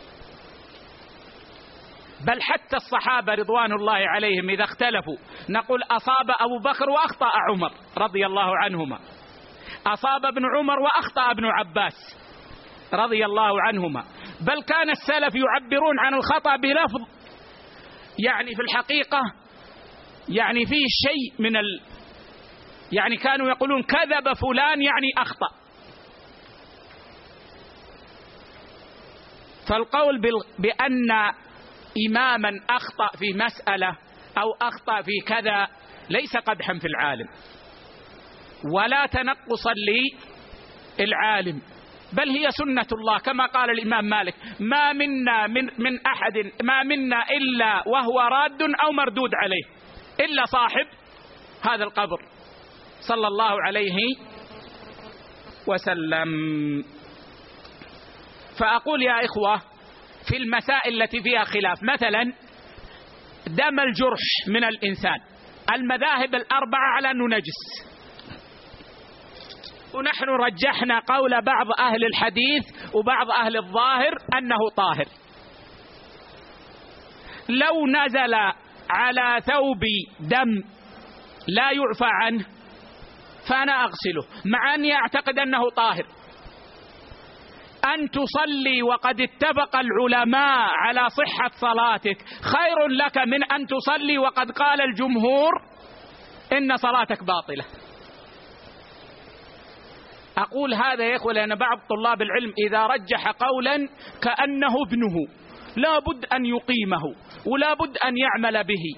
بل حتى الصحابة رضوان الله عليهم إذا اختلفوا نقول أصاب أبو بكر وأخطأ عمر رضي الله عنهما، أصاب ابن عمر وأخطأ ابن عباس رضي الله عنهما. بل كان السلف يعبرون عن الخطأ بلفظ يعني في الحقيقة يعني فيه شيء من ال يعني كانوا يقولون كذب فلان يعني أخطأ. فالقول بأن إماما أخطأ في مسألة أو أخطأ في كذا ليس قدحا في العالم ولا تنقصا للعالم، بل هي سنة الله، كما قال الإمام مالك: ما منا من, من أحد ما منا إلا وهو راد أو مردود عليه إلا صاحب هذا القبر صلى الله عليه وسلم. فأقول يا إخوة في المسائل التي فيها خلاف، مثلا دم الجرح من الإنسان، المذاهب الأربعة على أنه نجس، ونحن رجحنا قول بعض أهل الحديث وبعض أهل الظاهر أنه طاهر. لو نزل على ثوبي دم لا يعفى عنه فأنا أغسله مع أني أعتقد أنه طاهر. أن تصلي وقد اتفق العلماء على صحة صلاتك خير لك من أن تصلي وقد قال الجمهور إن صلاتك باطلة. أقول هذا يا إخوة لأن بعض طلاب العلم إذا رجح قولا كأنه ابنه لا بد أن يقيمه ولا بد أن يعمل به.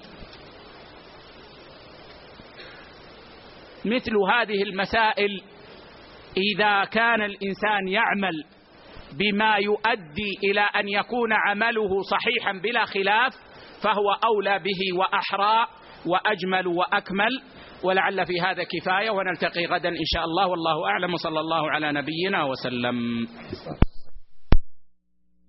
مثل هذه المسائل إذا كان الإنسان يعمل بما يؤدي إلى أن يكون عمله صحيحا بلا خلاف فهو أولى به وأحرى وأجمل وأكمل. ولعل في هذا كفاية، ونلتقي غدا إن شاء الله، والله أعلم، صلى الله على نبينا وسلم.